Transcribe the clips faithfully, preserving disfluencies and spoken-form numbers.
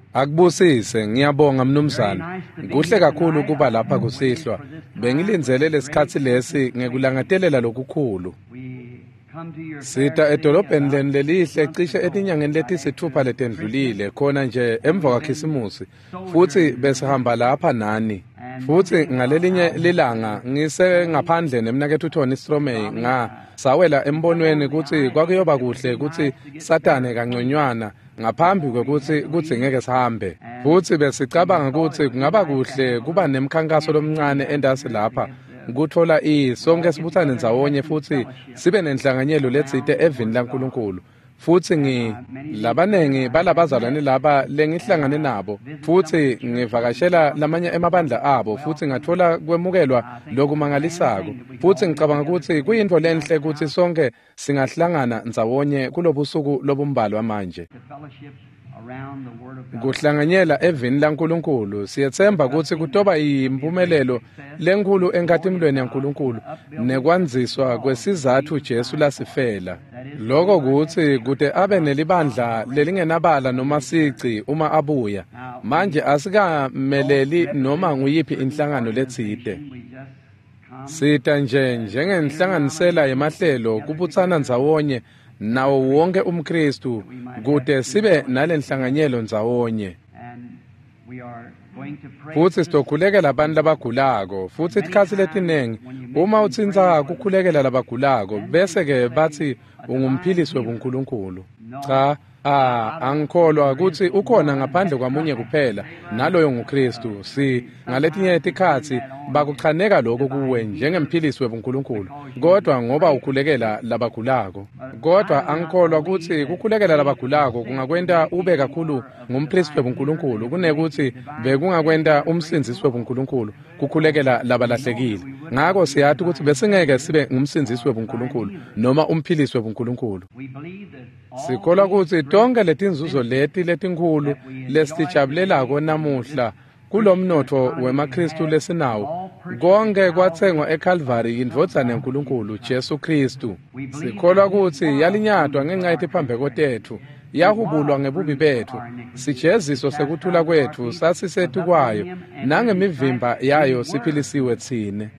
Akubusise, ngiyabonga mnumzana. Kuhle kakhulu kuba lapha kusihlwa. Bengilindzele lesikhathi lesi ngekulangatelela lokukhulu. Sita edolobheni leni lelihle cishe etinyangeni letisithupha letendlulile khona nje emva kwakhisimusi. Futhi besihamba lapha nani. Futhi ngalelinye lilanga ngise ngaphandle nemnakethu uThoni Stromey nga sawela embonweni ukuthi kwakuyoba kuhle ukuthi Satane kangconywana ngaphambi kokuthi kuthi ngeke sihambe. Futhi besicabanga ukuthi kungaba kuhle kuba nemkhankaso lomncane endasi lapha ukuthola isonke sibuthane ndzawonye futhi sibe nenhlanganyelo letsite evini laNkulunkulu. Futhi ngi labanengi balabazalwane laba lengihlangane nabo futhi ngivakashela lamanye emabandla abo futhi ngathola kwemukelwa lokumangalisako. Futhi ngicabanga ukuthi kuyinto lenhle ukuthi sonke singahlangana ndzawonye kulobusuku lobumbalwa manje. Kuhlanganyela evini laNkulunkulu siyethemba ukuthi kutoba impumelelo lenkulu enkathimlweni yaNkulunkulu nekwanziswa kwesizathu Jesu lasifela. Lokho kuthi kude abe nelibandla lelingenabala noma sici uma abuya. Manje asikameleli noma nguyiphi inhlangano letsite. Sita nje njengenhlanganisela yemahlelo kubutsana ndzawonye nawo wonke umKristu kude sibe nalenhlanganyelo ndzawonye. Futhi sitokhulekela abantu labagulako futhi isikhathi letinengi uma utsinza kukhulekela labagulako bese ke bathi ungumphilisi webuNkulunkulu. Cha, ah angikholwa ukuthi ukhona ngaphandle kwamunye kuphela naloyo nguKristu. Si ngaletinye itikhathi bakuchaneka lokho kuwe njengemphilisi webuNkulunkulu kodwa ngoba ukhulekela labagulako. Kodwa angikholwa ukuthi kukhulekela labagulako kungakwenta ube kakhulu ngumphristi webuNkulunkulu kunekuthi bekungakwenta umsindisi webuNkulunkulu kukhulekela labalahlekile. Ngakho siyathi ukuthi besingeke sibe ngumsindisi webuNkulunkulu noma umphilisi webuNkulunkulu. Sikholwa ukuthi tonke letinzuzo leti letinkulu lesitijabulelako namuhla kulomnotho wemaKristu lesinawo konke kwathengwa eCalvary indvodzana yaNkulunkulu Jesu Kristu. Sikholwa ukuthi yalinyatwa ngenxa yetiphambeko tethu yahubulwa ngebubi bethu sijeziso sekuthula kwethu sasisethu kwayo nangemivimba yayo siphilisiwe thine.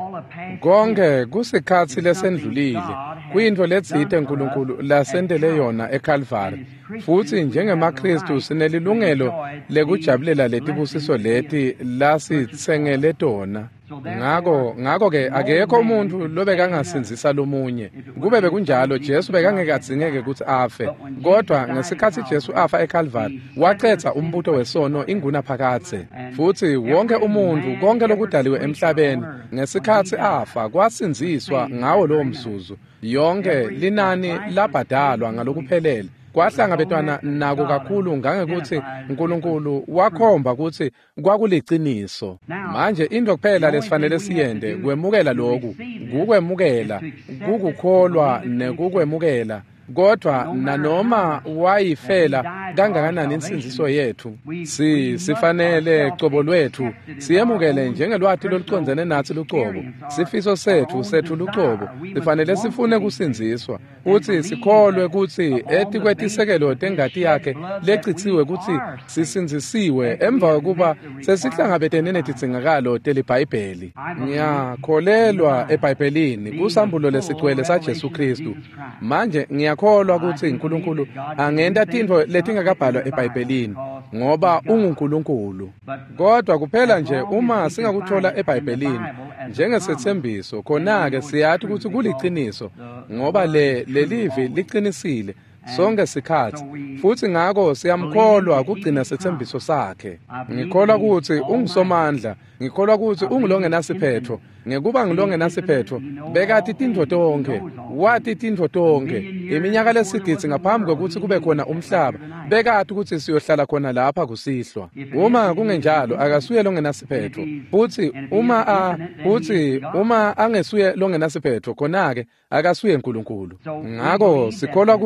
Konke kusikhathi lesendlulile kuyinto letsite uNkulunkulu lasendele yona eCalvary. Futhi njengemaKristu sinelilungelo lekujabulela letibusiso leti lasitsengele tona. Ngako ngako ke akekho umuntu lobekangasinzisa lomunye. Kube bekunjalo Jesu bekangeke adzingeke ukuthi afe. Kodwa ngesikhathi Jesu afa eCalvary wacetha umbutho wesono inguna phakathe. Futhi wonke umuntu konke lokudaliwe emhlabeni ngesikhathi afa kwasinziswa ngawo lo mzuzu. Yonke linani labhadalwa ngalokuphelele. Kwahlangabetwana nako kakhulu ngangekuthi uNkulunkulu wakhomba ukuthi kwakuliciniso. Manje into kuphela lesifanele siyende kwemukela lokhu, kukwemukela, kukukholwa nekukwemukela. Kodwa nanoma wayifela kangakanani insinziso yethu si sifanele qobo lwethu siyemukele njengelwathi lolucondzene nathi luqobo. Sifiso sethu sethu luqobo sifanele sifune kusinziswa uthi sikholwe ukuthi eti kwetisekelo tengati yakhe lecithiwe ukuthi sisinzisiwe emva kokuba sesihlangabetene netitsingakalo telibhayibheli. Ngiyakholelwa eBhayibhelini kusambulo lesigcwele saJesu Kristu. Manje ngiyakholwa ukuthi uNkulunkulu angenta tintfo letingakabhalwa eBhayibhelini ngoba unguNkulunkulu. Kodwa kuphela nje uma singakuthola eBhayibhelini njengesethembiso khona-ke siyathi ukuthi kuliciniso ngoba le lelivi liqinisile sonke sikhathi futhi ngako siyamkholwa kugcina sethembiso sakhe. Ngikholwa ukuthi ungisomandla, ngikholwa ukuthi ungilongenasiphetho. Ngekuba ngilongenasiphetho bekathi tintfo tonke, wathi tintfo tonke. Iminyaka lesigidi ngaphambi kokuthi kube khona umhlaba bekathi ukuthi siyohlala khona lapha kusihlwa. Uma kungenjalo akasuye longenasiphetho. Futhi uma a futhi uma angesuye longenasiphetho khona-ke akasuye uNkulunkulu. Ngako sikholwa ukuthi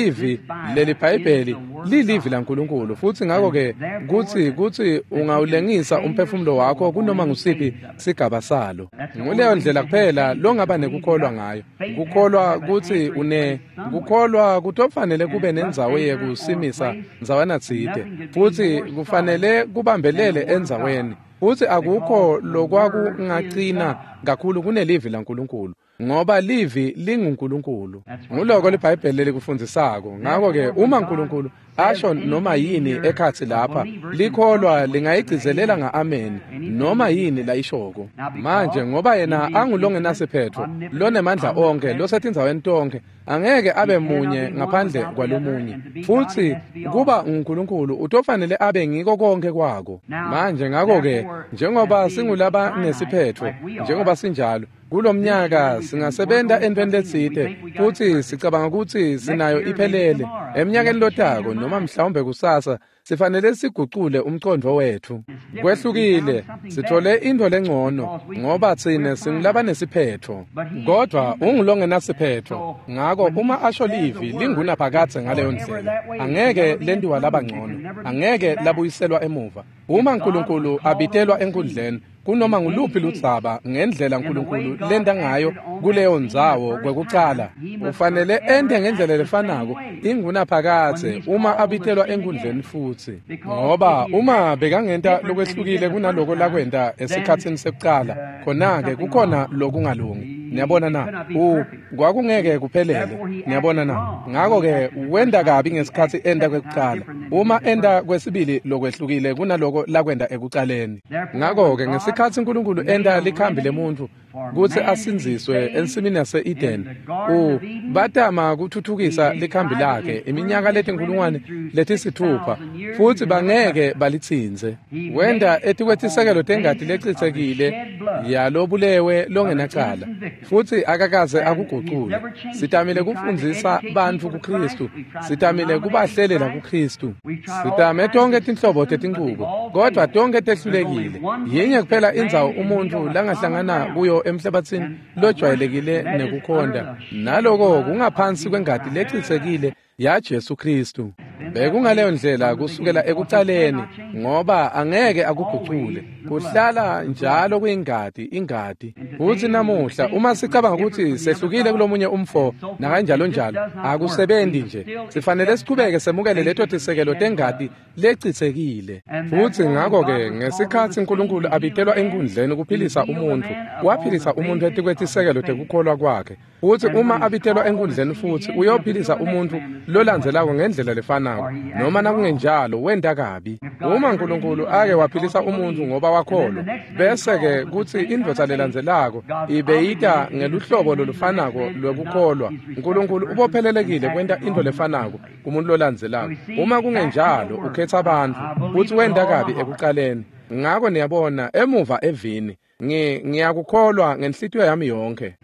livi leli Bhayibheli lilivi laNkulunkulu futhi ngakho ke kuthi kuthi ungawulengisa umphefumulo wakho kunoma ngusiphi sigaba salo. Ngoleyo ndlela kuphela lo ngaba nekukholwa ngayo. Ukukholwa kuthi une ukukholwa kutofanele kube nenzawo yekusimisa nzawana tsite futhi kufanele kubambelele enzaweni. Futhi akukho lokwakungacina kakhulu kunelivi laNkulunkulu ngoba livi linguNkulunkulu. Nguloko leBhayibheli likufundisako. Ngakho ke uma uNkulunkulu asho noma yini ekhathi lapha likholwa lingayigcizelela ngaamen noma yini la ishoko. Manje ngoba yena angulongenasiphetho lonemandla onke losetindzaweni tonke angeke abe munye ngaphandle kwalomunye futhi kuba uNkulunkulu utofanele abe ngiko konke kwako. Manje ngakho ke njengoba singulaba nesiphetho njengoba sinjalo kulomnyaka singasebenta entweni letsite futhi sicabanga ukuthi sinayo iphelele eminyakeni lotako noma mhlawumbe kusasa sifanele sigucule umcondo wethu. Kwehlukile sithole into lengcono ngoba thina singulaba nesiphetho kodwa ungulongenasiphetho. Ngakho uma asho livi linguna phakathe ngaleyo ndlela angeke lendiwa laba ngcono angeke labuyiselwa emuva. Uma uNkulunkulu abitelwa enkundleni kunoma nguluphi lutsaba ngendlela uNkulunkulu lenda ngayo kuleyo ndzawo kwekucala ufanele ende ngendlela lefanako inguna phakathe uma abitelwa enkundleni futhi ngoba uma bekangenta lokwehlukile kunaloko lakwenta esikhatsini sekuqala khona-ke kukhona lokungalungi. Niyabona na u kwakungeke kuphelele. Niyabona na ngakho-ke wenda kabi ngesikhathi enda kwekuqala uma enda kwesibili lokwehlukile kunaloko lakwenda ekuqaleni. Ngakho-ke ngesikhathi uNkulunkulu enda likhambi lemuntu kuthi asinziswe ensimini yase-Eden u batama kuthuthukisa likhambi lakhe iminyaka letinkulungwane letisithupha futhi bangeke balitsinze. Wenda etikwetisekelo tengati lecitsekile yalobulewe longenacala futhi akakaze akugucule. Sitamile kufundisa bantfu kuKristu, sitamile kubahlelela kuKristu, sitame tonke tinhlobo tetinqubo kodwa tonke tehlulekile. Yinye kuphela indzawo umuntu langahlangana kuyo emhlabathini lojwayelekile nekukhonda naloko kungaphansi kwengati lecitsekile ya Jesu Kristu. Bekungaleyo ndlela kusukela ekucaleni ngoba angeke akugucule kuhlala njalo kuyingadi ingadi. Futhi namuhla uma sicabanga ukuthi sehlukile kulomunye umfo nakanjalo njalo akusebenzi nje. Sifanele siqhubeke semukele leto tisekelo tengadi lecitsekile. Futhi ngakho-ke ngesikhathi uNkulunkulu abitelwa enkundleni kuphilisa umuntu waphilisa umuntu etikwetisekelo tekukholwa kwakhe. Futhi uma abitelwa enkundleni futhi uyophilisa umuntu lolandzelako ngendlela lefanako noma nakungenjalo wenda kabi. Uma uNkulunkulu ake waphilisa umuntu ngoba wakholwa bese-ke kuthi indvodza lelandzelako ibeyita ngeluhlobo lolufanako lwekukholwa uNkulunkulu ubophelelekile kwenta into lefanako kumuntu lolandzelako. Uma kungenjalo ukhetha abantu futhi wenda kabi ekuqaleni. Ngakho niyabona emuva evini ngiyakukholwa ngenhlitiyo yami yonke.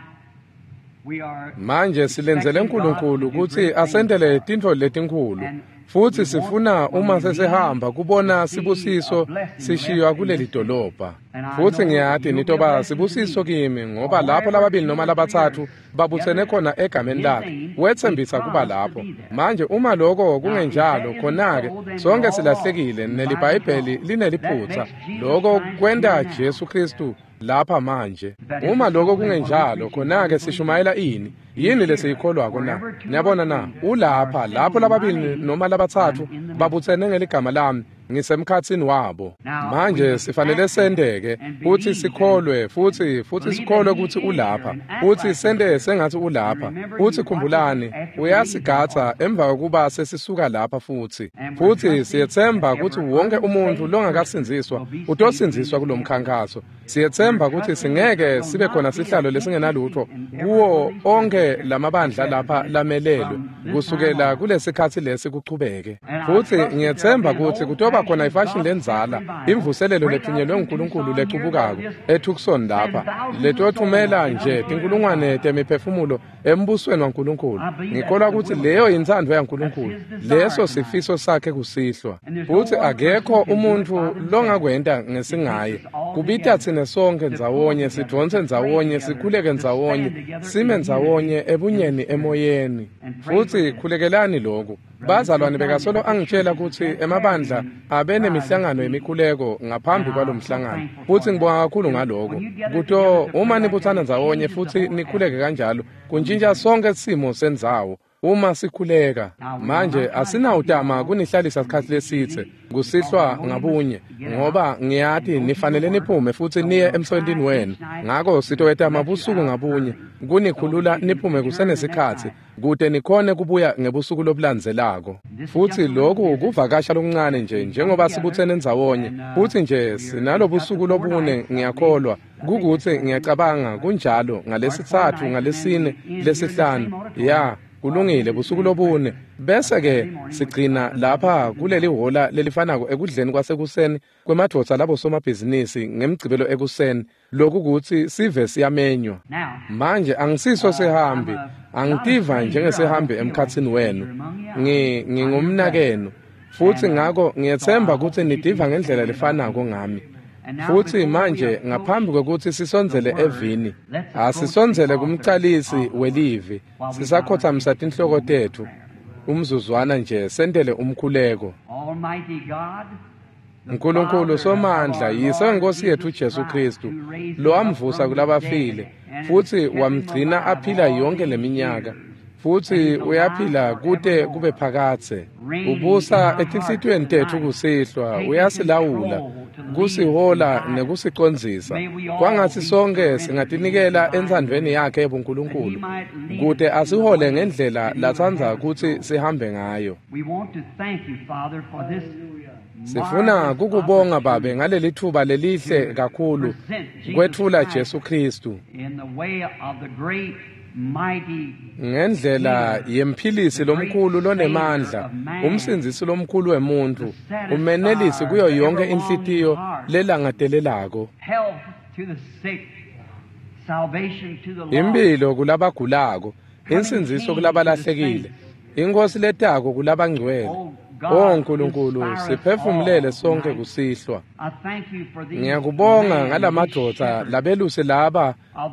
Manje silenzele uNkulunkulu ukuthi asendele tintfo letinkulu futhi sifuna uma sesehamba kubona sibusiso sishiywa kuleli dolobha. Futhi ngiyathi nitoba sibusiso kimi ngoba lapho lababili noma labathathu babuthene khona egameni lakhe wethembisa kuba lapho. Manje uma lokho kungenjalo khona-ke sonke silahlekile neliBhayibheli lineliphutha lokho kwenda Jesu Kristu lapha manje. Uma lokho kungenjalo khona-ke sishumayela ini yini lesiyikholwako na. Niyabona na ulapha lapho lababili noma labathathu babuthene ngeligama lami ngisemkhatsini wabo. Manje sifanele sendeke futhi sikholwe futhi futhi sikholwe ukuthi ulapha futhi sende sengathi ulapha futhi khumbulani uyasigatha emva kokuba sesisuka lapha futhi futhi siyethemba ukuthi wonke umuntu longakasinziswa utosinziswa kulomkhankaso. Siyethemba ukuthi singeke sibe khona sihlalo lesingenalutho kuwo onke lamabandla lapha lamelelwe kusukela kulesikhathi lesi kuchubeke. Futhi ngiyethemba ukuthi kutoba kuba khona ifashini lenzala imvuselelo lethunyelwe uNkulunkulu lecubukako eTucson lapha letothumela nje tinkulungwane temiphefumulo embusweni waNkulunkulu. Ngikholwa ukuthi leyo intsandvo yaNkulunkulu, leso sifiso sakhe kusihlwa, futhi akekho umuntu longakwenta ngesingaye. Kubita thina sonke ndzawonye, sidonse ndzawonye, sikhuleke ndzawonye, sime ndzawonye ebunyeni emoyeni. Futhi khulekelani lokhu. Bazalwane bekasolo angitshela ukuthi emabandla abene mihlangano yemikhuleko ngaphambi kwalomhlangano. Futhi ngibonga kakhulu ngaloko. Kuto uma nibuthana ndzawonye futhi nikhuleke kanjalo, kuntshintsha sonke isimo sendzawo. Uma sikhuleka manje asinawutama kunihlalisa isikhathi lesithe kusihlwa ngabunye, ngoba ngiyathi nifanele niphume futhi niye emsebentini wenu. Ngakho sitowetama busuku ngabunye kunikhulula niphume kusenesikhathi kude nikhone kubuya ngebusuku lobulandzelako. Futhi lokhu kuvakasha lokuncane nje njengoba sibuthene ndzawonye. Futhi nje sinalo busuku lobune, ngiyakholwa kukuthi ngiyacabanga kunjalo ngalesithathu, ngalesine, lesihlanu. Ya kulungile busuku lobune, bese ke sigcina lapha kuleli hola lelifanako ekudleni kwasekuseni kwemadvodza labo somabhizinisi ngemgcibelo ekuseni, lokhu kuthi sive siyamenywa. Manje angisiso sihambi, angitiva njengesihambi emkhatsini wenu, ngingumnakeno, futhi ngako ngiyethemba ukuthi nidiva ngendlela lefanako ngami. Futhi manje ngaphambi kokuthi sisonzele evini, asisonzele kumcalisi welivi, sisakhothamisa tinhloko tethu umzuzwana nje sendele umkhuleko. Nkulunkulu somandla, yise Nkosi yethu Jesu Kristu, lo amvusa kulabafile futhi wamgcina aphila yonke leminyaka, futhi uyaphila kude kube phakathe. Ubusa etinhlitweni tethu kusihlwa, uyasilawula, kusihola nekusicondzisa, kwangathi sonke singatinikela entsandvweni yakhe ebuNkulunkulu, kude asihole ngendlela latsandza ukuthi sihambe ngayo. Sifuna kukubonga Babe ngaleli thuba lelihle kakhulu kwethula Jesu Kristu ngendlela yemphilisi lomkhulu lonemandla, umsinzisi lomkhulu wemuntu, umenelisi kuyo yonke inhlitiyo lelangadelelako, impilo kulabagulako, insinziso kulabalahlekile, inkosi letako kulabangcwele. Oh Nkulunkulu, siphefumulele sonke kusihlwa. Ngiyakubonga ngalamadvodza labelusi laba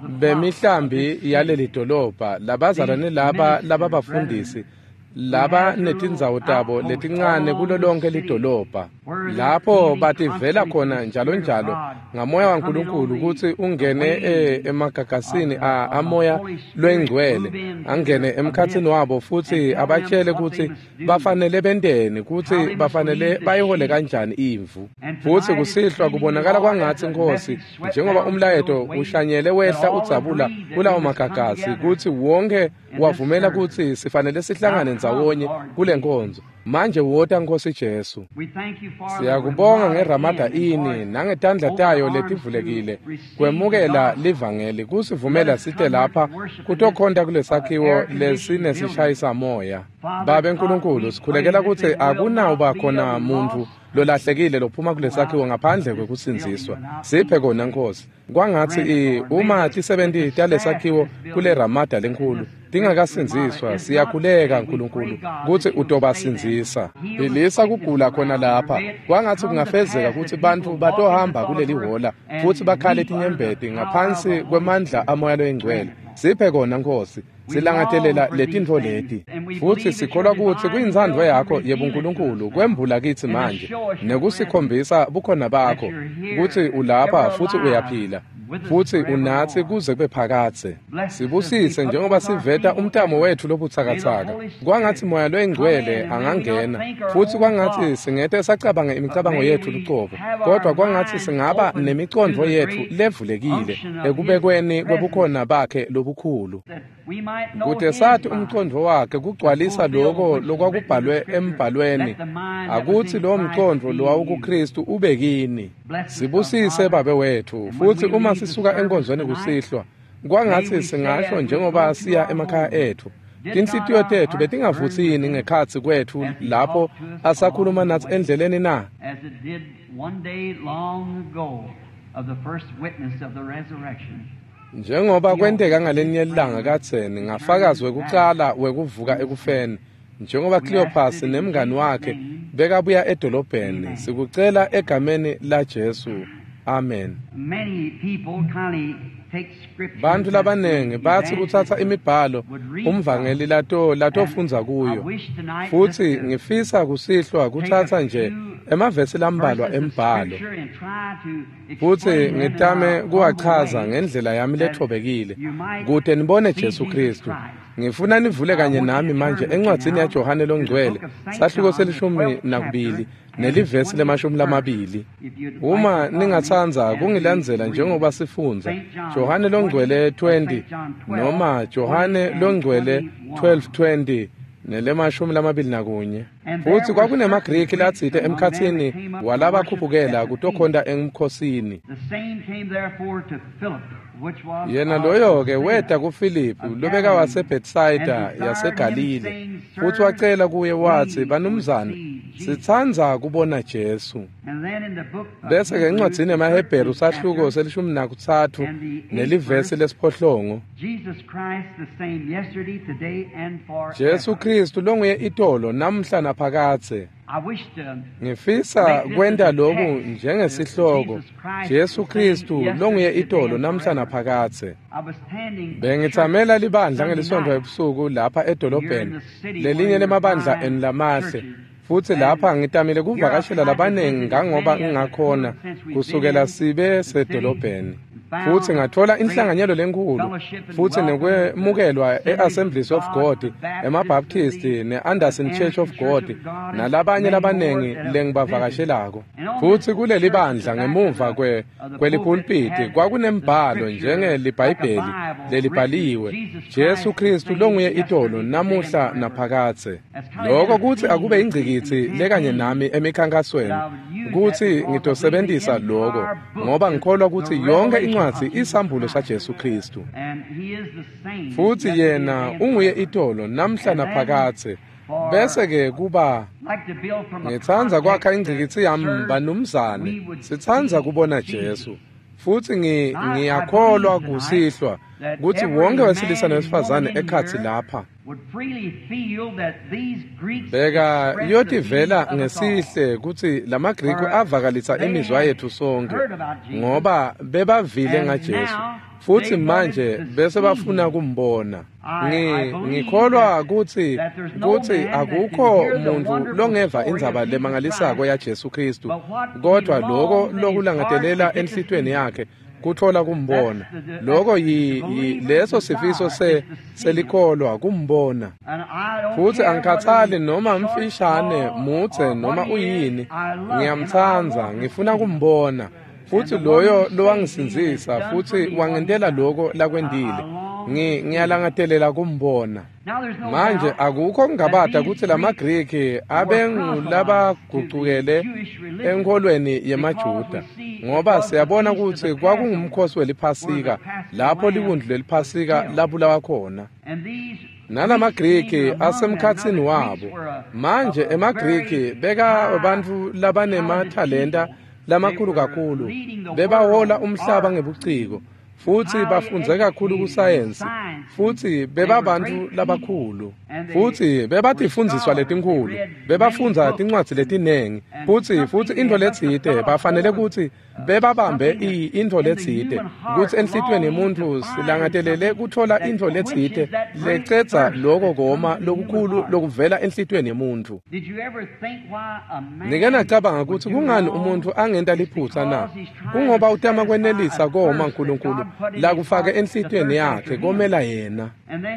bemihlambi yaleli dolobha, labazalwane laba lababafundisi, laba netindzawo tabo letincane kulo lonke lidolobha, lapho bativela khona njalo njalo ngamoya waNkulunkulu ukuthi ungene emagagasini amoya lwengcwele, angene emkhatsini wabo futhi abatshele ukuthi bafanele bendeni, ukuthi bafanele bayihole kanjani imvu. Futhi kusihlwa kubonakala kwangathi Nkosi, njengoba umlayeto ushanyele wehla udzabula kulawo magagasi, ukuthi wonke wavumela ukuthi sifanele sihlangane ndzawonye kule nkonzo. Manje wota Nkosi Jesu, siyakubonga ngeRamada ini nangetandla tayo letivulekile kwemukela livangeli, kusivumela site lapha kutokhonda kulesakhiwo lesinesishayisa moya. Babe Nkulunkulu, sikhulekela ukuthi akunawuba khona muntu lolahlekile lophuma kulesakhiwo ngaphandle kwekusinziswa. Siphe kona Nkosi, kwangathi uma tisebenti talesakhiwo kule Ramada lenkulu tingakasinziswa, siyakhuleka Nkulunkulu ukuthi utobasinzisa. Bilisa kugula khona lapha, kwangathi kungafezeka ukuthi bantu batohamba kuleli hola futhi bakhale tinyembeti ngaphansi kwemandla amoya loyingcwele. Siphe kona Nkosi, silangatelela letintfo leti, futhi sikholwa ukuthi kuyintsandvo yakho yebuNkulunkulu kwembula kithi manje nekusikhombisa bukhona bakho ukuthi ulapha futhi uyaphila, futhi unathi kuze kube phakathe. Sibusise njengoba siveta umtamo wethu lobuthakathaka, kwangathi moya loyingcwele angangena, futhi kwangathi singete sacabanga imicabango yethu lucobo, kodwa kwangathi singaba nemicondvo yethu levulekile ekubekweni kwebukhona bakhe lobukhulu, kude sathi umcondvo wakhe kugcwalisa lokho lokwakubhalwe embhalweni, akuthi lo mcondvo lowawukuKristu ubekini. Sibusise Babe wethu, futhi uma sisuka enkonzweni kusihlwa, kwangathi singasho njengoba siya emakhaya ethu, tinhlitiyo tethu betingavuthini ngekhatsi kwethu lapho asakhuluma nathi endleleni na? As it did one day long ago of the first witness of the resurrection. Njengoba kwenteka ngalenye ilanga katseni ngafakazi wekucala wekuvuka ekufeni, njengoba Cleopas nemngani wakhe bekabuya edolobheni, sikucela egameni la Jesu. Amen. Many people kindly take scripture. Bantu labanenge bathi kuthatha imibhalo umvangeli lato latofunza kuyo. Futhi ngifisa kusihlwa kuthatha nje emavesi lambalwa embhalo. Futhi ngitame kuwachaza ngendlela yami lethobekile kude nibone Jesu Kristu. Ngifuna nivule kanye nami manje encwadzini ya Johane longcwele sahluko selishumi nakubili nelivesi lemashumi lamabili. Uma ningatsanza kungilandzela njengoba sifunza Johane longcwele twenty noma Johane longcwele twelve twenty nelemashumi lamabili nakunye. Futhi kwakunemaGriki latsite emkhatsini walabakhuphukela kutokhonda emkhosini. Yena loyo-ke weta kuFilipi lobeka waseBethsaida yaseGalile, futhi wacela kuye wathi, banumzane, sithandza kubona Jesu. Bese-ke encwadzini yamaHebheru sahluko selishumi nakutsatfu nelivesi lesiphohlongo, Jesu Kristu longuye itolo namhla naphakatse. Ngifisa kwenda loku njengesihloko, Jesu Kristu longuye itolo namhla naphakatse. Bengitsamela libandla ngelisonto ebusuku lapha edolobheni, lelinye lemabandla enilamahle, futhi lapha ngitamile kuvakashela labanengi ngangoba ngingakhona kusukela sibe sedolobheni. Futhi ngathola inhlanganyelo lenkulu futhi nekwemukelwa e-Assemblies of God, ema-Baptist ne-Anderson Church of God nalabanye labanengi lengibavakashelako. Futhi kuleli bandla ngemuva kwe kwelipulpiti kwakunembhalo njengelibhayibheli lelibhaliwe, Jesu Kristu longuye itolo namuhla naphakatse. Lokho kuthi akube ingcikitsi lekanye nami emikhankasweni kuthi ngitosebentisa lokho ngoba ngikholwa ukuthi yonke incwadi isambulo saJesu Kristu. Futhi yena unguye itolo namhla naphakatse. Bese-ke kuba ngithandza kwakha ingcikitsi yami banumzane, sithandza kubona Jesu. Futhi ngiyakholwa kusihlwa kuthi wonke wesilisa nowesifazane ekhathi lapha beka yoti vela ngesihle kuthi lamaGriki avakalisa imizwa yethu sonke ngoba bebavile ngaJesu, futhi manje bese bafuna kumbona. Ngikholwa ukuthi kuthi akukho muntu longeva indzaba lemangalisako yaJesu Kristu, kodwa lokho lokulangadelela enhlitweni yakhe kuthola kumbona. Lokho yi leso sifiso se selikholwa kumbona. Futhi angikhathali noma mfishane muthe noma uyini, ngiyamthandza, ngifuna kumbona. Futhi loyo lowangisinzisa futhi wangentela lokho lakwendile, ngiyalangadelela kumbona. Manje akukho ngabada ukuthi lamaGriki abengulabagucukele enkolweni yemaJuda, ngoba siyabona ukuthi kwakungumkhosi weliphasika lapho libundlu leliphasika labulawa khona. NalamaGriki asemkhatsini wabo manje emaGriki beka abantu labanemathalenta lamakhulu kakhulu, bebahola umhlaba ngebuciko, futhi bafunze kakhulu kusayensi, futhi bebabantu labakhulu, futhi bebatifundiswa letinkulu, bebafunza tincwadzi letinengi, futhi futhi into letsite bafanele ukuthi bebabambe into letsite, ukuthi enhlitweni yomuntu silangadelele kuthola into letsite lecedza lokho koma lokukhulu lokuvela enhlitweni yomuntu. Nike nacabanga ukuthi kungani umuntu angenta liphutsa na? Kungoba utama kwenelisa koma uNkulunkulu la kufake enhlitweni yakhe komela yena.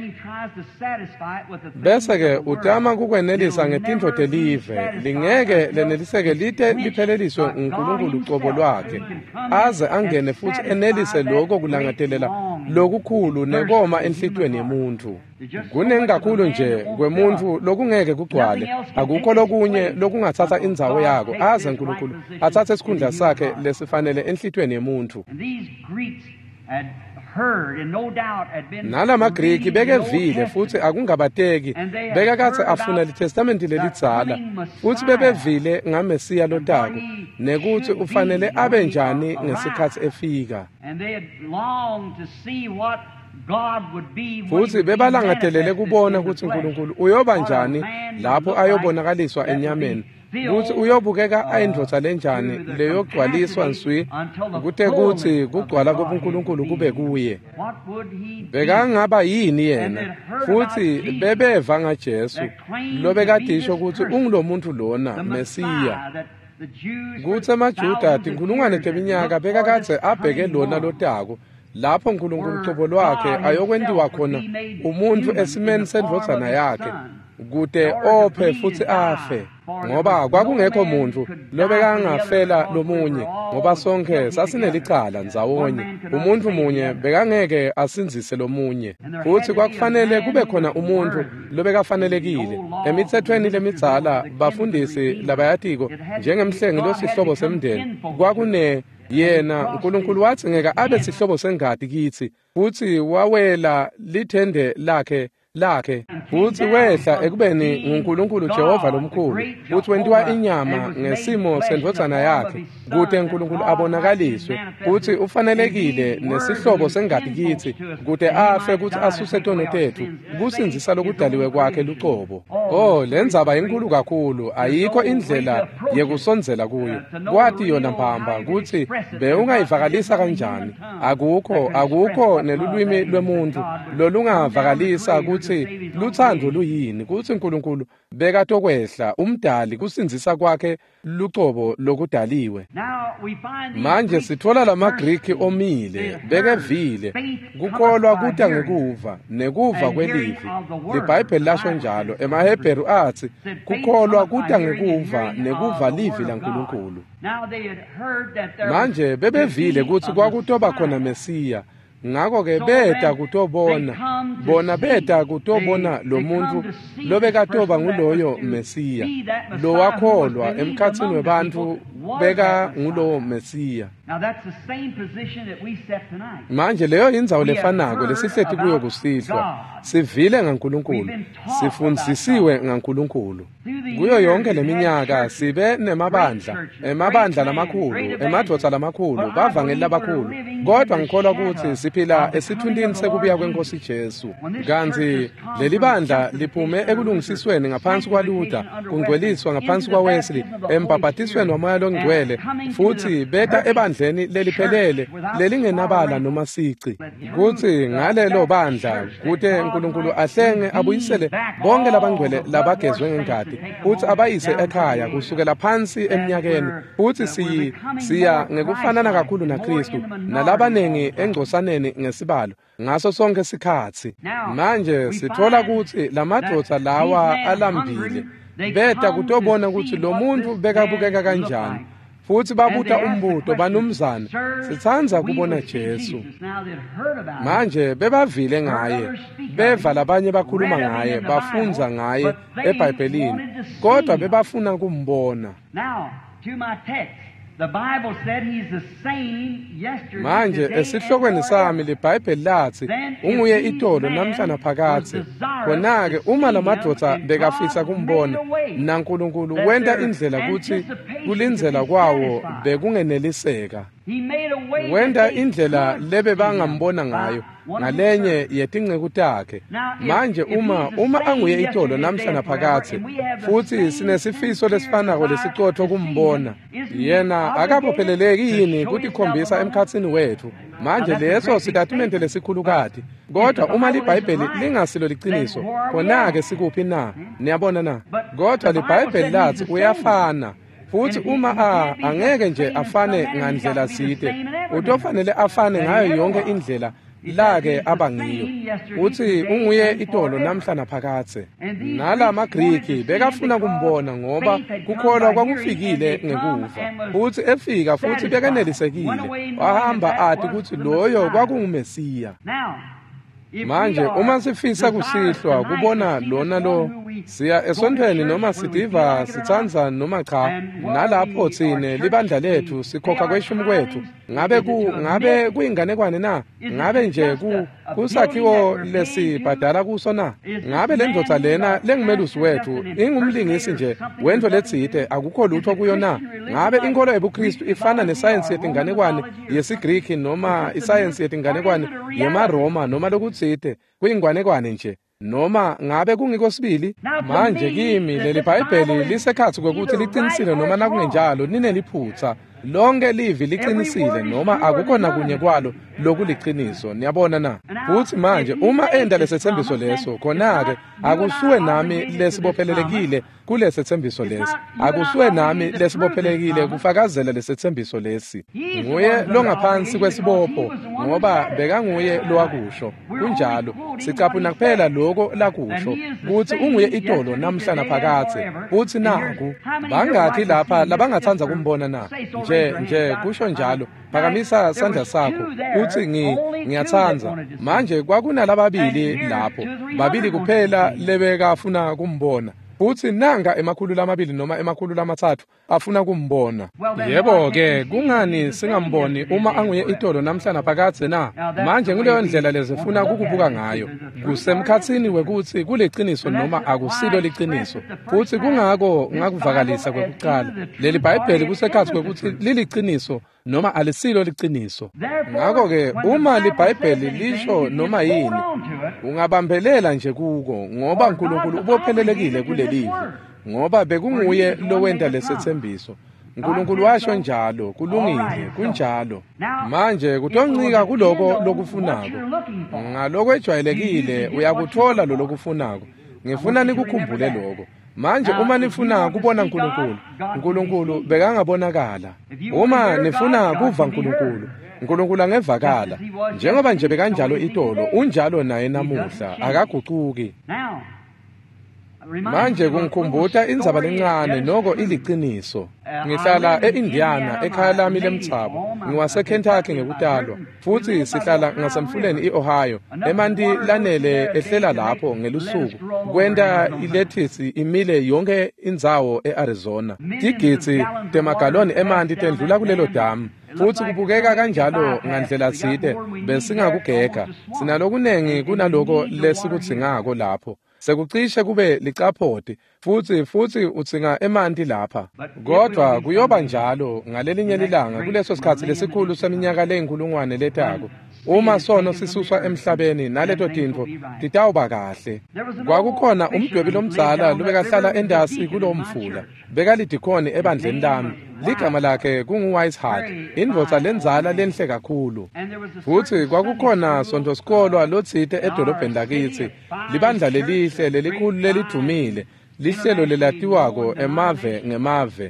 Bese-ke utama kukwenelisa ngetintfo telive, lingeke leneliseke lite lipheleliswe uNkulunkulu ucobo lwakhe, aze angene futhi enelise lokho kulangadelela lokukhulu nekoma enhlitweni yomuntu. Kunengi kakhulu nje kwemuntu lokungeke kugcwale, akukho lokunye lokungathatha indzawo yako, aze uNkulunkulu athathe isikhundla sakhe lesifanele enhlitweni yomuntu. nalamaGriki bekevile futhi akungabateki bekakathe afuna liTestamenti lelidzala futhi bebevile ngaMesiya lotako nekuthi ufanele abe njani ngesikhathi efika futhi bebalangadelele kubona ukuthi uNkulunkulu uyoba njani lapho ayobonakaliswa enyameni kuthi uyobukeka ayindloza lenjani leyogcwaliswa nswi kuthe kuthi kugcwala kobuNkulunkulu kube kuye bekangaba yini yena futhi bebeva ngaJesu lo bekadisho ukuthi ungulomuntu lona Mesiya kuthi amaJuda athi inkulungwane teminyaka bekakathe abheke lona lotako lapho uNkulunkulu uqobo lwakhe ayokwentiwa khona umuntu esimeni sendlozana yakhe kude ophe futhi afe ngoba kwakungekho muntu lobekangafela lomunye ngoba sonke sasinelicala ndzawonye umuntu munye bekangeke asinzise lomunye futhi kwakufanele kube khona umuntu lobekafanelekile emithethweni lemidzala bafundisi labayatiko njengemhlengi losihlobo semndeni kwakune yena uNkulunkulu wathi ngeke abe sihlobo sengadi kithi futhi wawela lithende lakhe lakhe futhi wehla ekubeni nguNkulunkulu Jehova lomkhulu futhi wentiwa inyama ngesimo sendvozana yakhe kude uNkulunkulu abonakaliswe futhi ufanelekile nesihlobo sengadi kithi kude afe kuthi asuse tono tethu kusinzisa lokudaliwe kwakhe luqobo oh lendzaba inkulu kakhulu ayikho indlela yekusondzela kuyo kwathi yona mpamba kuthi bewungayivakalisa kanjani akukho akukho nelulwimi lwemuntu lolungavakalisa kuthi luthando luyini kuthi uNkulunkulu bekatokwehla umdali kusinzisa kwakhe luqobo lokudaliwe manje sithola lamaGriki omile bekevile kukolwa kuta ngekuva nekuva kwelivi liBhayibheli lasho njalo emaHebheru athi kukolwa kuta ngekuva nekuva livi laNkulunkulu manje bebevile kuthi kwakutoba khona Mesiya ngako ke beta kutobona bona beta kutobona lo muntu lobekatoba nguloyo Mesiya lo wakholwa emkhatsini webantu beka ngulo Mesiya manje leyo indzawo lefanako lesihlethi kuyo kusihlwa sivile ngaNkulunkulu sifundzisiwe ngaNkulunkulu kuyo yonke leminyaka sibe nemabandla emabandla lamakhulu emadvodza lamakhulu bavangeli labakhulu kodwa ngikholwa ukuthi siphila esithundini sekubuya kweNkosi Jesu kanti leli bandla liphume ekulungisisweni ngaphansi kwaLuther kungcweliswa ngaphansi kwaWesley embhabhatisweni wamoya longcwele futhi beta ebandleni leliphelele lelingenabala noma sici kuthi ngalelo bandla kuthe uNkulunkulu ahlenge abuyisele bonke labangcwele labagezwe ngengadi futhi abayise ekhaya kusukela phansi eminyakeni futhi siyi siya ngekufanana kakhulu naKristu nalabanengi engcosaneni ngesibalo ngaso sonke isikhathi manje sithola ukuthi lamadvodza lawa alambile beta kutobona ukuthi lo muntu bekabukeka kanjani futhi babuta umbuto banumzana sithandza kubona Jesu manje bebavile ngaye beva labanye bakhuluma ngaye bafunza ngaye eBhayibhelini kodwa bebafuna kumbona The Bible said he's the same yesterday, manje esihlokweni sami liBhayibheli lathi unguye itolo namhla naphakade khona-ke uma lamadvodza bekafisa kumbona naNkulunkulu wenta indlela kuthi kulindzela kwawo bekungeneliseka wenta indlela lebe bangambona ngayo ngalenye yetinceku takhe manje uma uma anguye itolo namhla naphakade futhi sinesifiso lesifanako lesicotho kumbona yena akabopheleleki yini kuti khombisa emkhatsini wethu manje leso sitatimende lesikhulukati kodwa uma liBhayibheli lingasilo liciniso khona-ke sikuphi na niyabona na kodwa liBhayibheli lathi uyafana futhi uma a angeke nje afane ngandlela zide utofanele afane ngayo yonke indlela lake abangiyo uthi unguye itolo namhla naphakade nala maGriki bekafuna kumbona ngoba kukholwa kwakufikile ngekuva futhi efika futhi bekenelisekile wahamba athi ukuthi loyo kwakunguMesiya manje uma sifisa kusihlwa kubona lona lo siya esontweni noma sidiva sithanza noma cha nalapho thine libandla lethu sikhokha kweshumi kwethu ngabe ku ngabe kuyinganekwane na ngabe nje ku kusakhiwo lesibhadala kuso na ngabe lendvodza lena lengumelusi wethu ingumlingisi nje wento letsite akukho lutho kuyo na ngabe inkolo ebuKristu ifana nesayensi yetinganekwane yesiGriki noma isayensi yetinganekwane yemaRoma noma lokutsite kuyinganekwane nje noma ngabe kungiko sibili manje kimi leli Bhayibheli lisekhathi kokuthi liqinisile noma nakungenjalo nineliphutha lonke livi liqinisile noma akukho nakunye kwalo lokuliqiniso niyabona na futhi manje uma enda lesethembiso leso khona-ke akusuwe nami lesibophelelekile kulesethembiso lesi akusuwe nami lesibophelelekile kufakazela lesethembiso lesi nguye longaphansi kwesibopho ngoba bekanguye lowakusho kunjalo sicaphuna kuphela lokho lakusho kuthi unguye itolo namhla naphakathe futhi naku bangakhi lapha labangathanza kumbona na nje nje kusho njalo phakamisa sandla sakho uthi ngi ngiyathanza manje kwakunalababili lapho babili kuphela lebeka afuna kumbona futhi nanga emakhulu amabili noma emakhulu amathathu afuna kumbona yebo ke kungani singamboni uma anguye itolo namhla naphakathe na manje kuleyo ndlela lezifuna ukubuka ngayo kusemkhatsini wekuthi kuleqiniso noma akusilo liqiniso futhi kungako ngakuvakalisa kwekuqala leli Bhayibheli kusekhathi kwekuthi liliqiniso noma alisilo liqiniso ngakho ke uma liBhayibheli lisho noma yini ungabambelela nje kuko ngoba uNkulunkulu ubophelelekile kulelivi ngoba bekunguye lowenda lesethembiso uNkulunkulu washo njalo kulungile kunjalo manje kutoncika kuloko lokufunako ngaloko ejwayelekile uyakuthola lo lokufunako ngifuna nikukhumbule lokho manje uma nifuna kubona uNkulunkulu uNkulunkulu bekangabonakala uma nifuna kuva uNkulunkulu uNkulunkulu angevakala njengoba nje bekanjalo itolo unjalo naye namuhla akaguquki manje kungikhumbuta indzaba lencane noko iliqiniso ngihlala eIndiana ekhaya lami lemthabo ngiwaseKentucky ngekutalwa futhi sihlala ngasemfuleni iOhio emanti lanele ehlela lapho ngelusuku kwenta ilethisi imile yonke indzawo eArizona tigitsi temagaloni emanti tendlula kulelo damu futhi kubukeka kanjalo ngandlela zide besingakugega sinalokunengi kunaloko lesikudzingako lapho sekucishe kube licaphodi futhi futhi utsinga emanti lapha kodwa kuyoba njalo ngalelinye lilanga kuleso sikhathi lesikhulu seminyaka lenkulungwane letako uma sono sisuswa emhlabeni naleto tintfo titawuba kahle kwakukhona umdwebi lomdzala lobekahlala endasi kulo mfula bekalidikhoni ebandleni lami ligama lakhe kunguWiseheart indvodza lenzala lenhle kakhulu futhi kwakukhona sonto sikolwa lotsite edolobheni lakithi libandla lelihle lelikhulu lelidumile lihlelo lelatiwako emave ngemave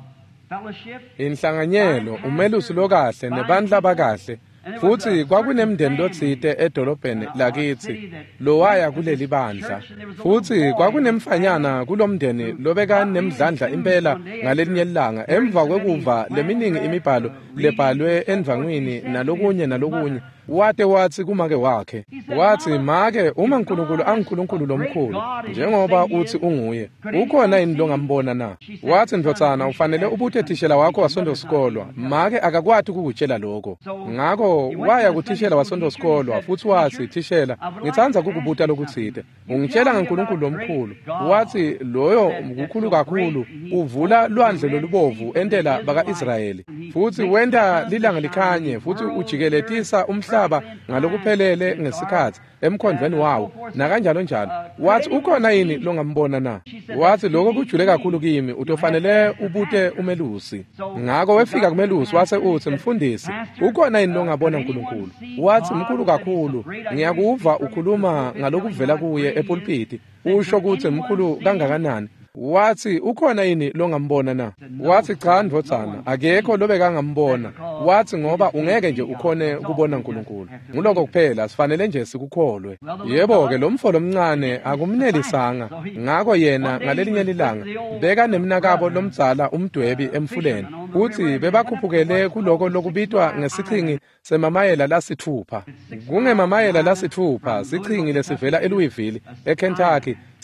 inhlanganyelo umelusi lokahle nebandla bakahle futhi kwakunemndeni lotsite edolobheni lakithi lowaya kuleli bandla futhi kwakunemfanyana kulomndeni lobeka nemdlandla impela ngalelinye ilanga emva kwekuva leminingi imibhalo lebhalwe endvangwini nalokunye nalokunye wate wathi kumake wakhe wathi make uma uNkulunkulu anguNkulunkulu lomkhulu njengoba uthi unguye ukhona yini longambona na wathi ndvotsana ufanele ubuthe thishela wakho wasonto sikolwa make akakwati ukukutshela lokho ngakho waya kuthishela wasonto sikolwa futhi wathi thishela ngithanza kukubuta lokutsite ungitshela ngaNkulunkulu lomkhulu wathi loyo mkhulu kakhulu uvula lwandle lolubovu entela bakaIsrayeli futhi wenda lilanga likhanye futhi ujikelezisa umhlaba ngalokuphelele ngesikhathi emkhondweni wawo nakanjalo njalo wathi ukhona yini longambona na wathi lokho kujule kakhulu kimi utofanele ubute umelusi ngako wefika kumelusi wase uthi mfundisi ukhona yini longabona uNkulunkulu wathi mkhulu kakhulu ngiyakuva ukhuluma ngalokuvela kuye epulpiti usho ukuthi mkhulu kangakanani wathi ukhona yini longambona na wathi cha ndvotsana akekho lobeka ngambona wathi ngoba ungeke nje ukhone ukubona uNkulunkulu nguloko kuphela sifanele nje sikukholwe yebo ke lo mfolo omncane akumnelisanga ngako yena ngalelinye lilanga beka nemnakabo lomdzala umdwebi emfuleni uthi bebakhuphukele kuloko lokubitwa ngesichingi semamayela lasithupha kungemamayela lasithupha sichingi lesivela eLouisville eKentucky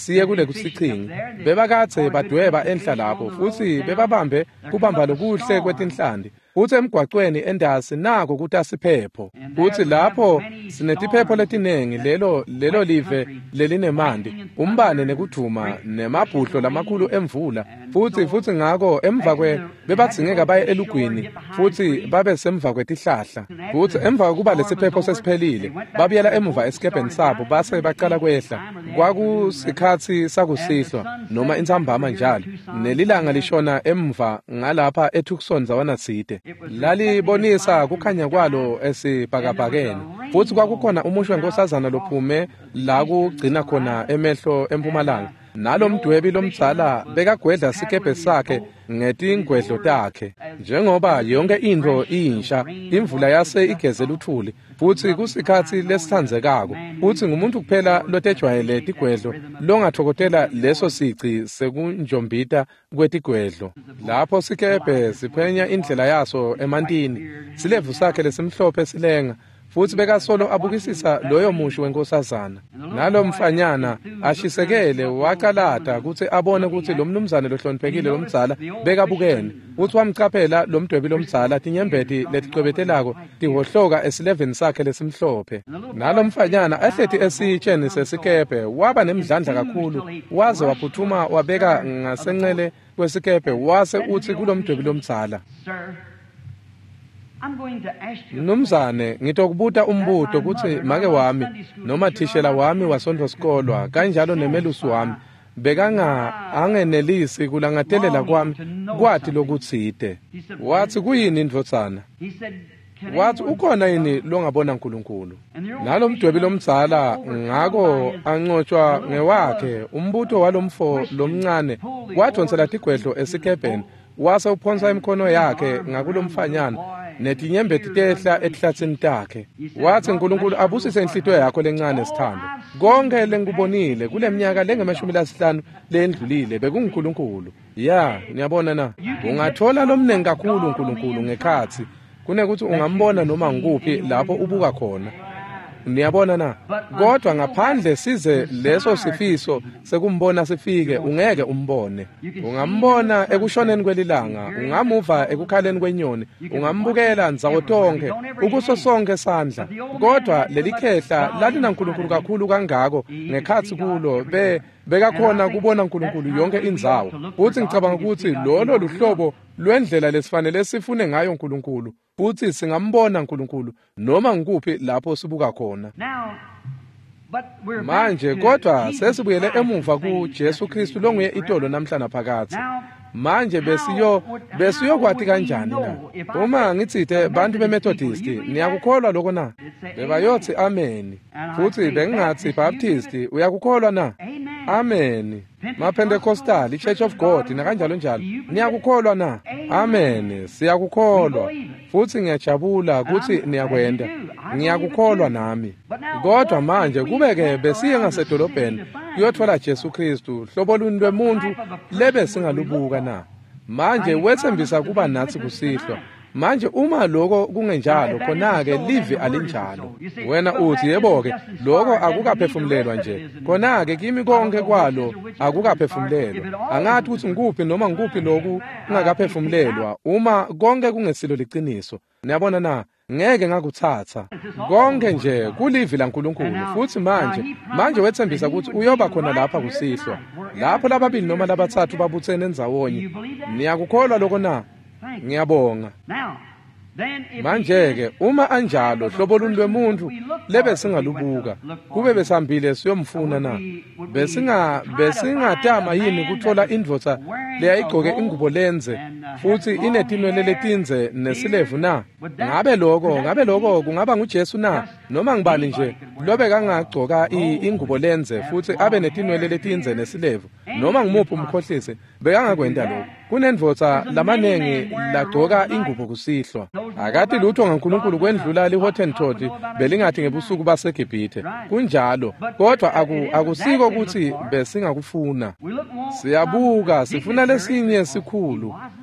siye kule kusichingi bebakathe badweba enhla lapho futhi bebabambe kubamba lokuhle kwetinhlandi futhi emgwaqweni endasi nako kuthi asiphepho futhi lapho sinetiphepho letinengi lelo lelo live lelinemandi umbane nekuduma nemabhudlo lamakhulu emvula futhi futhi ngako emva kwe bebathingeka baye elugwini futhi babe semva kwetihlahla futhi emva kuba lesiphepho sesiphelile babuyela emuva esikebheni sabo base baqala kwehla kwakusikhathi sakusihlwa noma insambama njalo nelilanga lishona emva ngalapha eTucson zawana side lalibonisa kukhanya kwalo esibhakabhakeni futhi kwakukhona umushwa nkosazana lophume la kugcina khona emehlo empumalanga nalo mdwebi lomdzala bekagwedla sikebhe sakhe ngetingwedlo takhe njengoba yonke into insha imvula yase igezela uthuli futhi kusikhathi lesithandzekako futhi ngumuntu kuphela lotejwayele tigwedlo longathokotela leso sici sekunjombita kwetigwedlo lapho sikebhe siphenya indlela yaso emantini silevu sakhe lesimhlophe silenga futhi bekasolo abukisisa loyo musho wenkosazana nalo mfanyana ashisekele waqalata ukuthi abone ukuthi lo mnumzane lohloniphekile lomdzala bekabukene uthi wamcaphela lo mdwebi lomdzala tinyembeti letiqwebetelako tihohloka esileveni sakhe lesimhlophe nalo mfanyana ehlethi esitsheni sesikebhe waba nemdlandla kakhulu waze waphuthuma wabeka ngasenqele kwesikebhe wase uthi kulo mdwebi lomdzala Mnumzane ngitokubuta umbuto ukuthi make wami noma thishela wami wasonto sikolwa kanjalo nemelusi wami bekanga angenelisi kulangatelela kwami kwathi lokutside wathi kuyini indvodzana wathi ukhona yini longabona uNkulunkulu nalo mdwebi lomdzala ngako ancotshwa ngewakhe umbuto walomfo lomncane wathonsela tigwedlo esikebheni wase uphonsa imkhono yakhe ngakulomfanyana netinyembeti tehla ehlathini takhe wathi uNkulunkulu abusise inhlitwe yakho lencane sithando konke lengikubonile kuleminyaka lengemashumi lasihlanu lendlulile bekunguNkulunkulu ya ngiyabona na ungathola lomnengi kakhulu uNkulunkulu ngekhathi kunekuthi ungambona noma ngikuphi lapho ubuka khona niyabona na kodwa ngaphandle size leso sifiso sekumbona sifike ungeke umbone ungambona ekushoneni kwelilanga ungamuva ekukhaleni kwenyoni ungambukela nzawo tonke ukuso sonke sandla kodwa lelikhehla lalina uNkulunkulu kakhulu kangako ngekhathi kulo be bekakhona kubona uNkulunkulu yonke indzawo uthi ngicabanga ukuthi lolo luhlobo lwendlela lesifanele sifune ngayo uNkulunkulu futhi singambona uNkulunkulu noma ngikuphi lapho sibuka khona manje kodwa sesibuyele emuva kuJesu Kristu longuye itolo namhlanje phakathi manje besiyo besiyokwathi kanjani na uma ngitsithe bantu beMethodist niyakukholwa lokho na bebayothi amen futhi bengingathi Baptist uyakukholwa na amen maPentecostal iChurch of God nakanjalo njalo niyakukholwa na amen siyakukholwa futhi ngiyajabula ukuthi niyakwenda ngiyakukholwa nami kodwa manje kubeke besiye ngasedolobheni kuyothola Jesu Kristu hlobo luni lwemuntu lebe singalubuka na manje wethembisa kuba nathi kusihlwa manje uma lokho kungenjalo khona-ke live alinjalo wena uthi yebo-ke lokho akukaphefumulelwa nje khona-ke kimi konke kwalo akukaphefumulelwa angathi ukuthi ngikuphi noma ngikuphi lokhu kungakaphefumulelwa uma konke kungesilo liqiniso niyabona na ngeke ngakuthatha konke nje kulivi laNkulunkulu futhi manje manje wethembisa ukuthi uyoba khona lapha kusihlwa lapho lababili noma labathathu babuthene ndzawonye niyakukholwa lokho na ngiyabonga manje-ke uma anjalo hlobo luni lwemuntu lebe singalubuka kube besihambile siyomfuna na besinga besingatama yini kuthola indvodza leyayigcoke ingubo lenze futhi inetinwele letinze nesilevu na ngabe lokho ngabe lokho kungaba nguJesu na noma ngibani nje lobe kangagcoka ingubo lenze futhi abe netinwele letinze nesilevu noma ngimuphi umkhohlisi bekangakwenda lokho kunendvodza lamanengi lagcoka ingubo kusihlwa akati lutho ngaNkulunkulu kwendlula liHottentot belingathi ngebusuku baseGibhithe kunjalo kodwa akusiko ukuthi besingakufuna siyabuka sifuna lesinye sikhulu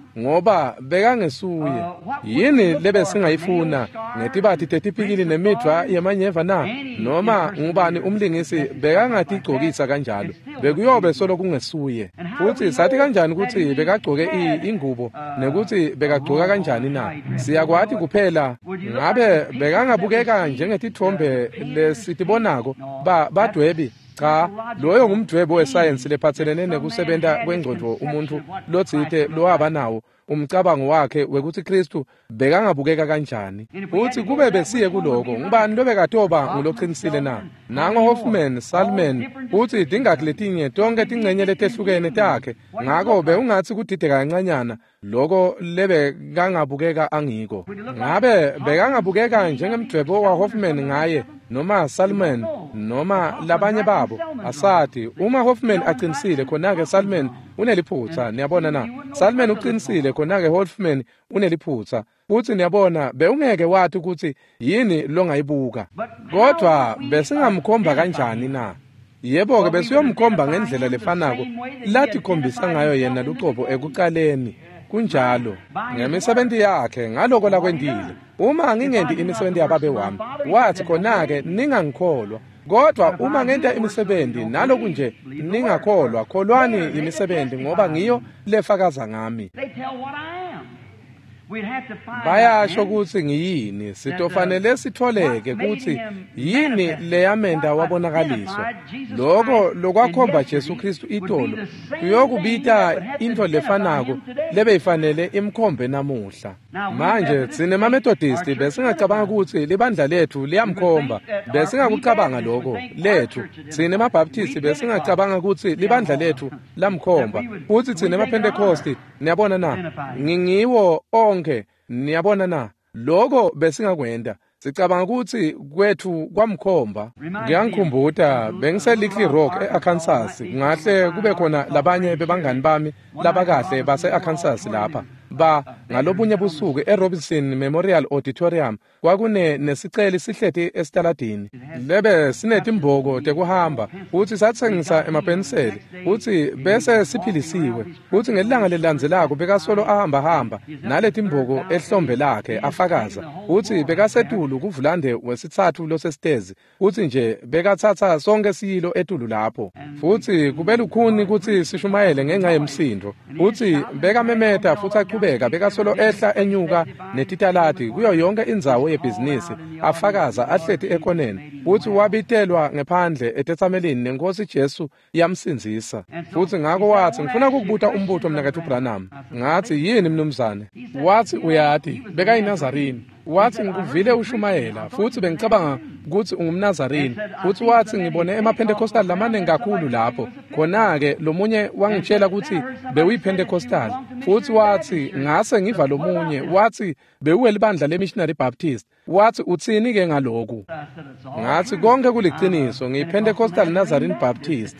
ngoba bekangesuye. Yini lebe singayifuna ngetibathi tetipikili nemidwa yamanyeva na? Noma ngubani umlingisi bekangatigcokisa kanjalo? Bekuyobe solo kungesuye. Futhi sathi kanjani ukuthi bekagcoke ingubo nekuthi bekagcoka kanjani na? Siyakwathi kuphela ngabe bekangabukeka njengetithombe lesitibonako ba badwebi. Cha, loyo ngumdwebo wesayensi lephathelene nekusebenta kwengqondo umuntu lotsite loaba nawo umcabango wakhe wekuthi Kristu bekangabukeka kanjani. Uthi kube besiye kuloko ngubani lobekatoba nguloqinisile na? Nango Hoffman, Salman uthi dingaki letinye tonke tingcenye letehlukene takhe. Ngakho beungathi kudide kancanyana lokho lebe kangabukeka angiko. Ngabe bekangabukeka njengemdwebo wa Hoffman ngaye noma Salman noma labanye babo. Asathi uma Hoffman aqinisile khona-ke Salman uneliphutha. Niyabona na? Salman uqinisile khona-ke Hoffman uneliphutha. Uthi niyabona beungeke wathi ukuthi yini longayibuka. Kodwa besingamkhomba kanjani na? Yebo ke besiyomkhomba ngendlela lefanako lathi khombisa ngayo yena luqobo ekuqaleni. Kunjalo ngemisebenzi yakhe ngaloko lakwendile. Uma ngingendi imisebenzi yababe wami wathi khona-ke ningangikholwa. Kodwa uma ngenta imisebenzi naloku nje ningakholwa, kholwani imisebenzi ngoba ngiyo lefakaza ngami. Bayasho ukuthi ngiyini, sitofanele sitholeke ukuthi yini leyamenda wabonakaliswa. Lokho lokwakhomba Jesu Kristu itolo kuyokubita into lefanako lebe ifanele imkhombe namuhla. Manje sine mamethodist besingacabanga ukuthi libandla lethu liyamkhomba, besingakucabanga lokho lethu. Sine mabaptist besingacabanga ukuthi libandla lethu lamkhomba. Futhi sine mapentecost niyabona na ngingiwo onke niyabona na lokho besingakwenda. Sicabanga ukuthi kwethu kwamkhomba. Ngiyangikhumbuta bengiseLittle Rock eArkansas. Ngahle kube khona labanye bebangani bami labakahle base-Arkansas lapha. Ba ngalobunye busuku eRobinson Memorial Auditorium kwakune nesiceli sihleti esitaladini. Lebe sinetimboko tekuhamba uthi sathengisa emapenseli uthi bese siphilisiwe uthi ngelanga lelandzelako bekasolo ahamba hamba naletimboko ehlombe lakhe afakaza uthi bekasetulu kuvulande wesithathu losestezi uthi nje bekathatha sonke siyilo etulu lapho futhi kubelukhuni ukuthi sishumayele ngenxa yemsindo uthi bekamemeta futhi beka bekasolo ehla enyuka netitalati kuyo yonke indzawo yebhizinisi afakaza ahleti ekhoneni uthi wabitelwa ngephandle etetsamelini nenkosi Jesu yamsinzisa futhi ngako wathi ngifuna ukukubuta umbuto mina kaThu Branham. Ngathi yini mnumzane? Wathi uyathi bekayiNazarini. Wathi ngikuvile ushumayela futhi bengicabanga ukuthi ungumNazarini. Futhi wathi ngibone emaPentecostal lamane kakhulu lapho. Khona-ke lomunye wangitshela ukuthi bewuyiPentecostal. Futhi wathi ngase ngiva lomunye wathi bewuelibandla leMissionary Baptist. Wathi uthini ke ngaloku? Ngathi konke kuliqiniso ngiyiPentecostal Nazarene Baptist.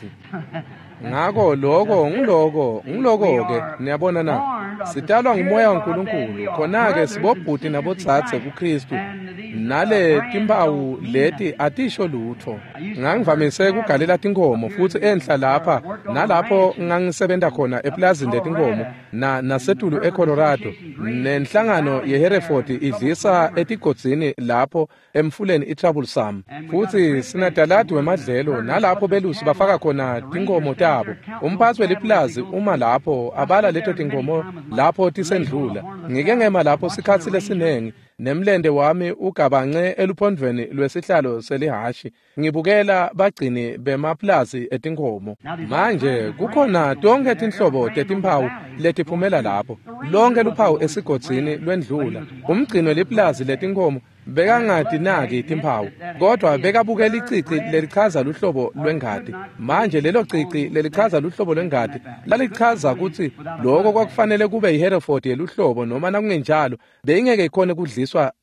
Ngako lokho ngiloko ngiloko ke niyabona na sitalwa ngumoya waNkulunkulu khona-ke sibobhuti nabotsatse kuKristu nale timpawu leti atisho lutho. Ngangivamise ukugalela tinkomo futhi enhla lapha nalapho ngangisebenza khona eplazini letinkomo na nasetulu eColorado nenhlangano yeHereford idlisa etigodzini lapho emfuleni iTroublesome futhi sinadaladi wemadlelo nalapho belusi bafaka khona tinkomo tabo. Umphathi weliplazi uma lapho abala leto tinkomo lapho tisendlula ngike ngema lapho sikhathi lesinengi nemlende wami ugabanxe eluphondweni lwesihlalo selihashi ngibukela bagcini bemaplazi etinkomo. Manje kukhona tonke tinhlobo tetimpawu letiphumela lapho lonke luphawu esigodzini lwendlula umgcino leplazi letinkomo bekangadinaki timpawu kodwa bekabukela icici lelichaza luhlobo lwengadi. Manje lelo cici lelichaza luhlobo lwengadi lalichaza ukuthi lokho kwakufanele kube yiHereford yeluhlobo noma nakungenjalo beyingeke ikhone kudliswa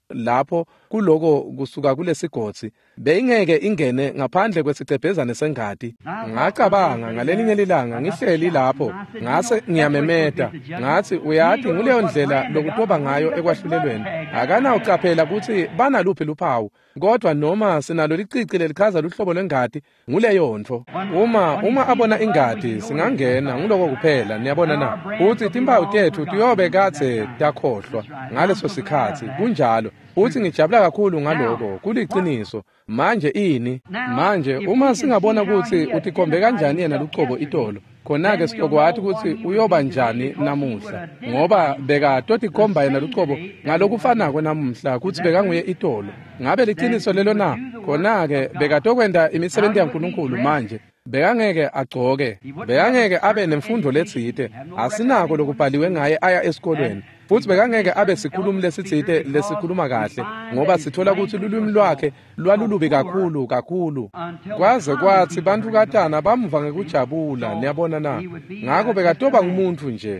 lapho kuloko kusuka kulesigodzi beyingeke ingene ngaphandle kwesicebhezane sengadi. Ngacabanga ngalelinye ilanga ngihleli lapho ngase ngiyamemeta ngathi uyathi nguleyo ndlela lokutoba ngayo ekwahlulelweni akana ucaphela ukuthi banaluphi luphawu kodwa noma sinalo licici lelichaza luhlobo lwengadi nguleyo ntfo. Uma uma abona ingadi singangena nguloko kuphela niyabona na uthi timpawu tethu tiyobe kathe takhohlwa ngaleso sikhathi kunjalo uthi ngijabula kakhulu ngaloko kuliciniso. Manje ini manje uma singabona ukuthi utikhombe kanjani yena luqobo itolo khona ke sikokwathi ukuthi uyoba njani namuhla ngoba beka toti khomba yena luqobo ngalokufanako namuhla ukuthi beka nguye itolo ngabe liciniso lelo na khona ke beka tokwenda imisebenzi yaNkulunkulu manje bekangeke agcoke bekangeke abe nemfundo letsite asinako lokubhaliwe ngaye aya esikolweni futhi bekangeke abe sikhulumi lesitsite lesikhuluma kahle ngoba sithola ukuthi lulwimi lwakhe lwalulubi kakhulu kakhulu kwaze kwathi bantu katana bamva ngekujabula niyabona na ngakho bekatoba ngumuntu nje.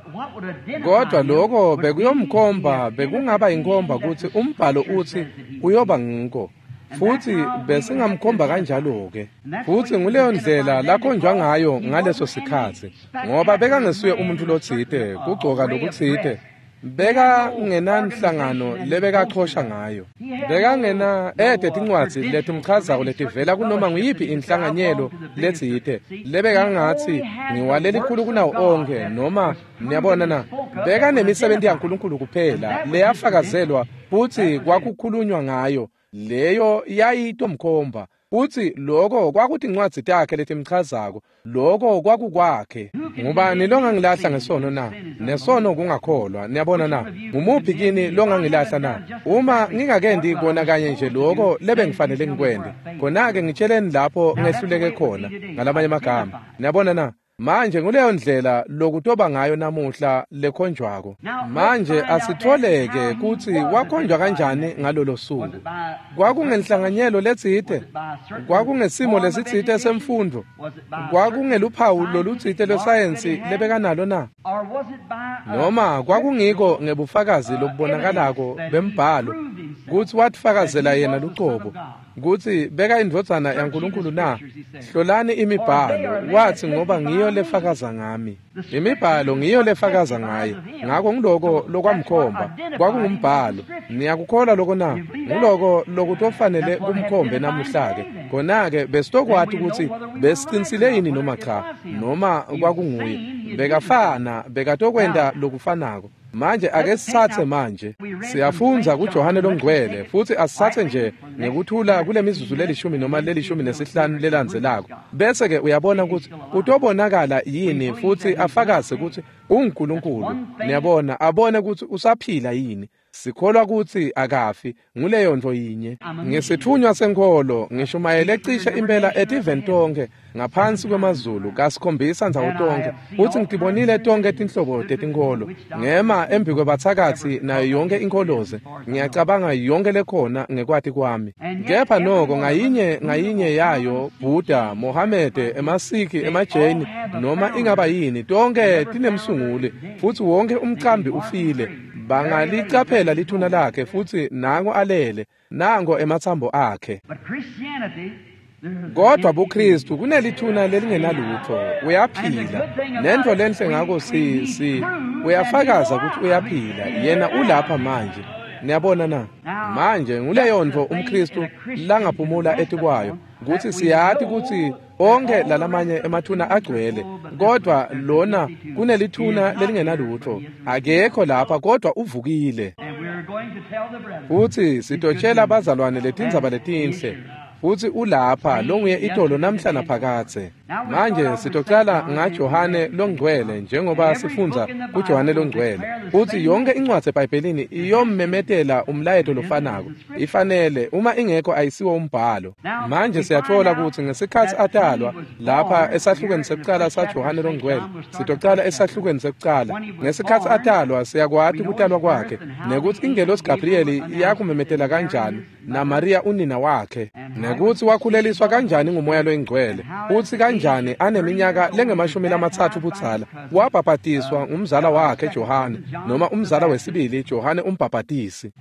Kodwa lokho bekuyomkhomba bekungaba inkomba ukuthi umbhalo uthi uyoba ngiko futhi besingamkhomba kanjalo ke futhi nguleyo ndlela lakhonjwa ngayo ngaleso sikhathi ngoba bekangesiwe umuntu lotsite kugcoka lokutsite beka ngenanhlangano lebekachosha ngayo beka ngena ede tincwadzi letimchazako letivela kunoma nguyiphi inhlanganyelo letsite lebeka ngathi ngiwaleli khulu kunawo onke noma niyabona na beka nemisebenzi yaNkulunkulu kuphela leyafakazelwa futhi kwakukhulunywa ngayo leyo yayitomkhomba uthi lokho kwakuthi incwadzi takhe letimchazako lokho kwakukwakhe. Ngubani longangilahla ngesono na nesono kungakholwa niyabona na ngumuphi kini longangilahla na uma ngingakendi kona kanye nje lokho lebe ngifanele ngikwende khona ke ngitsheleni lapho ngehluleke khona ngalamanye amagama niyabona na manje nguleyo ndlela lokutoba ngayo namuhla lekhonjwako. Manje asitholeke ukuthi wakhonjwa kanjani ngalolo suku kwakungenhlanganyelo letsite kwakungesimo lesitsite semfundo kwakungeluphawu lolutsite lwesayensi lebekanalo na noma kwakungiko ngebufakazi lobubonakalako bembhalo kuthi watifakazela yena luqobo kuthi beka indvodzana yaNkulunkulu na hlolani imibhalo wathi ngoba ngiyo lefakaza ngami imibhalo ngiyo lefakaza ngaye ngakho ngiloko lokwamkhomba kwakungumbhalo niyakukholwa lokho na ngiloko lokutofanele kumkhombe namuhla ke khona ke besitokwathi ukuthi besiqinisile yini noma cha noma kwakunguye bekafana bekatokwenda lokufanako. Manje ake sithathe manje siyafunza kuJohane longcwele futhi asithathe nje ngekuthula kule mizuzu lelishumi noma lelishumi nesihlanu lelandzelako bese ke uyabona ukuthi utobonakala yini futhi afakaze ukuthi uNkulunkulu niyabona abone ukuthi usaphila yini sikholwa ukuthi akafi nguleyo ntvo yinye ngesithunywa senkolo ngishumayele cishe impela etiven tonke ngaphansi kwemazulu kasikhombisa nzawo tonke uthi ngitibonile tonke tinhlobo tetinkolo ngema embi kwebathakathi nayo yonke inkoloze ngiyacabanga yonke lekhona ngekwati kwami kepha noko ngayinye ngayinye yayo Buddha Mohammed emasiki emajaini noma ingaba yini tonke tinemsunguli futhi wonke umqambi ufile bangalicaphela lithuna lakhe futhi nango alele nango emathambo akhe. Kodwa buKristu kunelithuna lelingenalutho uyaphila nento lenhle ngako si si uyafakaza ukuthi uyaphila yena ulapha manje niyabona na manje nguleyo ntvo umKristu langaphumula etikwayo ukuthi siyathi ukuthi onke lalamanye emathuna agcwele kodwa lona kunelithuna lelingenalutho akekho lapha kodwa uvukile futhi sitotshela abazalwane letindzaba letinhle futhi ulapha longuye itolo namhla naphakathe. Manje sitocala ngaJohane longcwele njengoba sifunza kuJohane longcwele futhi yonke incwadi eBhayibhelini iyommemetela umlayeto lofanako ifanele uma ingekho ayisiwo umbhalo. Manje siyathola ukuthi ngesikhathi atalwa lapha esahlukweni sekuqala saJohane longcwele sitocala esahlukweni sekuqala ngesikhathi atalwa siyakwathi ukutalwa kwakhe nekuthi ingelosi Gabriel yakumemetela kanjani naMaria unina wakhe, nekuthi wakhuleliswa kanjani ngumoya loyingcwele, uthi kanjani aneminyaka lengemashumi lamathathu budzala wabhabhatiswa ngumzala wakhe Johane, noma umzala wesibili Johane umbhabhatisi.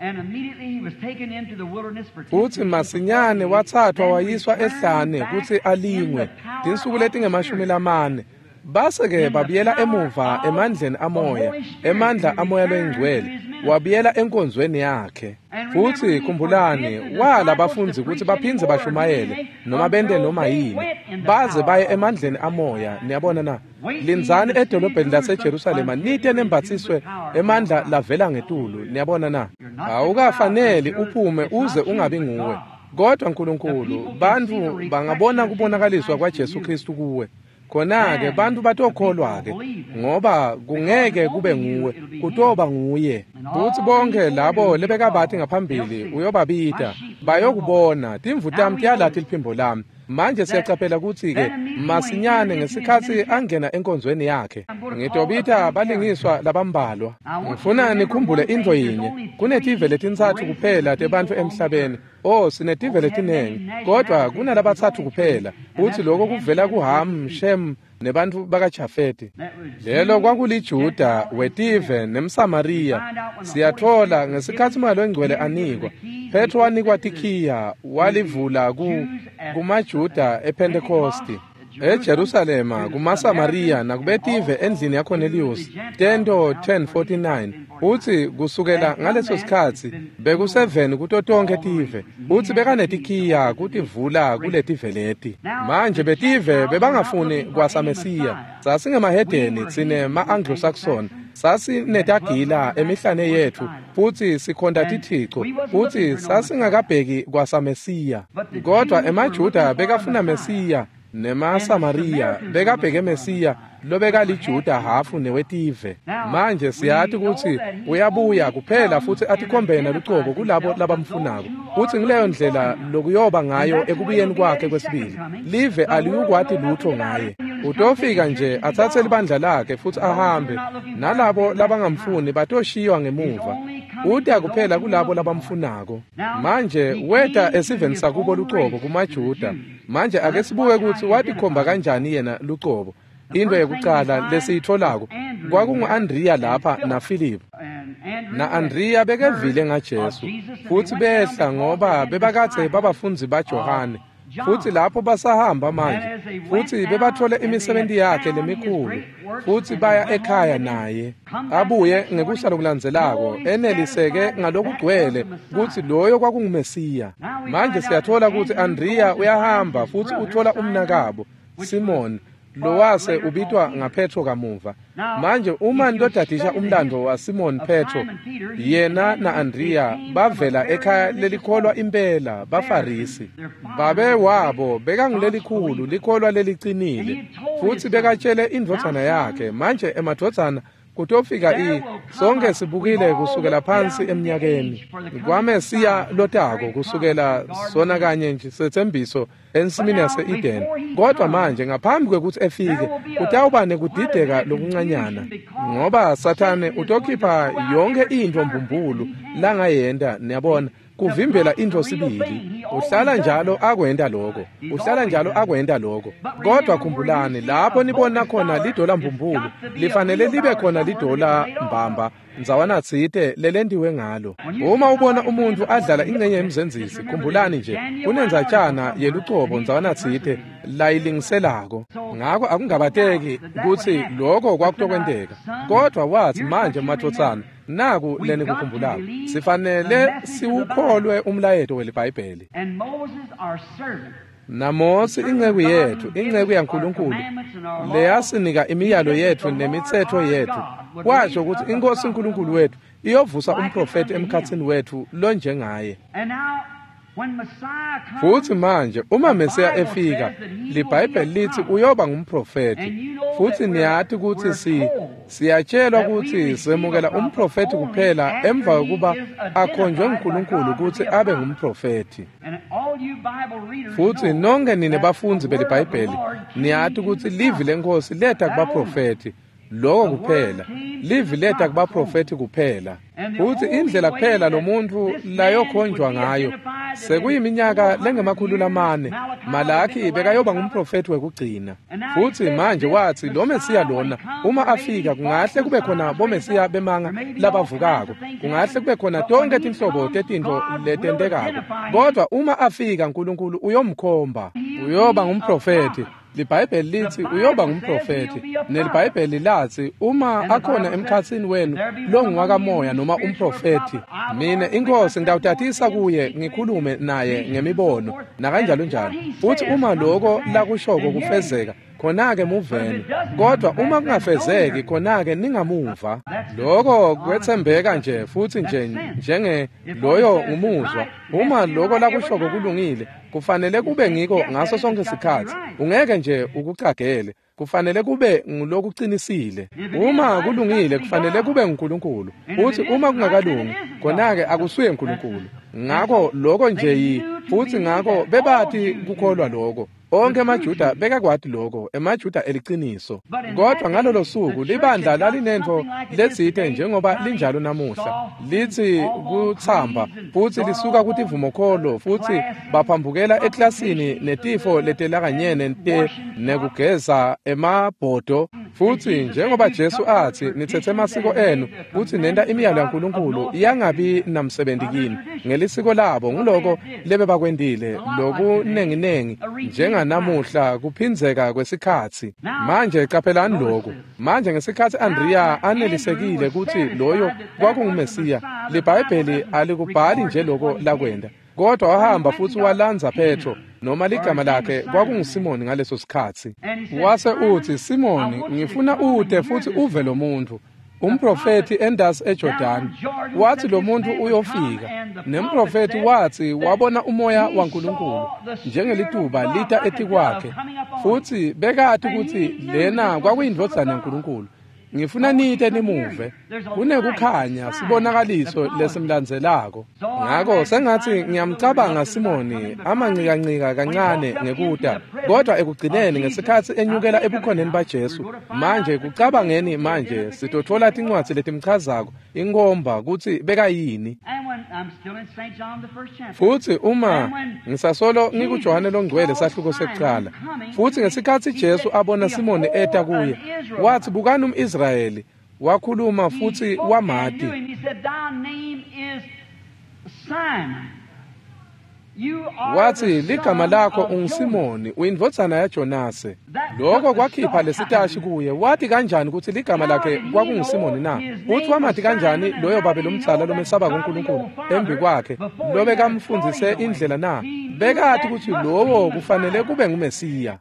Uthi masinyane wathathwa wayiswa ehlane kuthi alingwe tinsuku letingemashumi lamane. Base-ke babuyela emuva emandleni amoya, emandla amoya loyingcwele, wabuyela enkonzweni yakhe. Futhi khumbulani, wala abafunzi ukuthi baphindze bashumayele noma bende noma yini, baze baye emandleni amoya. Niyabona na, linzani edolobheni laseJerusalema nite nembathiswe emandla lavela ngetulu. Niyabona na, awukafanele uphume uze ungabi nguwe, kodwa uNkulunkulu bantu bangabona kubonakaliswa kwaJesu Kristu kuwe. Khona-ke bantu batokholwa-ke, ngoba kungeke kube nguwe, kutoba nguye. Futhi bonke labo lebekabathi ngaphambili uyobabita, bayokubona timvu tami tiyalathi liphimbo lami. Manje siyacaphela ukuthi-ke masinyane ngesikhathi angena enkonzweni yakhe. Ngitobita balingiswa labambalwa. Ngifuna nikhumbule into yinye, kunetive letintsathu kuphela tebantu emhlabeni. Oh, sinetive letinengi, kodwa kunalabathathu kuphela. Uthi lokho kuvela kuHam, Shem nebantu bakaJafeti. Lelo kwakuliJuda, wetive nemSamariya. Siyathola ngesikhathi umoya loyingcwele anikwa, Petro wanikwa Tikhiya, walivula ku kumaJuda ePentecosti. eJerusalema kumaSamariya nakubetive endlini yaCornelius. Tento ten forty-nine uthi kusukela ngaleso sikhathi beku-seven kuto tonke tive. Uthi bekanetikhiya kutivula kuletive leti. Manje betive bebangafuni kwasaMesiya. Sasingemahedeni tsine ma-Anglo-Saxon, sasinetagila emihlane yethu futhi sikhonda tithixo, futhi sasingakabheki kwasaMesiya. Kodwa emaJuda bekafuna Mesiya, nemaSamariya bekabheke Mesiya lobeka liJuda hafu newetive. Manje siyathi ukuthi uyabuya kuphela futhi atikhombena lucobo kulabo labamfunako. Uthi ngileyo ndlela lokuyoba ngayo ekubuyeni kwakhe kwesibili, live aliyukwati lutho ngaye. Utofika nje athathe libandla lakhe futhi ahambe, nalabo labangamfuni batoshiywa ngemuva. Uthi akuphela kulabo labamfunako. Manje weta esiveni sakubo lucobo kumaJuda. Manje ake sibuke ukuthi watikhomba kanjani yena lucobo. Into yokuqala lesiyitholako kwakungu-Andriya lapha naFilipu. Na-Andriya bekevile ngaJesu futhi behla ngoba bebakathe babafunzi baJohane. Futhi lapho basahamba manje, futhi bebathole imisebenzi yakhe lemikhulu, futhi baya ekhaya naye. Abuye ngekusala kulandzelako eneliseke ngalokugcwele ukuthi loyo kwakungumesiya. Manje siyathola ukuthi Andriya uyahamba futhi uthola umnakabo Simon, lowase ubitwa ngaPetro kamuva. Manje uma ndodadisha umlando waSimon Petro, yena na-Andriya bavela ekhaya lelikholwa impela baFarisi. Babe wabo bekangilelikhulu likholwa lelicinile, futhi bekatshele indvodzana yakhe. Manje emadvodzana kutofika i sonke sibukile kusukela phansi eminyakeni kwaMesiya lotako kusukela sona kanye nje sethembiso ensimini yase-Eden. Kodwa manje ngaphambi kwekuthi efike kutawuba nekudideka lokuncanyana, ngoba Sathane utokhipha yonke into mbumbulu langayenda. Niyabona, kuvimbela into sibili. Uhlala njalo akwenda lokho, uhlala njalo akwenda lokho. Kodwa khumbulani, lapho nibona khona lidola mbumbulu lifanele libe khona lidola mbamba nzawana tsite lelendiwe ngalo. Uma ubona umuntu adlala ingcenye yemzenzisi, khumbulani nje kunenzatshana yelucobo nzawana tsite layilingiselako. Ngakho akungabateki ukuthi lokho kwakutokwenteka. Kodwa wathi manje madvodzana, naku leni kukhumbulako, sifanele siwukholwe umlayeto welibhayibheli. naMose inceku yethu, inceku yaNkulunkulu leyasinika imiyalo yethu nemithetho yethu, washo ukuthi iNkosi uNkulunkulu wethu iyovusa umprofeti emkhathini wethu lonjengaye. Futhi manje uma Mesiya efika, libhayibheli lithi uyoba ngumprofeti. Futhi niyathi ukuthi si siyatshelwa ukuthi semukela umprofeti kuphela emva kokuba akhonjwe uNkulunkulu ukuthi abe ngumprofeti. Futhi nonke nine bafunzi belibhayibheli niyathi ukuthi livi lenkosi letha kubaprofeti lokho kuphela, livi letha kubaprofeti kuphela. Futhi indlela kuphela lo muntu layokhonjwa ngayo sekuyiminyaka lengemakhulu lamane Malaki bekayoba ngumprofeti wekugcina. Futhi manje wathi lo Mesiya lona uma afika kungahle kube khona bomesiya bemanga labavukako, kungahle kube khona tonke tinhlobo tetintfo letentekako. Kodwa uma afika uNkulunkulu uyomkhomba, uyoba ngumprofeti. LiBhayibheli lithi uyoba ngumprofeti, nelibhayibheli lathi uma akhona emkhatsini wenu longwakamoya noma umprofeti, mina inkosi ngidawutatisa kuye ngikhulume naye ngemibono nakanjalo njalo. Futhi uma lokho lakushoko kufezeka khona-ke muveni, kodwa uma kungafezeki khona-ke ningamuva. Lokho kwethembeka nje futhi nje njenge loyo umuzwa. Uma lokho lakushoko kulungile kufanele kube ngiko ngaso sonke isikhathi, ungeke nje ukucagele, kufanele kube ngulokuqinisile. Uma kulungile kufanele kube nguNkulunkulu, futhi uma kungakalungi khona-ke akusuye uNkulunkulu. Ngakho lokho nje yi futhi ngakho bebathi kukholwa lokho. Onke amaJuda bekakwati lokho, emaJuda eliqiniso. Kodwa ngalolo suku libandla lalinento lezithe njengoba linjalo namuhla. Lithi kuthamba futhi lisuka kuthi vumokholo futhi baphambukela eklasini netifo letelakanyene nte nekugeza emabhodo. Futhi njengoba Jesu athi nithethe amasiko enu futhi nenda imiyalo yaNkulunkulu iyangabi namsebenzikini ngelisiko labo nguloko lebe bakwendile lokunenginengi njenga namuhla kuphinzeka kwesikhathi. Manje qaphelani lokho. Manje ngesikhathi Andriya anelisekile ukuthi loyo kwakungumesiya, liBhayibheli alikubhali nje lokho lakwenda. Kodwa wahamba futhi walanza Petro noma ligama lakhe kwakunguSimoni ngaleso sikhathi. Wase uthi, Simoni, ngifuna ude futhi uve lo muntu umprofeti endasi eJordani. Wathi lo muntu uyofika, nemprofeti wathi wabona umoya waNkulunkulu njengelituba lita ethi kwakhe. Futhi bekathi ukuthi lena kwakuyindlodzana yaNkulunkulu. Ngifuna nite nimuve, kunekukhanya sibonakaliso lesimlandzelako. Ngakho sengathi ngiyamcabanga Simoni amancika-ncika kancane ngekuda, kodwa ekugcineni ngesikhathi enyukela ebukhoneni baJesu. Manje kucabangeni manje sitothola tincwadzi letimchazako inkomba ukuthi bekayini. Futhi uma ngisasolo ngikuJohane longcwele sahluko sekuqala, futhi ngesikhathi Jesu abona Simoni eta kuye, wathi bukani umIsrayeli, wakhuluma futhi wamati. Wathi ligama lakho unguSimoni, uyindvodzana yaJonase. Lokho kwakhipha lesitashi kuye. Wathi kanjani ukuthi ligama lakhe kwakunguSimoni na? Uthi wamati kanjani loyo babe lomdzala lomesaba kuNkulunkulu embi kwakhe lobe kamfundzise indlela na? Bekathi ukuthi lowo kufanele kube ngumesiya.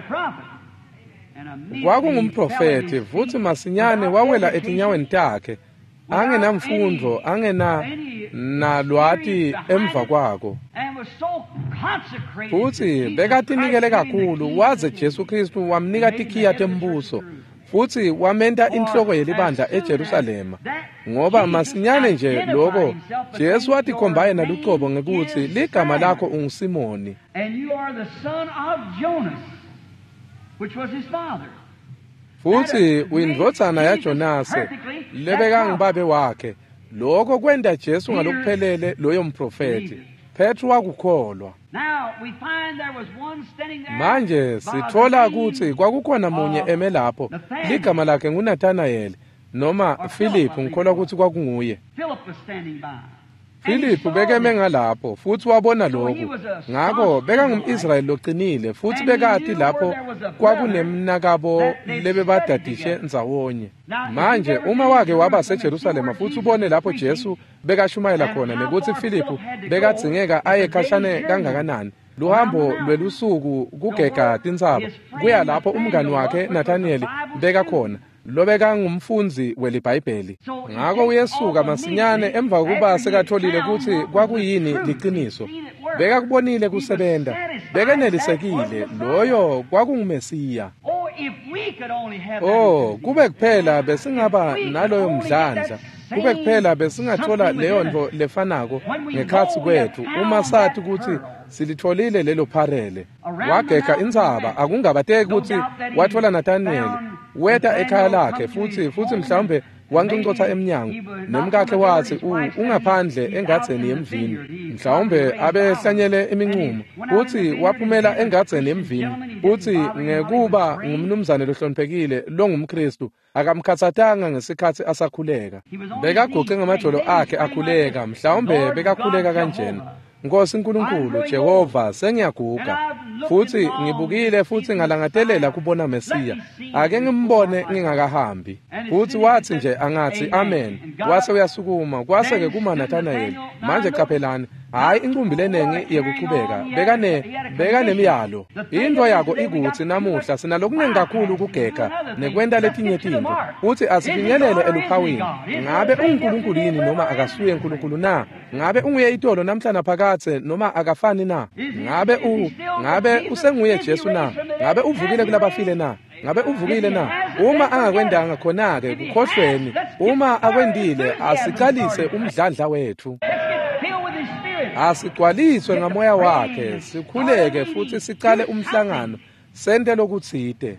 Kwakungumprofeti futhi masinyane wawela etinyaweni takhe, angenamfundo angena nalwati emva kwako. Futhi bekatinikele kakhulu, waze Jesu Kristu wamnika tikhiya tembuso futhi wamenta inhloko yelibandla eJerusalema. Ngoba masinyane nje lokho Jesu watikhomba yena lucobo ngekuthi ligama lakho unguSimoni, which was his father. Futhi uyindvodzana yaJonase lebekangubabe wakhe. Lokho kwenda Jesu ngalokuphelele loyo mprofeti. Petro wakukholwa. Manje sithola ukuthi kwakukhona munye eme lapho, ligama lakhe nguNathanaeli noma Philip, ngikholwa ukuthi kwakunguye. Philip bekeme ngalapho futhi wabona lokho. Ngakho beka ngumIsrayeli loqinile futhi bekathi lapho kwakunemnakabo lebebadadishe nzawonye. Manje uma wake waba seJerusalema futhi ubone lapho Jesu bekashumayela khona nekuthi Philip bekadzingeka aye khashane kangakanani, luhambo lwelusuku kugega tintsaba kuya lapho umngani wakhe Nathanieli beka khona lobeka ngumfundzi welibhayibheli. Ngakho uyesuka masinyane emva kokuba sekatholile ukuthi kwakuyini liqiniso, beka kubonile kusebenta, bekenelisekile loyo kwakungumesiya. Oh, kube kuphela besingaba naloyo mdlandla, kube kuphela besingathola leyo nto lefanako ngekhathi kwethu uma sathi ukuthi silitholile lelo pharele. Wageka intsaba, akungabateki ukuthi wathola Nathanieli weta ekhaya lakhe futhi futhi mhlawumbe wanqincotha emnyango nomkakhe wathi ungaphandle engadzeni yemvini mhlawumbe abehlanyele iminqumo uthi waphumela engadzeni yemvini uthi ngekuba ngumnumzane lohloniphekile longumKristu akamkhathathanga ngesikhathi asakhuleka bekaguqe ngamajolo akhe akhuleka mhlawumbe bekakhuleka kanjena Nkosi nkulunkulu Jehova sengiyaguga futhi ngibukile futhi ngalangatelela kubona Mesiya ake ngimbone ngingakahambi futhi wathi nje angathi amen wase uyasukuma kwase ke kuma Nathanael manje qaphelani hayi inqumbi lenengi yekuqhubeka bekane bekanemiyalo into yako ikuthi namuhla sinalokuningi kakhulu ukugeka nekwenta letinye izinto uthi asifinyelele eluphawini ngabe uNkulunkulu yini noma akasuye uNkulunkulu na ngabe unguye itolo namhlanje phakathe noma akafani na ngabe u ngabe usenguye Jesu na ngabe uvukile kulabafile na ngabe uvukile na uma angakwendanga khona ke kukhohlweni uma akwendile asiqalise umdlandla wethu asigcwaliswe ngamoya wakhe sikhuleke futhi sicale umhlangano sente lokuthide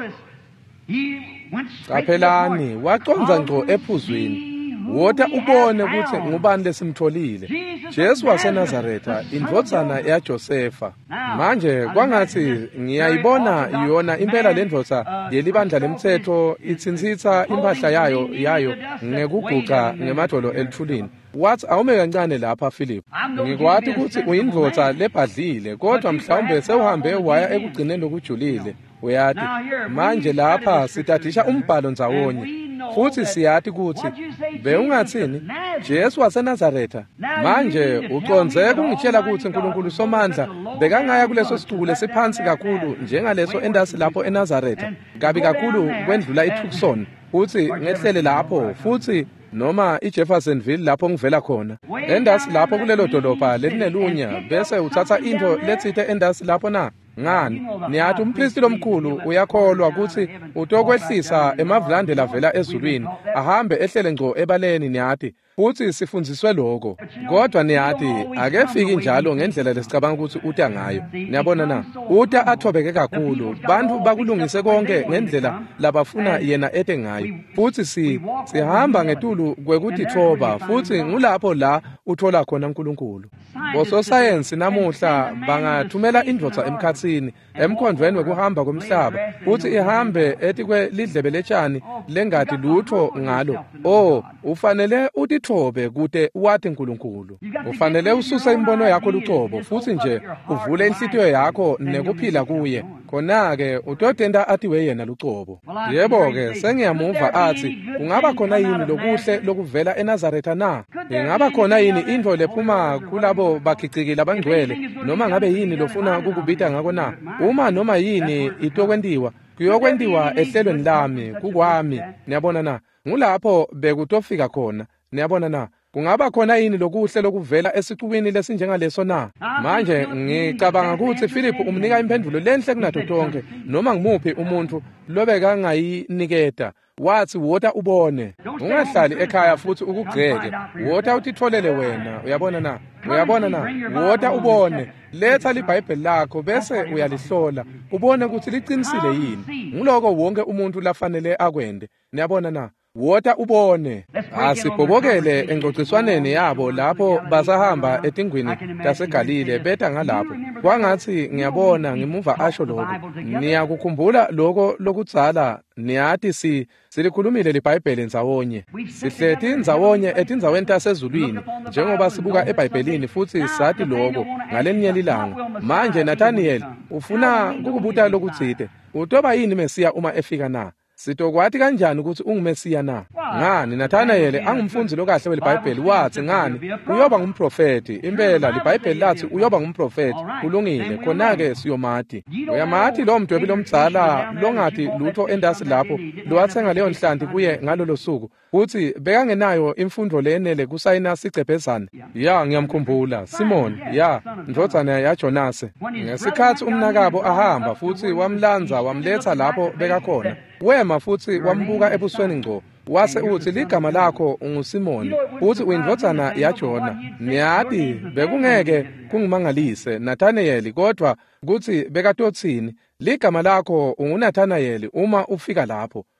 qaphelani waconza ngqo ephuzwini wota ubone ukuthi ngubani lesimtholile Jesu waseNazaretha indvodzana yaJosefa manje kwangathi ngiyayibona yona impela lendvodza yelibandla lemthetho itsinzitsa impahla yayo yayo ngekuguqa ngemadolo elithulini wathi awume kancane lapha Philip ngikwathi ukuthi uyindvodza lebhadlile kodwa mhlawumbe sewuhambe waya ekugcineni lokujulile uyathi manje lapha sitadisha umbhalo ndzawonye futhi siyathi ukuthi bewungathini Jesu waseNazaretha manje uconze kungitshela ukuthi uNkulunkulu somandla bekangaya kuleso sicuku lesiphansi kakhulu njengaleso endasi lapho eNazaretha kabi kakhulu kwendlula iTucson uthi ngehlele lapho futhi noma iJeffersonville lapho ngivela khona endasi lapho kulelo dolobha lelinelunya bese uthatha into letsithe endasi lapho na ngani niyathi umpristi lomkhulu uyakholwa ukuthi utokwehlisa emavlande lavela ezulwini ahambe ehlele ngco ebaleni niyathi futhi sifundziswe lokho kodwa niyathi ake fiki njalo ngendlela lesicabanga ukuthi uta ngayo niyabona na uta athobeke kakhulu bantu bakulungise konke ngendlela labafuna yena ete ngayo futhi si sihamba ngetulu kwekuthi thoba futhi ngulapho la uthola khona uNkulunkulu boso science namuhla bangathumela indvodza emkhatsini emkhondweni wekuhamba komhlaba futhi ihambe ethi kwe lidlebe letshani lengadi lutho ngalo oh ufanele uthi thobe kude wathi uNkulunkulu ufanele ususe imbono yakho lucobo futhi nje uvule inhlitiyo yakho nekuphila kuye khona ke utotenda athi we yena lucobo yebo ke sengiyamuva athi kungaba khona yini lokuhle lokuvela eNazaretha na ingaba khona yini indvo lephuma kulabo bakhicikile abangcwele noma ngabe yini lofuna ukukubita ngako na uma noma yini itokwendiwa kuyokwendiwa ehlelweni lami kukwami niyabona na ngulapho bekutofika khona niyabona na kungaba khona yini lokuhle lokuvela esicukwini lesinjengaleso na manje ngicabanga ukuthi Philip umnika imphendulo lenhle kunato tonke noma ngimuphi umuntu lobeka ngayiniketa wathi wota ubone ungahlali ekhaya futhi ukugceke wota utitholele wena uyabona na uyabona na wota ubone letha liBhayibheli lakho bese uyalihlola ubone ukuthi liqinisile yini ngiloko wonke umuntu lafanele akwende niyabona na wota ubone asibhobokele engcociswaneni yabo lapho basahamba etingwini taseGalile beta ngalapho kwangathi ngiyabona ngimuva asho lokho niyakukhumbula lokho lokudzala niyathi si silikhulumile liBhayibheli ndzawonye sihlethi ndzawonye etindzaweni tasezulwini njengoba sibuka eBhayibhelini futhi sathi lokho ngalenye lilanga manje Nathaniel ufuna kukubuta lokutsite utoba yini Mesiya uma efika na sitokwathi kanjani ukuthi ungumesiya na ngani Nathanael angumfundzi lokahle weBhayibheli wathi ngani uyoba ngumprofeti impela liBhayibheli lathi uyoba ngumprofeti kulungile khona ke siyomati uyamathi lo mdwebi lomdzala longathi lutho endasi lapho lowathenga leyo nhlanti kuye ngalolo suku uthi bekangenayo imfundo lenele kusayina sigcebhezana ya ngiyamkhumbula Simon ya ndvodzana yaJonase ngesikhathi umnakabo ahamba futhi wamlanza wamletha lapho bekakhona wema futhi wambuka ebusweni ngco wase uthi ligama lakho unguSimoni uthi uyindvodzana yaJona niyathi bekungeke kungimangalise Nathaniel kodwa kuthi bekatotsini ligama lakho unguNathaniel uma ufika lapho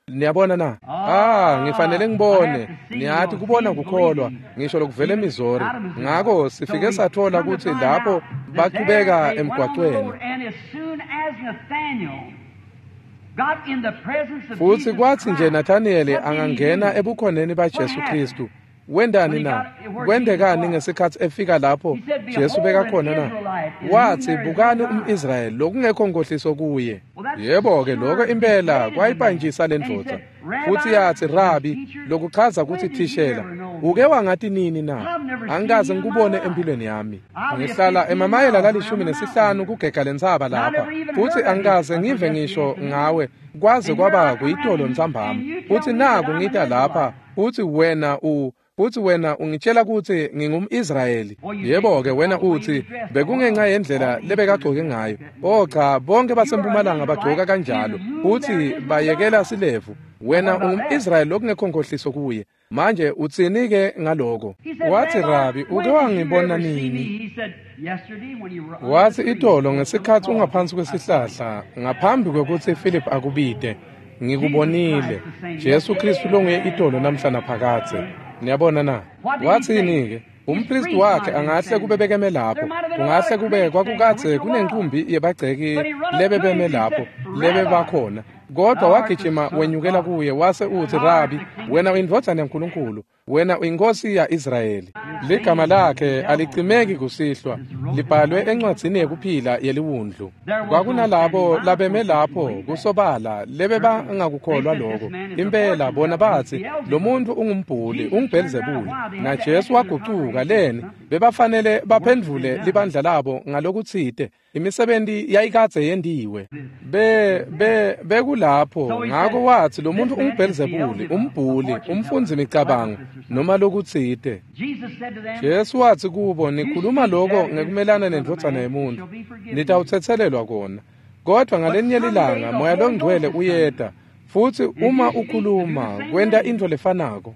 Niyabona na? Ah, ngifanele ngibone. Niyathi kubona kukholwa. Ngisho lokuvela eMizori. Ngakho sifike sathola ukuthi lapho baqhubeka emgwaqweni. Futhi kwathi nje Nathaniel angangena ebukhoneni baJesu Kristu. Wendani na? Kwendekani ngesikhathi efika lapho Jesu beka khona na? Wathi bukani umIsrayeli lokungekho ngohliso kuye. Yebo ke lokho impela kwayipanjisa lendvodza. Futhi yathi Rabi lokuchaza ukuthi thishela. Uke wangathi nini na? Angikaze ngikubone empilweni yami. Ngihlala emamayela lalishumi nesihlanu kugega lentsaba lapha. Futhi angikaze ngive ngisho ngawe kwaze kwaba kuyitolo ntsambama. Futhi naku ngita lapha. Futhi wena u Uthi wena ungitshela ukuthi ngingumIsrayeli. Yebo ke wena uthi bekungenxa yendlela lebekagcoke ngayo. Oh cha, bonke basempumalanga bagcoka kanjalo. Uthi bayekela silevu. Wena ungumIsrayeli lokungekho ngohliso kuye. Manje utsini ke ngaloko? Wathi Rabi, uke wangibona nini? Wathi itolo ngesikhathi ungaphansi kwesihlahla ngaphambi kokuthi Philip akubide. Ngikubonile. Jesu Kristu longuye itolo namhlanje phakathe. Niyabona na? Wathini ke? Umpristi wakhe angahle kube bekeme lapho. Kungahle kube kwakukathe kunenkumbi yebagceki lebe beme lapho, lebe bakhona. Kodwa wagijima wenyukela kuye wase uthi Rabi, wena uyindvodana yaNkulunkulu, wena uyinkosi ya Israyeli. Ligama lakhe alicimeki kusihlwa, libhalwe encwadzini yekuphila yeliwundlu. Kwakunalabo labeme lapho kusobala lebe bangakukholwa lokho. Impela bona bathi lo muntu ungumbhuli, unguBelzebuli. Na Jesu wagucuka leni bebafanele baphendvule libandla labo ngalokuthite. Imisebenzi yayikadze yendiwe. Be be bekulapho ngako wathi lo muntu unguBelzebuli, umbhuli, umfunzi imicabango noma lokuthite. Jesu wathi kubo nikhuluma lokho ngekumelana nendvodzana yomuntu. Nitawuthethelelwa kona. Kodwa ngalenye ilanga moya longcwele uyeda. Futhi uma ukhuluma kwenda into lefanako.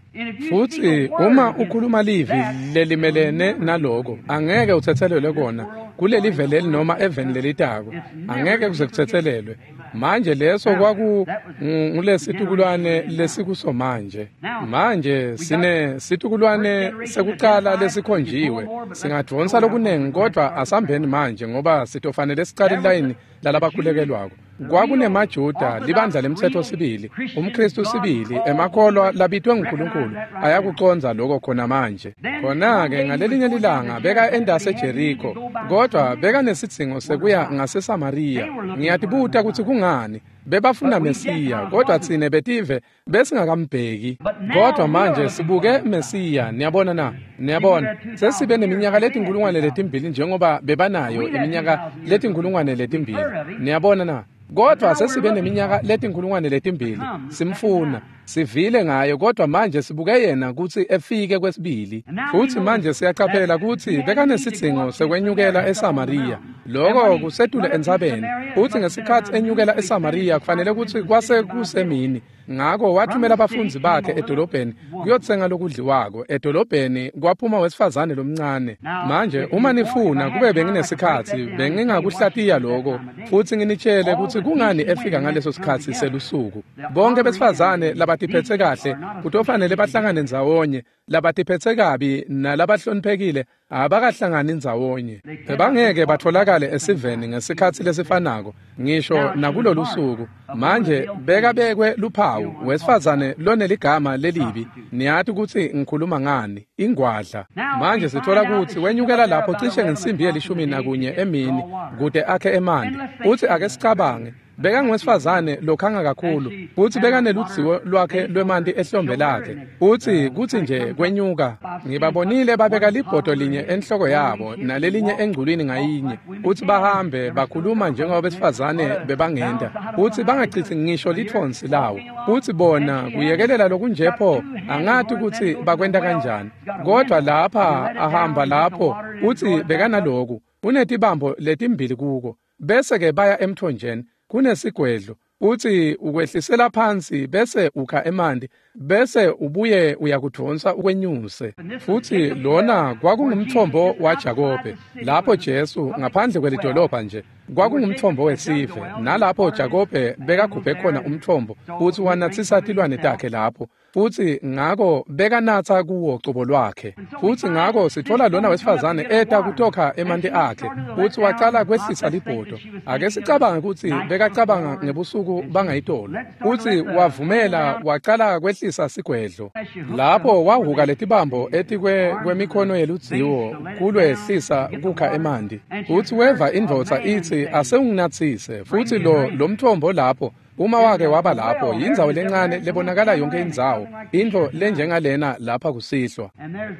Futhi uma ukhuluma livi lelimelene naloko angeke uthethelelwe kona kuleli veleli noma eveni lelitako. Angeke kuze kuthethelelwe. Manje leso kwaku ngulesitukulwane lesikuso manje. Manje sine situkulwane sekuqala lesikhonjiwe. Singadonsa lokunengi kodwa asambeni manje ngoba sitofanele siqale iline lalabakhulekelwako. KwakunemaJuda libandla lemthetho sibili, umKristu sibili, emakholwa labitwe nguNkulunkulu ayakuconza lokho khona manje. Khona ke ngalelinye ilanga beka endase eJeriko, kodwa beka nesitsingo sekuya ngaseSamaria. Ngiyatibuta ukuthi kungani bebafuna Mesiya, kodwa thine betive besingakambheki. Kodwa manje sibuke Mesiya, niyabona na? Niyabona sesibe neminyaka letinkulungwane letimbili njengoba bebanayo iminyaka letinkulungwane letimbili. Niyabona na? Kodwa sesibe neminyaka letinkulungwane letimbili simfuna sivile ngayo, kodwa manje sibuke yena ukuthi efike kwesibili. Futhi manje siyacaphela ukuthi bekanesidzingo sekwenyukela eSamaria. Lokho kusedule entsabeni. Uthi ngesikhathi enyukela eSamaria kufanele ukuthi kwase kusemini. Ngakho wathumela abafunzi bakhe edolobheni kuyotsenga lokudliwako. Edolobheni kwaphuma wesifazane lomncane. Manje uma nifuna kube benginesikhathi bengingakuhlatiya lokho futhi nginitshele ukuthi kungani efika ngaleso sikhathi selusuku. Bonke besifazane labatiphethe kahle kutofanele bahlangane ndzawonye, labatiphethe kabi nalabahloniphekile abakahlangani ndzawonye. Bangeke batholakale esiveni ngesikhathi lesifanako ngisho nakulolu suku. Manje beka bekwe luphawu wesifazane loneligama lelibi. Niyathi ukuthi ngikhuluma ngani? Ingwadla. Manje sithola ukuthi wenyukela lapho cishe ngensimbi yelishumi nakunye emini kude akhe emandi. Uthi ake sicabange beka ngwesifazane lokhanga kakhulu futhi beka neludziwo lwakhe lwemanti ehlombe lakhe. Uthi kuthi nje kwenyuka ngibabonile babeka libhodo linye enhloko yabo nalelinye engculwini ngayinye. Uthi bahambe bakhuluma njengoba besifazane bebangenda. Uthi bangachithi ngisho lithonsi lawo. Uthi bona kuyekelela lokunjepho angathi ukuthi bakwenda kanjani. Kodwa lapha ahamba lapho uthi beka naloku unetibambo letimbili kuko. Bese ke baya emthonjeni kunesigwedlo. Uthi ukwehlisela phansi bese ukha emanti bese ubuye uyakudonsa ukwenyuse. Futhi lona kwakungumthombo waJakobe, lapho Jesu ngaphandle kwelidolobha nje kwakungumthombo wesive, nalapho Jakobe bekakhuphe khona umthombo futhi wanathisa tilwane takhe lapho, futhi ngako bekanatha kuwo cobo lwakhe. Futhi ngako sithola lona wesifazane eta kutoka emanti akhe, futhi waqala kwehlisa libhodo. Ake sicabanga ukuthi bekacabanga ngebusuku bangayitolo, futhi wavumela waqala kwehlisa sigwedlo. Lapho wahuka letibambo etikwe kwemikhono yeludziwo kulwehlisa kukha emanti, futhi weva indvodza ithi asewunginathise. Futhi lo lomthombo lapho uma wake waba lapho yindzawo lencane lebonakala yonke indzawo, into lenjengalena lapha kusihlwa.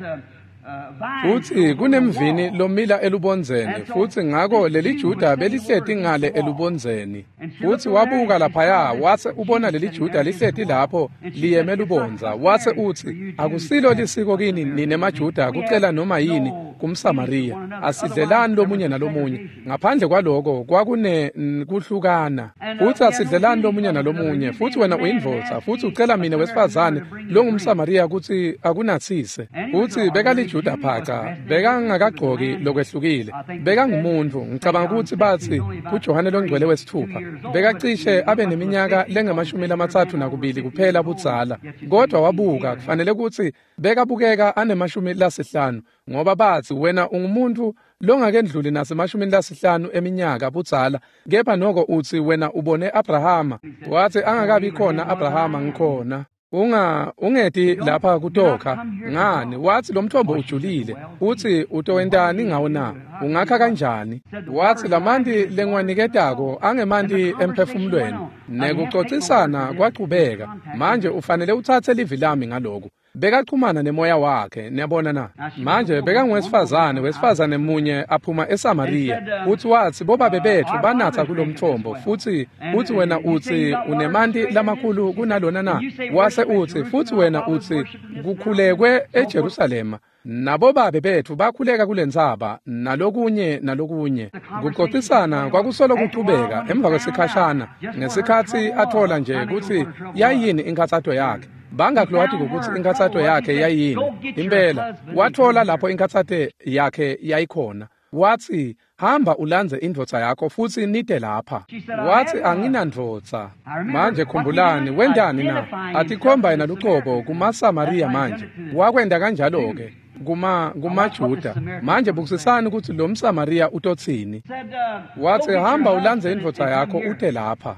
Futhi kunemvini lomila elubonzeni, futhi ngako leli Juda belihleti ngale elubonzeni. Futhi wabuka laphaya wase ubona leli Juda lihleti lapho liyeme lubonza, wase uthi akusilo lisiko kini nine maJuda kucela noma yini kumSamariya, asidlelani lomunye nalomunye. Ngaphandle kwaloko kwakune kuhlukana, futhi asidlelani lomunye nalomunye. Futhi wena uyindvodza, futhi ucela mina wesifazane longumSamariya ukuthi akunathise. Futhi bekali Juda phaca bekangakagqoki lokwehlukile, bekangumuntu. Ngicabanga ukuthi bathi kuJohane longcwele wesithupha bekacishe abe neminyaka lengamashumi lamathathu nakubili kuphela budzala, kodwa wabuka kufanele ukuthi bekabukeka anemashumi lasihlanu, ngoba bathi wena ungumuntu longakendluli nasemashumi lasihlanu eminyaka budzala, kepha noko uthi wena ubone Abrahama. Wathi angakabi khona Abrahama ngikhona. Unga ungeti lapha kutoka ngani? Wathi lo mthombo ujulile, uthi utowendani ngawo na? Ungakha kanjani? Wathi lamanti lengwaniketako angemanti emphefumulweni. Nekuxoxisana kwaqhubeka, manje ufanele uthathe livi lami ngaloko. Bekachumana nemoya wakhe, niyabona na? Manje bekangwesifazane, wesifazane munye aphuma eSamariya. Uthi wathi bobabe bethu banatha kulomthombo, futhi uthi wena uthi unemanti lamakhulu kunalona na? Wase uthi futhi wena uthi kukhulekwe eJerusalema, nabo babe bethu bakhuleka kulendzaba, nalokunye nalokunye. Kuxoxisana kwakusolo kuqhubeka. Emva kwesikhashana, ngesikhathi athola nje ukuthi yayini inkathato yakhe, bangakulwathi ukuthi inkathato yakhe yayini impela, wathola lapho inkathato yakhe yayikhona. Wathi hamba ulanze indvodza yakho futhi nide lapha. Wathi anginandvodza. Manje khumbulani, wendani na? Atikhomba yena lucobo kumaSamariya manje. Wakwenda kanjalo-ke kuma kumaJuda. Manje bukusisani ukuthi lo mSamariya utothini? Wathi hamba ulanze indvodza yakho ude lapha.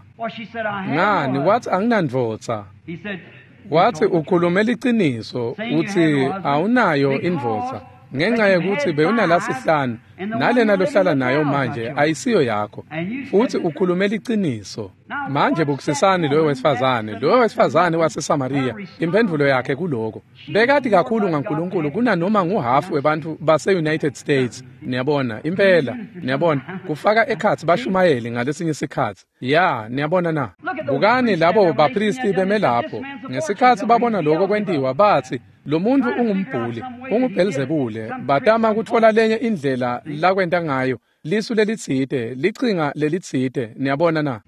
Ngani? Wathi anginandvodza. Wathi ukhulumela iqiniso, uthi awunayo indvodza, ngenxa yokuthi bewunalasihlanu, nalena lohlala nayo manje ayisiyo yakho, futhi ukhulumela iqiniso. Manje bukusisani loyo wesifazane, loyo wesifazane waseSamariya, imphendvulo yakhe kuloko. Bekati kakhulu ngaNkulunkulu kunanoma nguhafu webantu base-United States, niyabona, impela, niyabona, kufaka ekhathi bashumayeli ngalesinye isikhathi. Ya, niyabona na? Bukani labo bapristi beme lapho, ngesikhathi babona lokho kwentiwa bathi, lo muntu ungumbhuli, ungubhelizebule, batama ukuthola lenye indlela lakwenta ngayo. Lisu lelitsite, licinga lelitsite, niyabona na?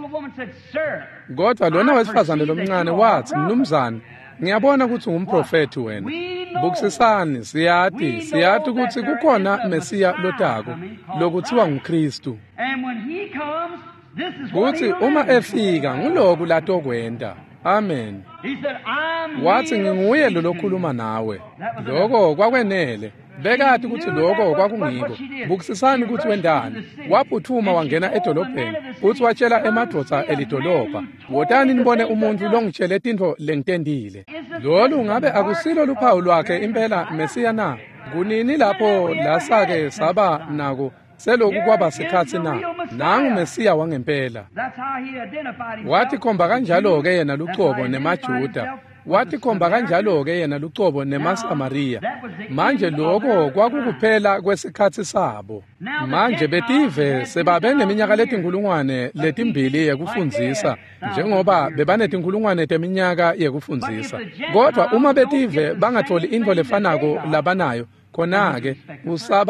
Kodwa lona wesifazane lomncane wathi, mnumzane, ngiyabona ukuthi ungumprofeti wena. Bukusisani, siyati, siyati ukuthi kukhona Mesiya lotako, lokuthiwa nguKristu. Kuthi uma efika nguloku latokwenda. Amen. Wathi nginguye lo lokhuluma nawe. Lokho kwakwenele. Bekati ukuthi lokho kwakungiko. Bukusisani ukuthi wendani. Waphuthuma wangena edolobheni, uthi watshela emadvodza elidolobha, wotani nibone umuntu longitshele tinto lengitendile. Lolu ngabe akusilo luphawu lwakhe impela Mesiya na? Kunini lapho lasake saba nako seloku kwaba sikhathi na? Nangu Mesiya wangempela. Wathi khomba kanjalo-ke yena lucobo nemaJuda. Wathi khomba kanjalo-ke yena lucobo nemaSamariya. Manje lokho kwakukuphela kwesikhathi sabo. Manje betive sebabe neminyaka letinkulungwane letimbili yekufundzisa, njengoba bebanetinkulungwane teminyaka yekufundzisa. Kodwa uma betive bangatholi into lefanako labanayo, khona-ke usaba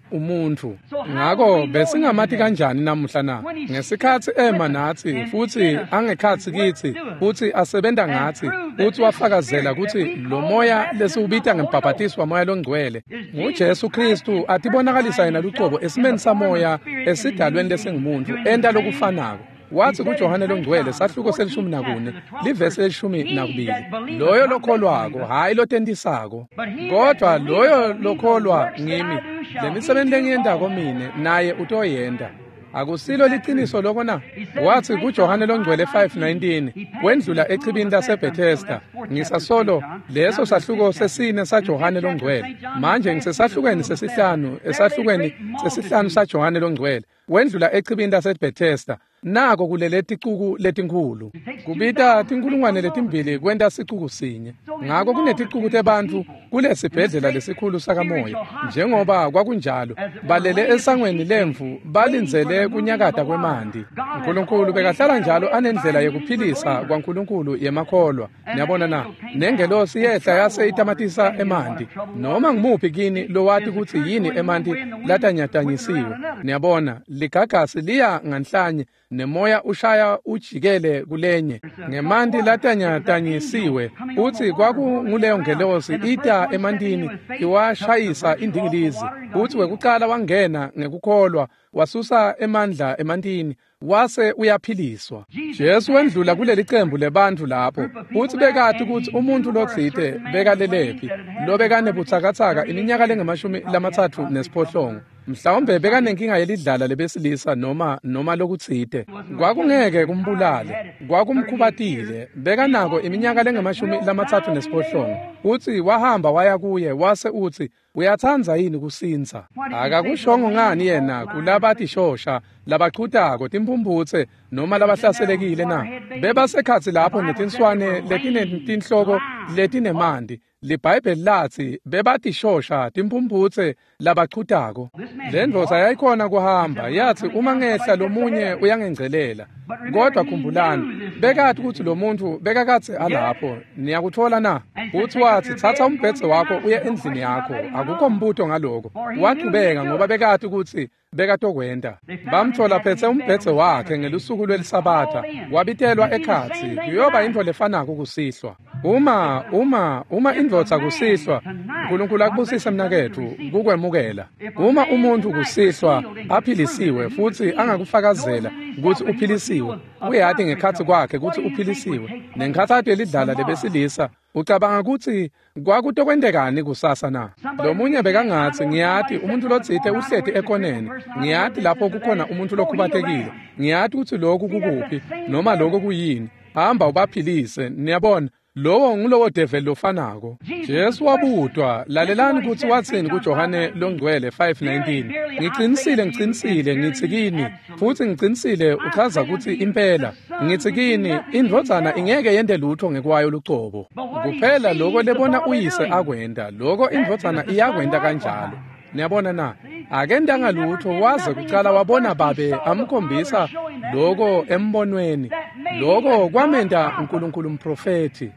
umuntu. Ngakho besingamathi kanjani namuhla na? Ngesikhathi ema nathi futhi angekhathi kithi futhi asebenta ngathi uthi wafakazela ukuthi lo moya lesiubita ngempaphatiswa moya longcwele nguJesu Kristu atibonakalisa yena luqobo esimeni samoya esidalweni lesingumuntu enda lokufanako. Wathi kuJohane longcwele sahluko selishumi nakune livesi leshumi nakubili loyo lokholwako hayi lotentisako kodwa loyo lokholwa ngimi lemisebenzi lengiyendako mina naye utoyenda. Akusilo liqiniso lokho na? Wathi kuJohane longcwele five nineteen wendlula echibini laseBethesda ngisasolo leso sahluko sesine saJohane longcwele manje ngisesahlukweni sesihlanu esahlukweni sesihlanu saJohane longcwele wendlula echibini laseBethesda nako kulele ticuku letinkulu kubita tinkulungwane letimbili kwenta sicuku sinye. Ngakho kuneticuku tebantu kulesibhedlela lesikhulu sakamoya njengoba kwakunjalo balele esangweni lemvu balinzele kunyakata kwemandi. uNkulunkulu bekahlala njalo anendlela yokuphilisa kwaNkulunkulu yemakholwa. Niyabona na nengelosi yehla yase itamatisa emandi noma ngimuphi kini lowathi ukuthi yini emandi latanyatanyisiwe. Niyabona ligagasi liya nganhlanye nemoya ushaya ujikele kulenye ngemandi latanyatanyisiwe uthi kwakunguleyo ngelosi ita emandini iwashayisa indingilizi uthi wekuqala wangena ngekukholwa wasusa emandla emandini wase uyaphiliswa. Jesu wendlula kuleli qembu lebantu lapho uthi bekathi ukuthi umuntu lotsite bekalelepi lo bekane buthakathaka iminyaka lengemashumi lamathathu nesiphohlongo mhlawumbe bekanenkinga yelidlala lebesilisa noma noma lokutsite kwakungeke kumbulale kwakumkhubatile bekanako iminyaka lengemashumi lamathathu nesiphohlongo uthi wahamba waya kuye wase uthi uyathanza yini kusinza akakushongo ngani yena kulabathi shosha labaqhutako timpumputse noma labahlaselekile na bebasekhathi lapho netinswane letinetinhloko letinemandi liBhayibheli lathi bebathi shosha timpumputse labaqhutako. Le ndvodza yayikhona kuhamba yathi uma ngehla lomunye uyangengcelela kodwa khumbulani bekathi ukuthi lo muntu bekakathi alapho niyakuthola na uthi wathi thatha umbhedze wakho uye endlini yakho akukho mbuto ngaloko waqhubeka ngoba bekathi ukuthi bekatokwenda bamthola phethe umbhedze wakhe ngelusuku lwelisabatha wabitelwa ekhathi kuyoba into lefanako kusihlwa. Uma uma uma indvodza kusihlwa uNkulunkulu akubusise mnakethu kukwemukela. Uma umuntu kusihlwa aphilisiwe futhi angakufakazela ukuthi uphilisiwe uyathi ngekhathi kwakhe ukuthi uphilisiwe nenkathathu elidlala lebesilisa ucabanga ukuthi kwakutokwendekani kusasa na? Lo munye bekangathi ngiyathi umuntu lotsite uhleti ekonene ngiyathi lapho kukhona umuntu lokhubatekile ngiyathi ukuthi lokhu kukuphi noma lokho kuyini hamba ubaphilise. Niyabona lowo ngulowo devil lofanako. Jesu wabudwa lalelani ukuthi wathini kuJohane longcwele five nineteen ngiqinisile ngiqinisile ngithi kini futhi ngiqinisile uchaza ukuthi impela ngithi kini indvodzana ingeke yende lutho ngekwayo luqobo kuphela lokho lebona uyise akwenda lokho indvodzana iyakwenda kanjalo. Niyabona na akenda ngalutho waze kuqala wabona babe amkhombisa lokho embonweni lokho kwamenda uNkulunkulu umprofeti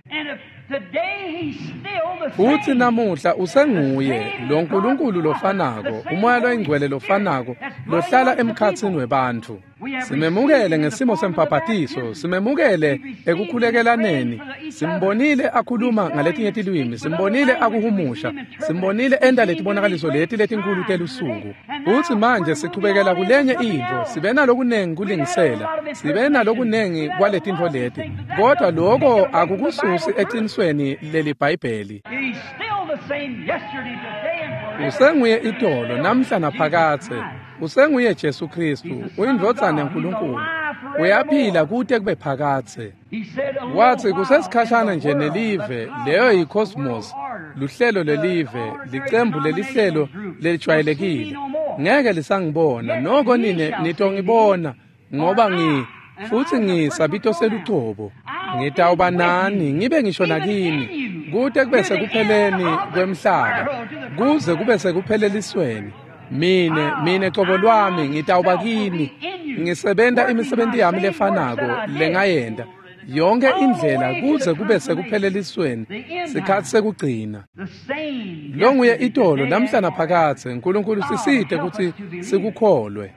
futhi namuhla usenguye lo nkulunkulu lofanako umoya loyingcwele lofanako lohlala emkhathini webantu. Simemukele ngesimo sempaphathiso simemukele ekukhulekelaneni simbonile akhuluma ngaletinye tilwimi simbonile akuhumusha simbonile enda letibonakaliso leti letinkulu telusuku uthi manje siqhubekela kulenye into sibena lokunengi kulingisela sibena lokunengi kwaletinto leti kodwa lokho akukususi eqinisweni leli Bhayibheli. Usenguye itolo namhla naphakathe usenguye Jesu Kristu uyindvodzana yaNkulunkulu uyaphila kude kube phakathe. Wathi kusesikhashana nje nelive leyo yicosmos luhlelo lelive licembu lelihlelo lelijwayelekile ngeke lisangibona noko nine nitongibona ngoba ngi futhi ngisabito seluqobo ngitawuba nani ngibe ngisho nakini kude kube sekupheleni kwemhlaba kuze kube sekuphelelisweni mine mine qobo lwami ngitawuba kini ngisebenta imisebenzi yami lefanako lengayenda yonke indlela kuze kube sekuphelelisweni sikhathi sekugcina. Lo nguye itolo namhla naphakathe uNkulunkulu siside ukuthi sikukholwe.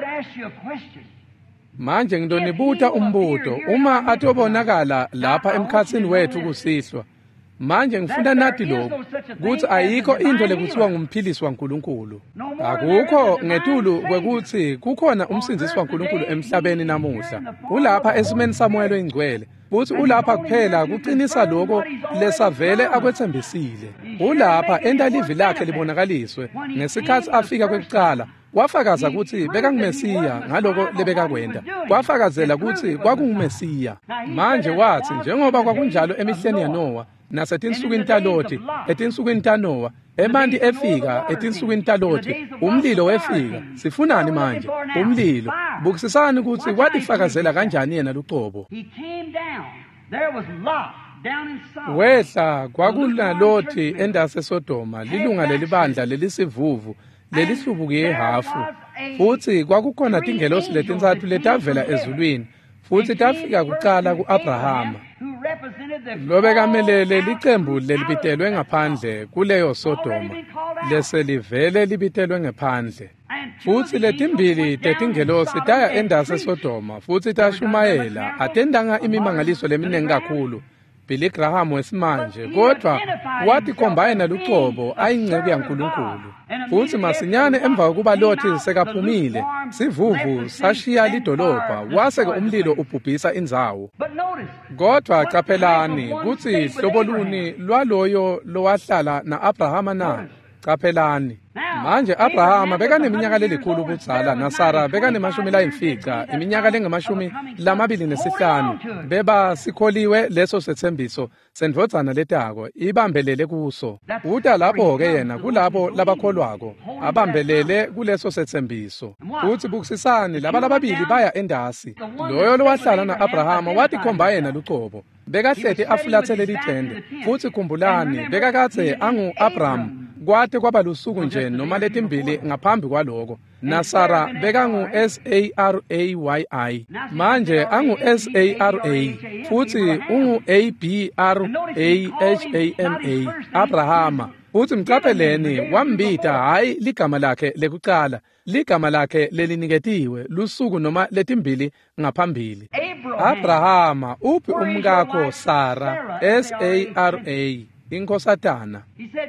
Manje ngidonibuta umbuto uma atobonakala lapha emkhathini wethu kusihlwa. Manje ngifuna nathi lokho ukuthi ayikho into lekuthiwa ngumphilisi waNkulunkulu. Akukho ngetulu kwekuthi kukhona umsindisi waNkulunkulu emhlabeni namuhla. Ulapha esimeni samoyelo ingcwele. Futhi ulapha kuphela kuqinisa lokho lesavele akwethembisile. Ulapha endalivi lakhe libonakaliswe ngesikhathi afika kwekuqala. Wafakaza ukuthi bekangumesiya ngaloko lebekakwenda. Wafakazela ukuthi kwakungumesiya. Manje wathi njengoba kwakunjalo emihleni yaNoah nasetinsukwini taLoti, etinsukwini taNoah, emanti efika etinsukwini taLoti, umlilo wefika. Sifunani manje? Umlilo. Bukisisani ukuthi watifakazela kanjani yena luqobo. Wehla kwakunaLoti endase Sodoma, lilunga lelibandla lelisivuvu lelihlubukiye hafu. Futhi kwakukhona tingelosi letintathu letavela ezulwini, futhi tafika kuqala ku-Abrahama. Lobekamelele licembu lelibitelwe ngaphandle kuleyo Sodoma, leselivele libitelwe ngaphandle. Futhi letimbili tetingelosi taya endase Sodoma, futhi tashumayela atendanga imimangaliso leminengi kakhulu. Billy Graham wesimanje kodwa wathi kombayena luqobo ayingceke yaNkulunkulu. Futhi masinyane emva kokuba Loti sekaphumile, sivuvu sashiya lidolobha, waseke umlilo ubhubhisa indzawo. Kodwa qaphelani kuthi hlobo luni lwaloyo lowahlala na-Abrahama na. Qaphelani. Manje Abrahama bekaneminyaka lelikhulu ubudzala na Sara bekanemashumi layimfica iminyaka lengemashumi lamabili nesihlanu. Beba sikholiwe leso sethembiso sendvodzana letako ibambelele kuso. Uta lapho ke yena kulabo labakholwako abambelele kuleso sethembiso. Futhi bukisisani laba lababili baya endasi. Loyo lowahlala na-Abrahama wathi khomba yena luqobo. Bekahlete afulathele lithende. Futhi khumbulani bekakathe angu-Abraham. Kwate kwaba lusuku nje noma letimbili ngaphambi kwaloko. Na Sara bekangu S A R A Y I. Manje angu S A R A futhi ungu A B R A H A M A. Abrahama. Futhi mqapheleni wambita hayi ligama lakhe lekuqala, ligama lakhe leliniketiwe lusuku noma letimbili ngaphambili. Abrahama uphi umkakho Sara S A R A. Inkosatana.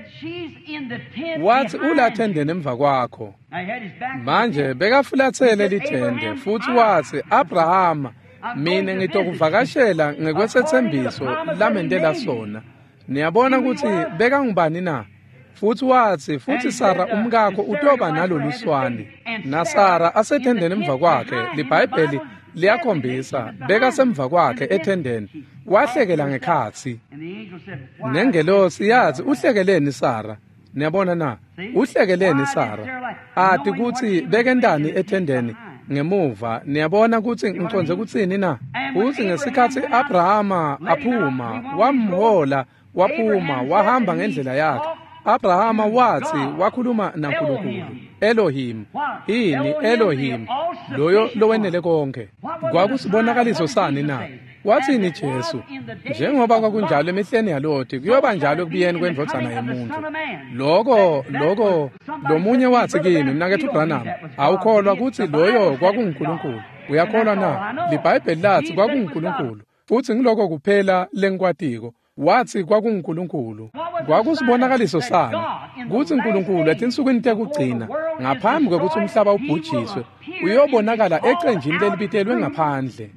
Wathi ulathendene emva kwakho. Manje bekafulathele lithende futhi wathi Abrahama mina ngitokuvakashela ngekwesethembiso lamendela sona. Niyabona ukuthi bekangubani na? Futhi wathi futhi Sara umkakho utoba nalolu swani. Na Sara asethendene emva kwakhe liBhayibheli liyakhombisa beka semva kwakhe ethendeni wahlekela ngekhathi. Nengelosi yathi uhlekeleni Sara. Niyabona na? Uhlekeleni Sara. Athi kuthi bekendani ethendeni ngemuva. Niyabona ukuthi ngiconze kutsini na? Uthi ngesikhathi Abrahama aphuma wamhola waphuma wahamba ngendlela yakhe. Abrahama wathi wakhuluma naNkulunkulu. Elohim. Ini Elohim. Loyo lowenele konke. Kwakusibonakaliso sani na? Wathini Jesu? Njengoba kwakunjalo emihleni yaLoti kuyoba njalo kubiyeni kwendvodzana yomuntu. Lokho lokho lomunye wathi kimi mnakethu uBranham awukholwa ukuthi loyo kwakunguNkulunkulu. Uyakholwa na? LiBhayibheli lathi kwakunguNkulunkulu. Futhi ngiloko kuphela lenkwatiko. Wathi kwakunguNkulunkulu. Kwakusibonakaliso sani kuthi uNkulunkulu etinsukwini tekugcina ngaphambi kokuthi umhlaba ubhujiswe uyobonakala eqenjini lelibitelwe ngaphandle.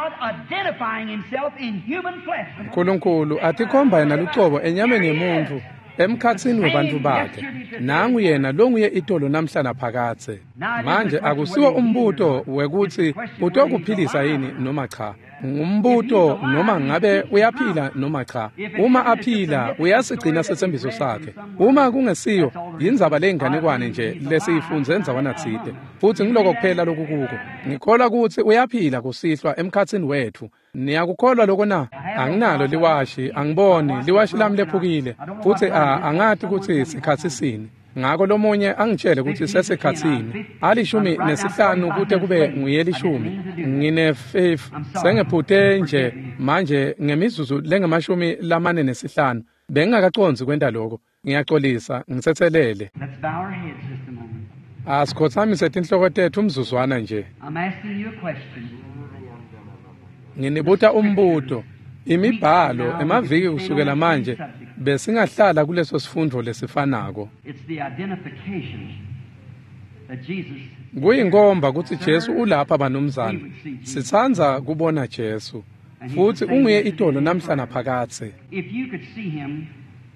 uNkulunkulu atikhomba yena luqobo enyameni yemuntu emkhatsini wabantu bakhe. Nangu yena longuye itolo namhla naphakathe. Manje akusiwo umbuto wekuthi utokuphilisa yini noma cha. Ngumbuto noma ngabe uyaphila noma cha. Uma aphila uyasigcina sethembiso sakhe. Uma kungesiyo yindzaba lenganekwane nje lesiyifunze enzawana tsite. Futhi ngiloko kuphela lokukuko. Ngikholwa ukuthi uyaphila kusihlwa emkhatsini wethu. Niyakukholwa lokho na? Anginalo liwashi, angiboni liwashi lami lephukile. Futhi angathi ukuthi sikhathi sini. ngako lomunye angitshele ukuthi sesekhathini alishumi nesihlanu kude kube nguyelishumi ngine five sengephuthe nje manje ngemizuzu lengemashumi lamane nesihlanu bengingakaconzi kwenta lokho ngiyaxolisa ngisethelele Let's bow our heads just a moment. asikhothamise tinhloko tethu umzuzwana nje I'm asking you a question. nginibuta umbuto imibhalo emaviki kusukela manje besingahlala kuleso sifundo lesifanako It's the identification that Jesus kuyinkomba ukuthi Jesu ulapha banumzana sithandza kubona Jesu futhi unguye idolo namhlanje phakathe If you could see him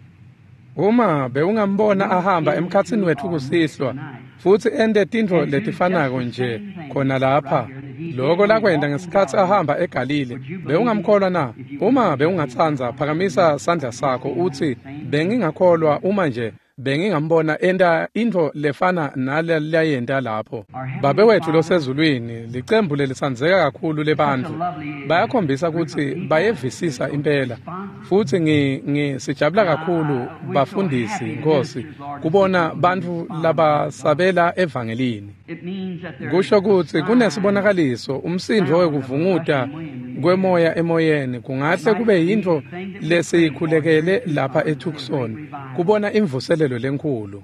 uma bewungambona ahamba emkhatsini wethu kusihlwa futhi ende tintfo letifanako nje khona lapha lokho lakwenda ngesikhathi ahamba eGalile bewungamkholwa na uma bewungathanza phakamisa sandla sakho uthi bengingakholwa uma nje bengingambona enda into lefana nalelayenda lapho babe wethu losezulwini licembu lelisandzeka kakhulu lebantu bayakhombisa ukuthi bayevisisa impela futhi ngi ngisijabula kakhulu bafundisi Nkosi kubona bantu labasabela evangelini it means that there kusho ukuthi kunesibonakaliso umsindo wekuvunguta kwemoya emoyeni kungahle kube yinto lesikhulekele lapha eTucson kubona imvuselelo lenkulu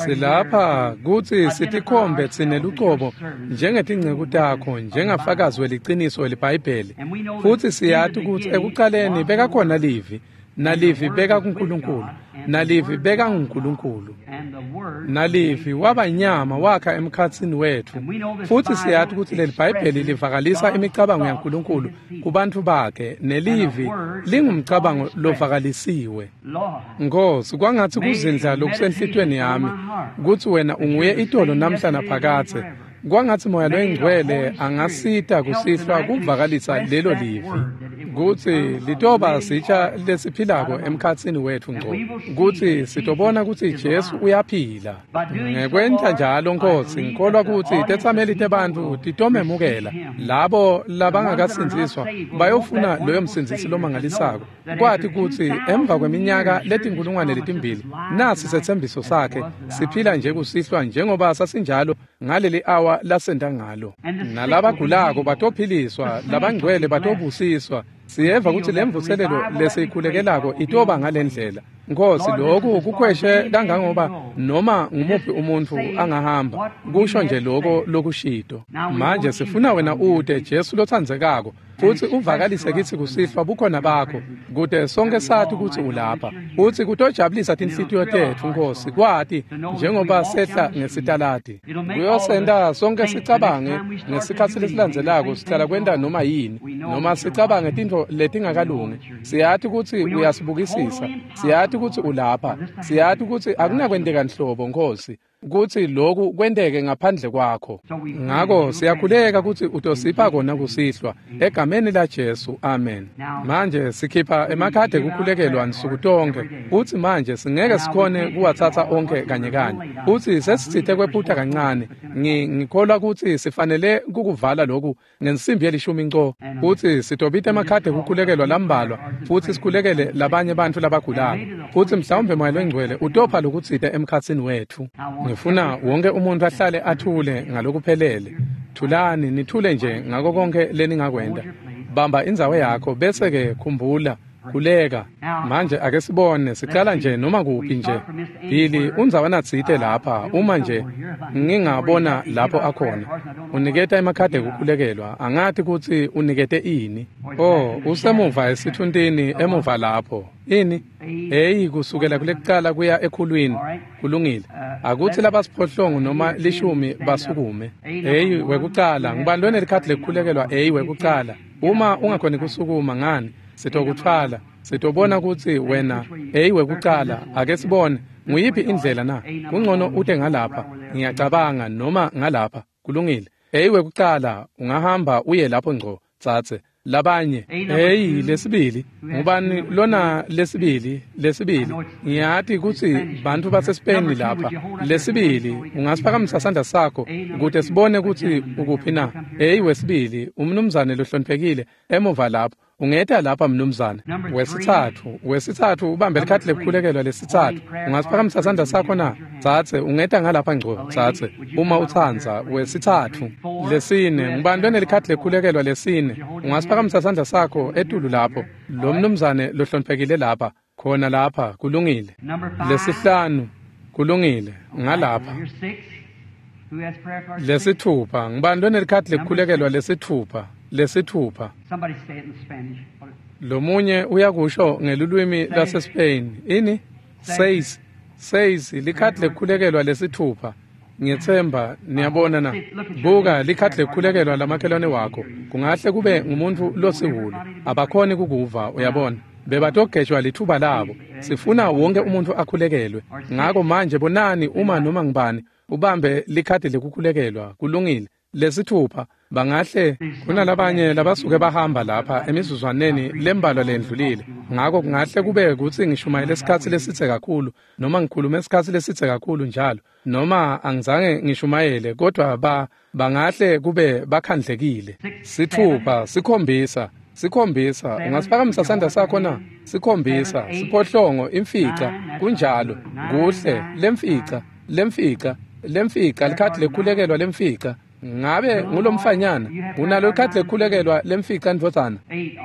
silapha kuthi sitikhombe tsine luqobo njengetingceku takho njengafakazi weliciniso leBhayibheli futhi siyathi ukuthi ekuqaleni bekakhona livi nalivi beka kuNkulunkulu nalivi beka nguNkulunkulu and the word nalivi wabanyama wakha emkhatsini wethu futhi siyathi ukuthi leli Bhayibheli livakalisa imicabango yaNkulunkulu kubantu bakhe nelivi lingumcabango lovakalisiwe Lord Nkosi kwangathi kuzindla lokusenhlitweni yami ukuthi wena unguye idolo namhlanje phakathe kwangathi moya loyingcwele angasita kusihlwa kuvakalisa lelo livi kuthi litoba sitsha lesiphilako emkhatsini wethu ngco kuthi sitobona ukuthi Jesu uyaphila ngekwenta njalo Nkosi ngikholwa ukuthi tetsameli tebantu titomemukela labo labangakasinziswa bayofuna loyo msinzisi lomangalisako kwathi ukuthi emva kweminyaka letinkulungwane letimbili nasi sethembiso sakhe siphila nje kusihlwa njengoba sasinjalo ngaleli hour lasenda ngalo nalabagulako batophiliswa labangcwele batobusiswa siyeva ukuthi lemvuselelo lesiyikhulekelako itoba ngalendlela Nkosi lokho kukhweshe kangangoba noma ngumuphi umuntu angahamba kusho nje lokho lokushito manje sifuna wena ude Jesu lothandzekako futhi uvakalise kithi kusihlwa bukhona bakho kude sonke sathi ukuthi ulapha futhi kutojabulisa tinhlitiyo tethu Nkosi kwathi njengoba sehla ngesitaladi kuyosenda sonke sicabange ngesikhathi lesilandzelako sicala kwenda noma yini noma sicabange tintfo letingakalungi siyathi ukuthi uyasibukisisa siyathi ukuthi ulapha siyathi ukuthi akunakwendeka nhlobo Nkosi kuthi lokhu kwendeke ngaphandle kwakho ngako siyakhuleka ukuthi utosipha kona kusihlwa egameni la Jesu amen manje sikhipha emakhade kukhulekelwa nsuku tonke uthi manje singeke sikhone kuwathatha onke kanye kanye uthi sesithithe kwephutha kancane ngikholwa ukuthi sifanele kukuvala lokhu ngensimbi yelishumi nco uthi sitobita emakhade kukhulekelwa lambalwa futhi sikhulekele labanye abantu labagulako futhi mhlawumbe moya lwengcwele utopha lokutsithe emkhatsini wethu ngifuna wonke umuntu ahlale athule ngalokuphelele thulani nithule nje ngako konke leningakwenda bamba indzawo yakho bese ke khumbula khuleka manje ake sibone siqala nje noma kuphi nje Bili unzawana tsite lapha uma nje ngingabona lapho akhona uniketa emakhade kukhulekelwa angathi ukuthi unikete ini oh usemuva esithundini emuva lapho ini hey kusukela kulekuqala kuya ekhulwini kulungile akuthi labasiphohlongo noma lishumi basukume hey wekuqala ngibandone likhadi lekukhulekelwa hey wekuqala uma ungakhona kusukuma ngani sitokuthwala sitobona ukuthi wena hey wekuqala ake sibone nguyiphi indlela na kungcono ute ngalapha ngiyacabanga noma ngalapha kulungile hey wekuqala ungahamba uye lapho ngco tsatse labanye hey lesibili ngubani lona lesibili lesibili ngiyathi ukuthi bantu basespain lapha lesibili ungasiphakamisa sandla sakho ukuthi sibone ukuthi ukuphi na hey wesibili umnumzane lohloniphekile emuva lapho ungeta lapha mnumzane. Wesithathu, wesithathu ubambe likhadi lekukhulekelwa lesithathu. Ungasiphakamisa isandla sakho na? Tsatse, ungeta ngalapha ngco. Tsatse, uma uthanza wesithathu. Lesine, ngubani lonelikhadi lekukhulekelwa lesine? Ungasiphakamisa isandla sakho etulu lapho. Lo mnumzane lohloniphekile lapha, khona lapha, kulungile. Lesihlanu, kulungile, ngalapha. Lesithupha, ngubani lonelikhadi lekukhulekelwa lesithupha? Lesithupha. Lo munye uyakusho ngelulwimi lwaseSpain. Ini? Says. Says likhadi lekukhulekelwa lesithupha. Ngiyethemba niyabona na. Buka likhadi lekukhulekelwa lamakhelwane wakho. Kungahle kube ngumuntu losiwulu. Abakhoni kukuva uyabona. Bebatogejwa lithuba labo. Sifuna wonke umuntu akhulekelwe. Ngakho manje bonani uma noma ngibani ubambe likhadi lekukhulekelwa kulungile. Lesithupha bangahle kunalabanye labasuke bahamba lapha emizuzwaneni lembalo lendlulile. Ngakho kungahle kube ukuthi ngishumayela isikhathi lesithe kakhulu noma ngikhuluma isikhathi lesithe kakhulu njalo noma angizange ngishumayele kodwa ba bangahle kube bakhandlekile. Sithupha, sikhombisa, sikhombisa. Ungasiphakamisa isandla sakho na? Sikhombisa, siphohlongo, imfica, kunjalo. Kuhle, lemfica, lemfica, lemfica likhadi lekukhulekelwa lemfica. Ngabe ngulomfanyana unalo ikhadi lekukhulekelwa lemfica ndvozana.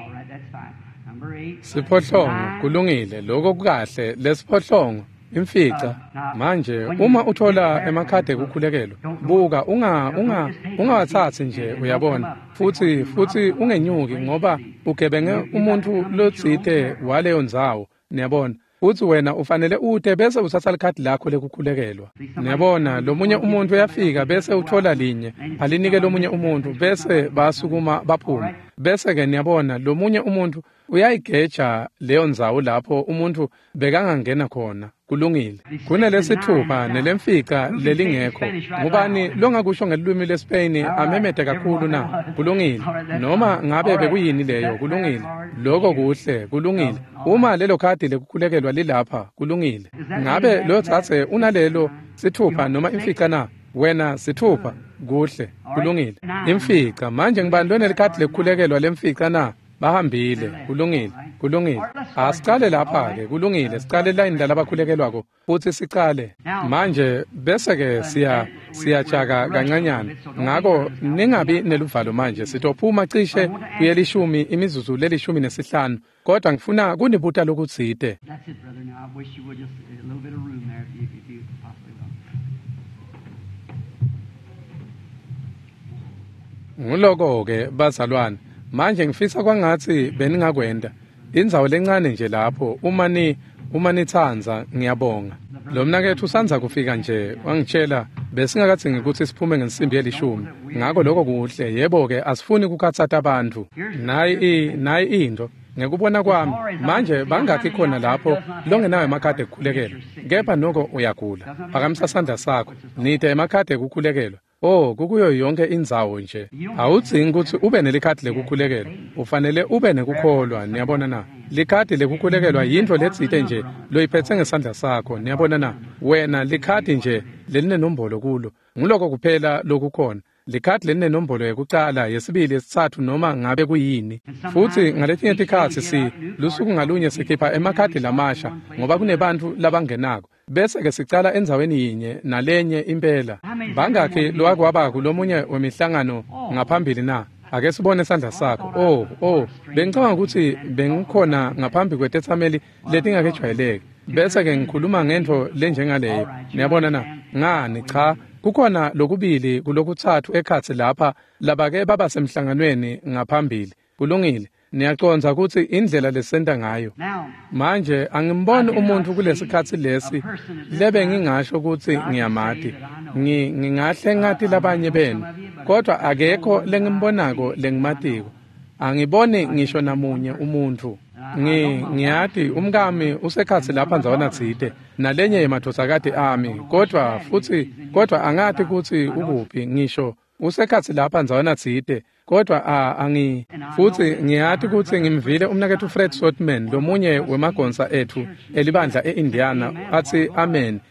Siphohlongo kulungile lokho kukahle lesiphohlongo imfica. Manje uma uthola emakhadi ekukhulekelwa buka unga unga ungawathathi nje uyabona futhi futhi ungenyuki ngoba ugebenge umuntu lotsite waleyo ndzawo niyabona. Uthi wena ufanele ude bese uthatha likhadi lakho lekukhulekelwa. Niyabona lo munye umuntu uyafika bese uthola linye alinike lo munye umuntu bese basukuma baphuma. Bese ke niyabona lo munye umuntu uyayigeja leyo ndzawo lapho umuntu bekangangena khona. Kulungile. Kunelesithupha nelemfica lelingekho. Ngubani longakusho ngelulwimi leSpain amemede kakhulu na? Kulungile. Noma ngabe bekuyini leyo kulungile. Lokho kuhle kulungile. Uma lelo khadi lekukhulekelwa lilapha kulungile. Ngabe lo thathe unalelo sithupha noma imfica na? Wena sithupha kuhle kulungile. Imfica manje ngibani lonelikhadi lekukhulekelwa lemfica na? Bahambile kulungile kulungile. Asiqale lapha ke kulungile siqale line labakhulekelwako futhi siqale manje bese ke siya siyajaka kancanyana. Ngakho ningabi neluvalo manje sitophuma cishe kuyelishumi imizuzu lelishumi nesihlanu kodwa ngifuna kunibuta lokutsite. That's it, brother. Now I wish you would just a little bit of room there if you, if you possibly will. Nguloko ke bazalwane manje ngifisa kwangathi beningakwenda indzawo lencane nje lapho uma ni uma nithanza ngiyabonga. Lo mnakethu usanza kufika nje wangitshela besingakathi ngikuthi siphume ngensimbi yelishumi. Ngakho lokho kuhle yebo ke asifuni kukhatsata abantu. Nayi nayi into ngekubona kwami manje bangakhi khona lapho longenayo emakhadi ekukhulekelwa. Kepha noko uyagula. Phakamisa isandla sakho. Nite emakhadi ekukhulekelwa. Oh, kukuyo yonke indzawo nje. Awudzingi ukuthi ube nelikhadi lekukhulekelwa. Ufanele ube nekukholwa, niyabona na. Likhadi lekukhulekelwa yinto letsite nje loyiphethe ngesandla sakho, niyabona na. Wena likhadi nje lelinenombolo kulo. Nguloko kuphela lokukhona. Likhadi lelinenombolo yokucala, yesibili, yesithathu noma ngabe kuyini. Futhi ngaletinye tikhathi si lusuku ngalunye sikhipha emakhadi lamasha ngoba kunebantu labangenako. Bese ke sicala endzaweni yinye nalenye impela. Bangakhe lwake waba kulomunye wemihlangano ngaphambili na? Ake sibone isandla sakho. Oh, oh, bengicabanga ukuthi bengikhona ngaphambi kwetethameli letingakejwayeleki. Bese ke ngikhuluma ngento lenjengaleyo. Niyabona na? Ngani cha kukhona lokubili kulokuthathu ekhathi lapha labake baba semhlanganweni ngaphambili. Kulungile. Niyaconza ukuthi indlela lesenta ngayo. Manje angimboni umuntu kulesikhathi lesi lebe ngingasho ukuthi ngiyamati. Ngingahle ngathi labanye benu. Kodwa akekho lengimbonako lengimatiko. Angiboni ngisho namunye umuntu. Ngi ngiyathi umkami usekhathi lapha ndzawona tsite nalenye yemathosakade ami kodwa futhi kodwa angathi ukuthi ukuphi ngisho usekhathi lapha ndzawona tsite kodwa angi futhi ngiyathi ukuthi ngimvile umnakethu Fred Sotman lomunye wemagonsa ethu elibandla eIndiana athi amen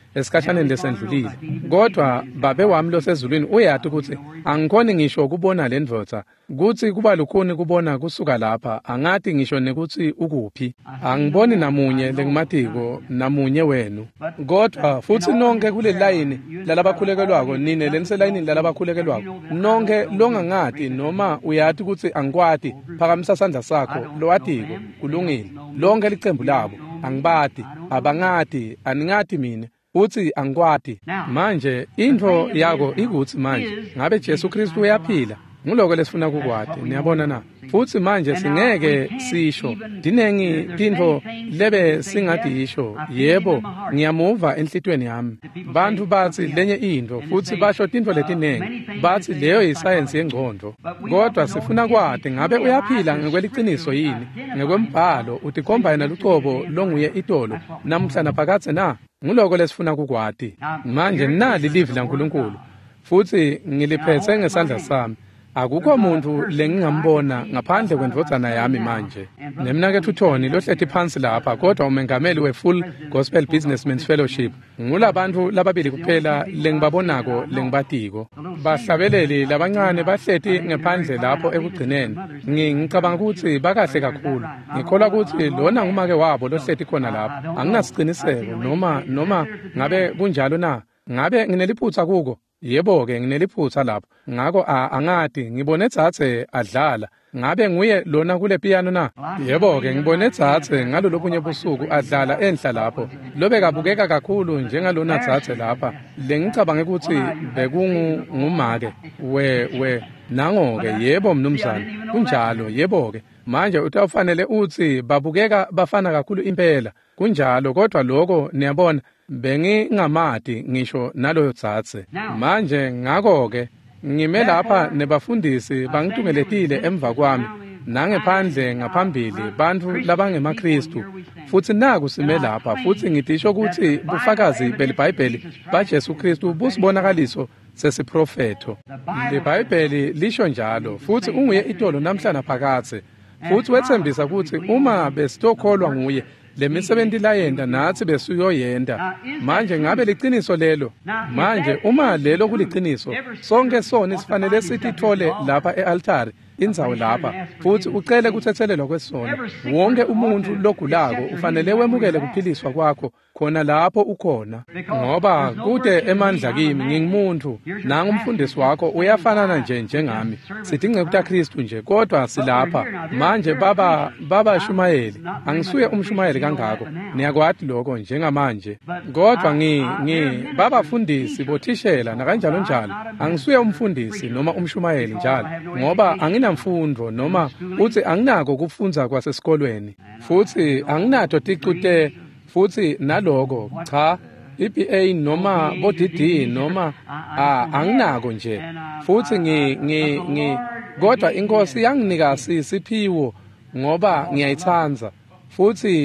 esikhatshane lesendlulile kodwa babe wami losezulwini uyathi ukuthi angikhoni ngisho kubona lendvodza kuthi kuba lukhuni kubona kusuka lapha angathi ngisho nekuthi ukuphi angiboni namunye lengimatiko namunye wenu kodwa futhi nonke kule line lalabakhulekelwako nine leniselayinini lalabakhulekelwako nonke longangati noma uyathi ukuthi angikwati phakamisa isandla sakho lowatiko kulungile lonke licembu labo angibati abangati aningati mina uthi angikwati manje into yako ikuthi manje ngabe Jesu Kristu uyaphila ngiloko lesifuna kukwati niyabona na futhi manje singeke sisho dinengi tinto lebe singathi yisho yebo ngiyamuva enhlitweni yami bantu bathi lenye into futhi basho tinto letinengi bathi leyo yisayensi yengqondo kodwa sifuna kwati ngabe uyaphila ngekweliciniso yini ngekwembhalo utikhomba yena lucobo longuye itolo namhla naphakathe na ngiloko lesifuna kukwati manje nali livi laNkulunkulu futhi ngiliphethe ngesandla sami akukho umuntu lengingambona ngaphandle kwendvodzana yami manje nemnakethu uThoni lohlethi phansi lapha kodwa umengameli we-Full Gospel Businessmen's Fellowship ngulabantu lababili kuphela lengibabonako lengibatiko bahlabeleli labancane bahlethi ngephandle lapho ekugcineni ngicabanga ukuthi bakahle kakhulu ngikholwa ukuthi lona ngumake wabo lohlethi khona lapha anginasiqiniseko noma noma ngabe kunjalo na ngabe ngineliphutha kuko yebo ke ngineliphutha lapho ngako angadi ngibone Dzathe adlala ngabe nguye lona kule piano na yebo ke ngibone Dzathe ngalolu bunye busuku adlala enhla lapho lobe kabukeka kakhulu njengalona Dzathe lapha lengicabanga ukuthi bekungu ngumake we we nango ke yebo mnumzane kunjalo yebo ke manje utawufanele uthi babukeka bafana kakhulu impela kunjalo kodwa lokho niyabona bengingamadi ngisho naloyo Dzathe manje ngako ke ngime lapha nebafundisi bangitumeletile emva kwami nangephandle ngaphambili bantu labangemakristu futhi naku sime lapha futhi ngidisho ukuthi bufakazi belibhayibheli baJesu Kristu busibonakaliso sesiprofeto libhayibheli lisho njalo futhi unguye itolo namhlanje phakathe futhi wethembisa ukuthi uma besitokholwa nguye lemisebenzi layenda nathi besuyoyenda manje ngabe liqiniso lelo manje uma lelo kuliqiniso sonke sona sifanele sithi thole lapha ealtari indzawo lapha futhi ucele kuthethelelwa kwesona wonke umuntu logulako ufanele wemukele kuphiliswa kwakho khona lapho ukhona ngoba kude emandla kimi ngingumuntu nanga umfundisi wakho uyafanana nje njengami sidinga ukuthi Kristu nje kodwa silapha manje baba baba Shumayeli angisuye umshumayeli kangako niyakwati lokho njengamanje kodwa ngi ngi babafundisi bothishela nakanjalo njalo angisuye umfundisi noma umshumayeli njalo ngoba angina mfundo noma uthi anginako kufunza kwasesikolweni futhi anginato ticute futhi naloko cha I B A noma bo D D noma anginako nje futhi ngi ngi ngi kodwa inkosi yanginika sisiphiwo ngoba ngiyayithanza futhi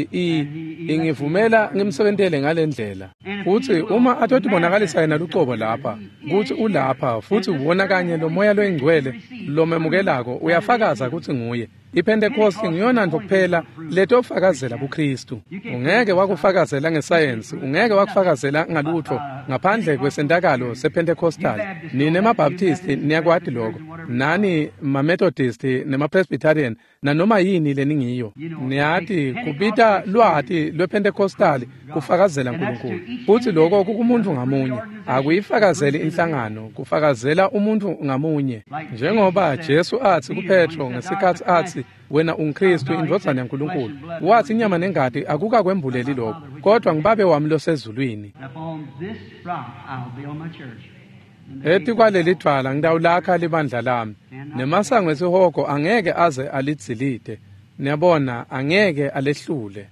ingivumela ngimsebentele ngalendlela futhi uma athothi bonakalisa yena lucobo lapha kuthi ulapha futhi ubona kanye lo moya loyingcwele lo memukelako uyafakaza ukuthi nguye iPentecost ngiyona nto kuphela leto fakazela kuKristu ungeke wakufakazela ngesayensi ungeke wakufakazela ngalutho ngaphandle kwesendakalo sePentecostal nine maBaptist niyakwati lokho nani maMethodist nemaPresbyterian nanoma yini leningiyo niyathi kubita lwati lwePentecostal kufakazela uNkulunkulu futhi lokho kukumuntu ngamunye akuyifakazeli inhlangano kufakazela umuntu ngamunye njengoba Jesu athi kuPetro ngesikhathi athi wena uNkristu indvodzana yaNkulunkulu wathi inyama nengadi akukakwembuleli lokho kodwa ngibabe wami losezulwini ethi kwaleli dwala ngidawulakha libandla lami nemasango esihogo angeke aze alidzilide niyabona angeke alehlule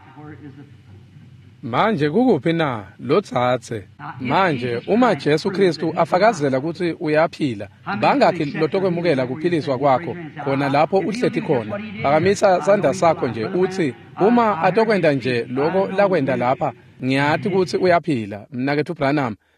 manje kukuphi na lo Dzathe manje uma Jesu Kristu afakazela ukuthi uyaphila bangakhi lotokwemukela kuphiliswa kwakho khona lapho uhlethi khona phakamisa sandla sakho nje uthi uma atokwenda nje lokho lakwenda lapha ngiyathi ukuthi uyaphila mnakethu Branham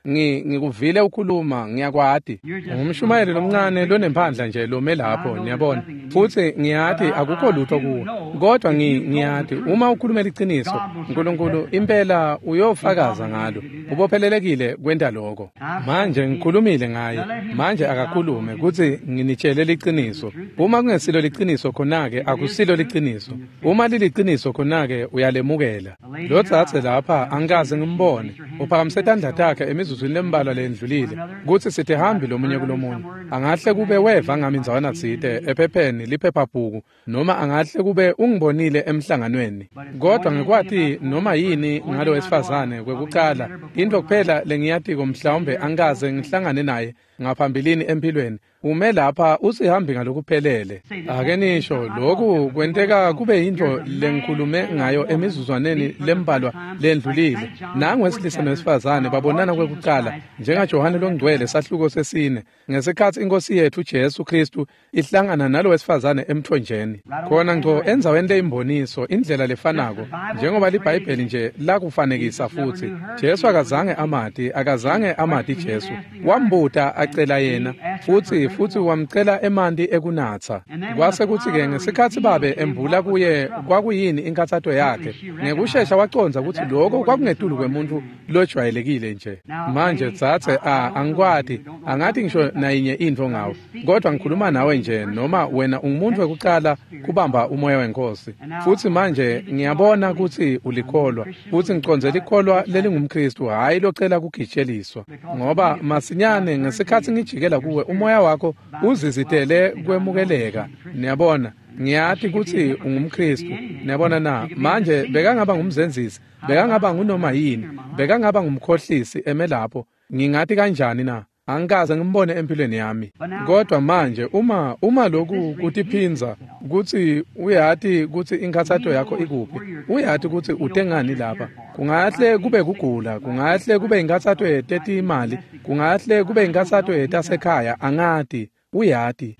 ngikuvile ukhuluma ngiyakwadi ngumshumayeli lomncane lonemphandla nje lome lapho niyabona futhi ngiyathi akukho lutho kuwe kodwa ngiyathi uma ukhulumela iqiniso uNkulunkulu impela uyofakaza ngalo ubophelelekile kwenta lokho manje ngikhulumile ngaye manje akakhulume kuthi nginitshele liqiniso uma kungesilo liqiniso khona ke akusilo liqiniso uma liliqiniso khona ke uyalemukela lo tsatse lapha angikaze ngimbone uphakamise isandla takhe emizuzwini lembalwa lendlulile kuthi sithi hambi lomunye kulomunye angahle kube weva ngami inzwana tsite ephepheni liphephabhuku noma angahle kube ungibonile emhlanganweni kodwa ngikwathi noma yini ngalo wesifazane kwekuqala into kuphela lengiyatiko mhlawumbe angikaze ngihlangane naye ngaphambilini empilweni ume lapha usihambi ngalokuphelele ake nisho lokhu kwenteka kube into lengikhulume ngayo emizuzwaneni lembalwa lendlulile nangwesilisa nesifazane babonana kwekuqala njengaJohane longcwele sahluko sesine ngesikhathi inkosi yethu Jesu Kristu ihlangana nalo wesifazane emthonjeni khona ngco enzaweni leimboniso indlela lefanako njengoba liBhayibheli nje la kufanekisa futhi Jesu akazange amati akazange amati Jesu wambuta acela yena futhi futhi wamcela emanti ekunatha kwase kuthi ke ngesikhathi babe embula kuye kwakuyini inkathatho yakhe ngekusheshsha waconza ukuthi lokho kwakungetulu kwemuntu lojwayelekile nje manje tsatse a angikwati angathi ngisho nayinye into ngawo kodwa ngikhuluma nawe nje noma wena ungumuntu wekuqala kubamba umoya wenkosi futhi manje ngiyabona ukuthi ulikholwa futhi ngiconzela ikholwa lelingumKristu hayi locela kugijeliswa ngoba masinyane ngesikhathi ngijikela kuwe umoya wakho uzizitele kwemukeleka niyabona ngiyathi ukuthi ungumKristu niyabona na manje bekangaba ngumzenzisi bekangaba ngunoma yini bekangaba ngumkhohlisi emelapho ngingathi kanjani na angikaze ngimbone empilweni yami kodwa manje uma uma lokhu kutiphinza ukuthi uyathi ukuthi inkathatho yakho ikuphi uyathi ukuthi utengani lapha kungahle kube kugula kungahle kube inkathatho yeteti imali kungahle kube inkathatho yetasekhaya angathi uyathi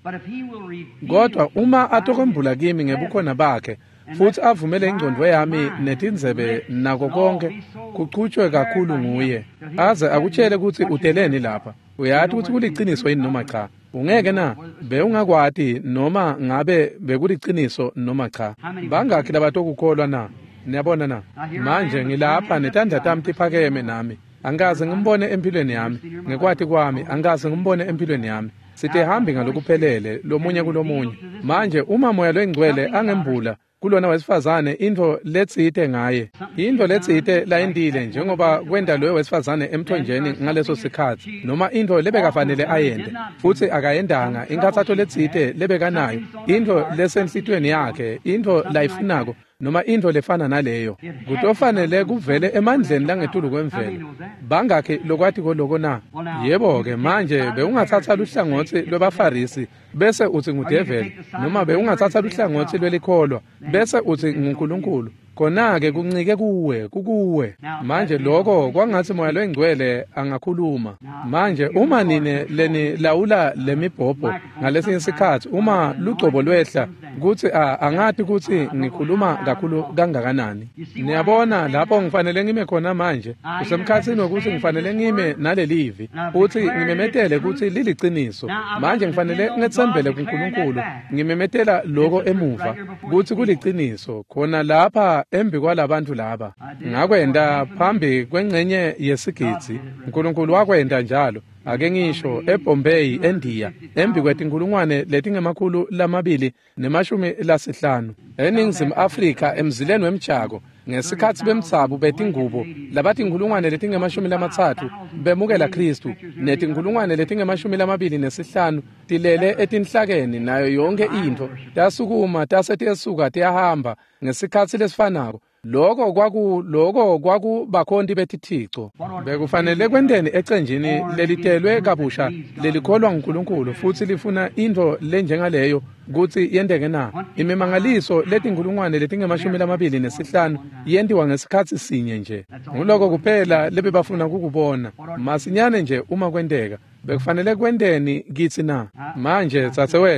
kodwa uma atokwembula kimi ngebukhona bakhe futhi avumele ingqondo yami netinzebe nako konke kuqhutshwe kakhulu nguye aze akutshele ukuthi uteleni lapha uyathi ukuthi kuliqiniso yini noma cha ungeke na bewungakwati noma ngabe bekuliqiniso noma cha bangakhi labatokukholwa na niyabona na manje ngilapha netandla tami tiphakeme nami angikaze ngimbone empilweni yami ngekwati kwami angikaze ngimbone empilweni yami sithi hambi ngalokuphelele lomunye kulomunye manje uma moya lwengcwele angembula kulona wesifazane into letsite ngaye into letsite la indile njengoba kwenda lo wesifazane emthonjeni ngaleso sikhathi noma into lebekafanele ayende futhi akayendanga inkathatho letsite lebekanayo into lesenhlitweni yakhe into layifunako noma into lefana naleyo kutofanele kuvele emandleni langetulu kwemvelo bangakhe lokwathi koloko na yebo ke manje bewungathatha luhlangothi lwebafarisi bese uthi ngudeveli noma bewungathatha luhlangothi lwelikholwa bese uthi nguNkulunkulu khona ke kuncike kuwe kukuwe manje lokho kwangathi moya lwengcwele angakhuluma manje uma nine leni lawula lemibhobho ngalesinye isikhathi uma lugcobo lwehla ukuthi angathi ukuthi ngikhuluma kakhulu kangakanani niyabona lapho ngifanele ngime khona manje usemkhathini ukuthi ngifanele ngime nalelivi uthi ngimemetele ukuthi liliqiniso manje ngifanele ngethembele kuNkulunkulu ngimemetela lokho emuva ukuthi kuliqiniso khona lapha embi kwalabantu laba ngakwenda phambi kwengcenye yesigidzi uNkulunkulu wakwenda njalo ake ngisho eBombay eNdiya embi kwetinkulungwane letingemakhulu lamabili nemashumi lasihlanu eNingizimu Afrika emzileni wemjako ngesikhathi bemtsabu betingubo labathi inkulungwane letingemashumi lamathathu bemukela Kristu netinkulungwane letingemashumi lamabili nesihlanu tilele etinhlakeni nayo yonke into tasukuma tasetiesuka tiyahamba ngesikhathi lesifanako lokho kwaku lokho kwaku bakhonti betithixo bekufanele kwendeni ecenjini lelitelwe kabusha lelikholwa nguNkulunkulu futhi lifuna into lenjengaleyo ukuthi yendeke na imimangaliso letinkulungwane letingemashumi lamabili nesihlanu yendiwa ngesikhathi sinye nje nguloko kuphela lebe bafuna kukubona masinyane nje uma kwendeka bekufanele kwendeni kithi na manje tsatse wethu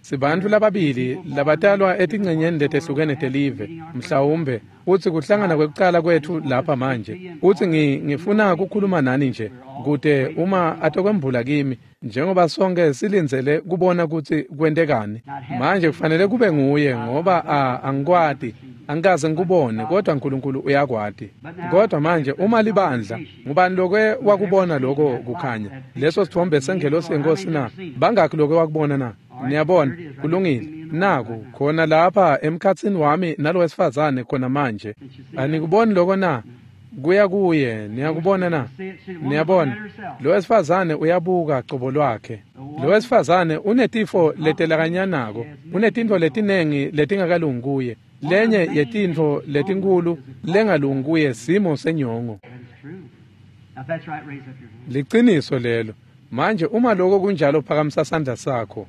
sibantfu lababili labatalwa etingcenyeni letehlukene telive mhlawumbe uthi kuhlangana kwekuqala kwethu lapha manje uthi ngifuna ukukhuluma nani nje kude uma atokwembula kimi njengoba sonke silinzele kubona ukuthi kwentekani manje kufanele kube nguye ngoba angikwati angikaze ngikubone kodwa uNkulunkulu uyakwati kodwa manje uma libandla ngubani lokwe wakubona lokho kukhanya leso sithombe sengelosi yenkosi na bangakho lokho wakubona na niyabona kulungile naku khona lapha emkhatsini wami nalo wesifazane khona manje anikuboni lokho na kuya kuye niyakubona na niyabona lo wesifazane uyabuka qobo lwakhe lo wesifazane unetifo letelakanyanako unetinto letinengi letingakalungi kuye lenye yetintfo letinkulu lengalungi kuye simo senyongo liqiniso lelo manje uma lokho kunjalo phakamisa sandla sakho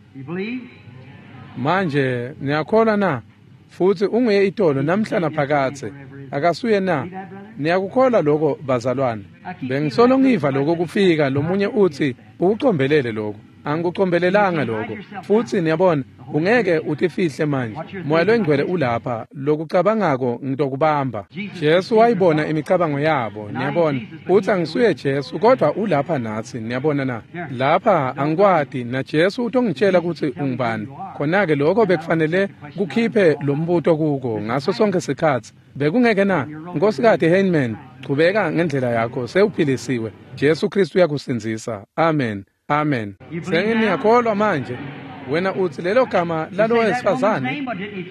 manje niyakholwa na futhi unguye itolo namhlanje phakathe akasuye na niyakukholwa lokho bazalwane bengisolo ngiva lokho kufika lomunye uthi ukucombelele lokho angikucombelelanga lokho futhi niyabona ungeke utifihle manje moya loingcwele ulapha lokucabangako ngitokubamba Jesu wayibona imicabango yabo niyabona uthi angisuye Jesu kodwa ulapha nathi niyabona na lapha angikwati na Jesu utongitshela ukuthi ungubani khona ke lokho bekufanele kukhiphe lombuto kuko ngaso sonke isikhathi bekungeke na nkosikazi Heyman qhubeka ngendlela yakho sewuphilisiwe Jesu Kristu uyakusinzisa amen amen sengiyakholwa manje wena uthi lelo gama lalo wesifazane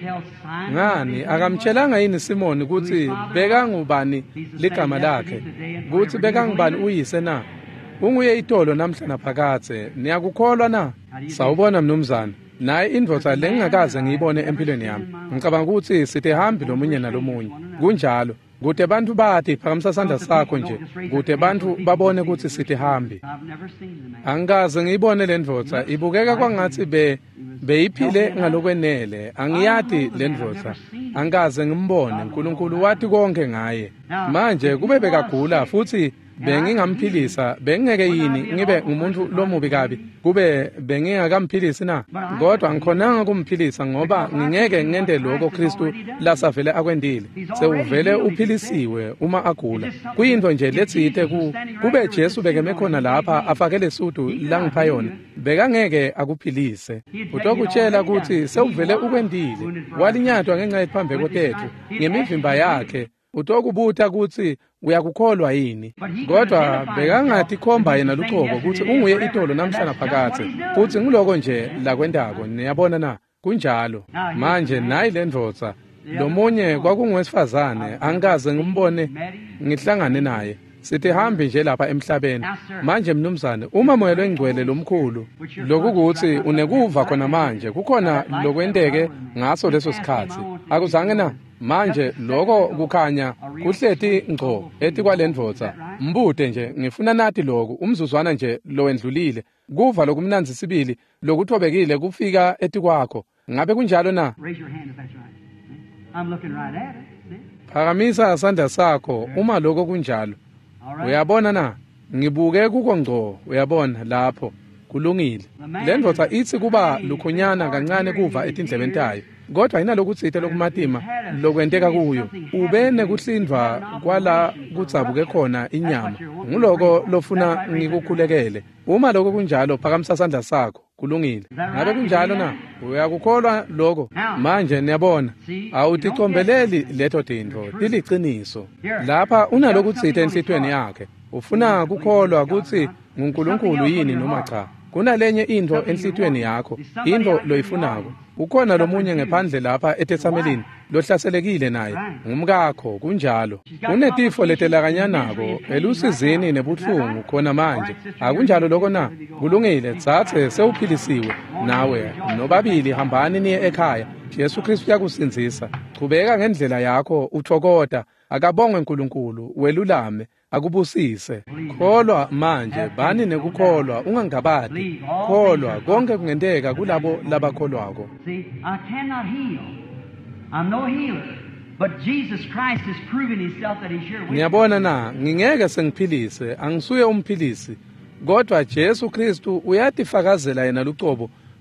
ngani akamtshelanga yini Simoni ukuthi beka ngubani ligama lakhe ukuthi beka ngubani uyise na unguye itolo namhlanje phakathe niyakukholwa na sawubona mnumzana naye indvodza lengingakaze ngiyibone empilweni yami ngicabanga ukuthi sithe hambi lomunye nalomunye kunjalo kude bantu bathi phakamisa sandla sakho nje kude bantu babone ukuthi sithi hambi angikaze ngiyibone le ndvodza ibukeka kwangathi be beyiphile ngalokwenele angiyati le ndvodza angikaze ngimbone uNkulunkulu wathi konke ngaye manje kube bekagula futhi bengingamphilisa bengeke yini ngibe ngumuntu lomubi kabi kube bengingakamphilisi na kodwa ngikhonanga kumphilisa ngoba ngingeke ngende lokho Kristu lasavele akwendile sewuvele uphilisiwe uma agula kuyinto nje letsithe ku kube Jesu bekeme khona lapha afakele sudu langipha yona bekangeke akuphilise utokutshela ukuthi sewuvele ukwendile walinyathwa ngenxa yephambe tethu ngemivimba yakhe utokubuta ukuthi uyakukholwa yini kodwa bekangathi khomba yena luqobo ukuthi unguye itolo namhlanje phakathe futhi ngiloko nje la kwendako niyabona na kunjalo manje nayi le ndvodza lomunye kwakungowesifazane angikaze ngimbone ngihlangane naye sithi hambi nje lapha emhlabeni manje mnumzane uma moya lwengcwele lomkhulu lokukuthi unekuva khona manje kukhona lokwenteke ngaso leso sikhathi akuzange na manje lokho kukhanya kuhleti ngco ethi kwalendvodza mbude nje ngifuna nathi lokho umzuzwana nje lowendlulile kuva lokumnanzi sibili lokuthobekile kufika ethi kwakho ngabe kunjalo na phakamisa sandla sakho uma lokho kunjalo uyabona na ngibuke kuko ngco uyabona lapho kulungile le ndvodza ithi kuba lukhunyana kancane kuva etindlebeni tayo kodwa inalokutsithe lokumatima lokwenteka kuyo ubene kuhlindwa kwala kutsabuke khona inyama nguloko lofuna ngikukhulekele uma lokho kunjalo phakamisa sandla sakho kulungile ngabe kunjalo na uyakukholwa lokho manje niyabona awuticombeleli letho tinto tiliqiniso lapha unalokutsithe enhlitweni yakhe ufuna kukholwa ukuthi nguNkulunkulu yini noma cha kunalenye into enhlitweni yakho into loyifunako ukhona lomunye ngephandle lapha eTestamelini lohlaselekile naye ngumkakho kunjalo unetifo letelakanyanako elusizini nebuhlungu khona manje akunjalo lokho na kulungile zathe sewuphilisiwe nawe nobabili hambani niye ekhaya Jesu Kristu uyakusinzisa qhubeka ngendlela yakho uthokoda akabongwe uNkulunkulu welulame akubusise kholwa manje bani nekukholwa ungangabadi kholwa konke kungenteka kulabo labakholwako I cannot heal. I'm no healer. But Jesus Christ is proving himself that he's here with niyabona na ngingeke sengiphilise angisuye umphilisi kodwa Jesu Kristu uyatifakazela yena luqobo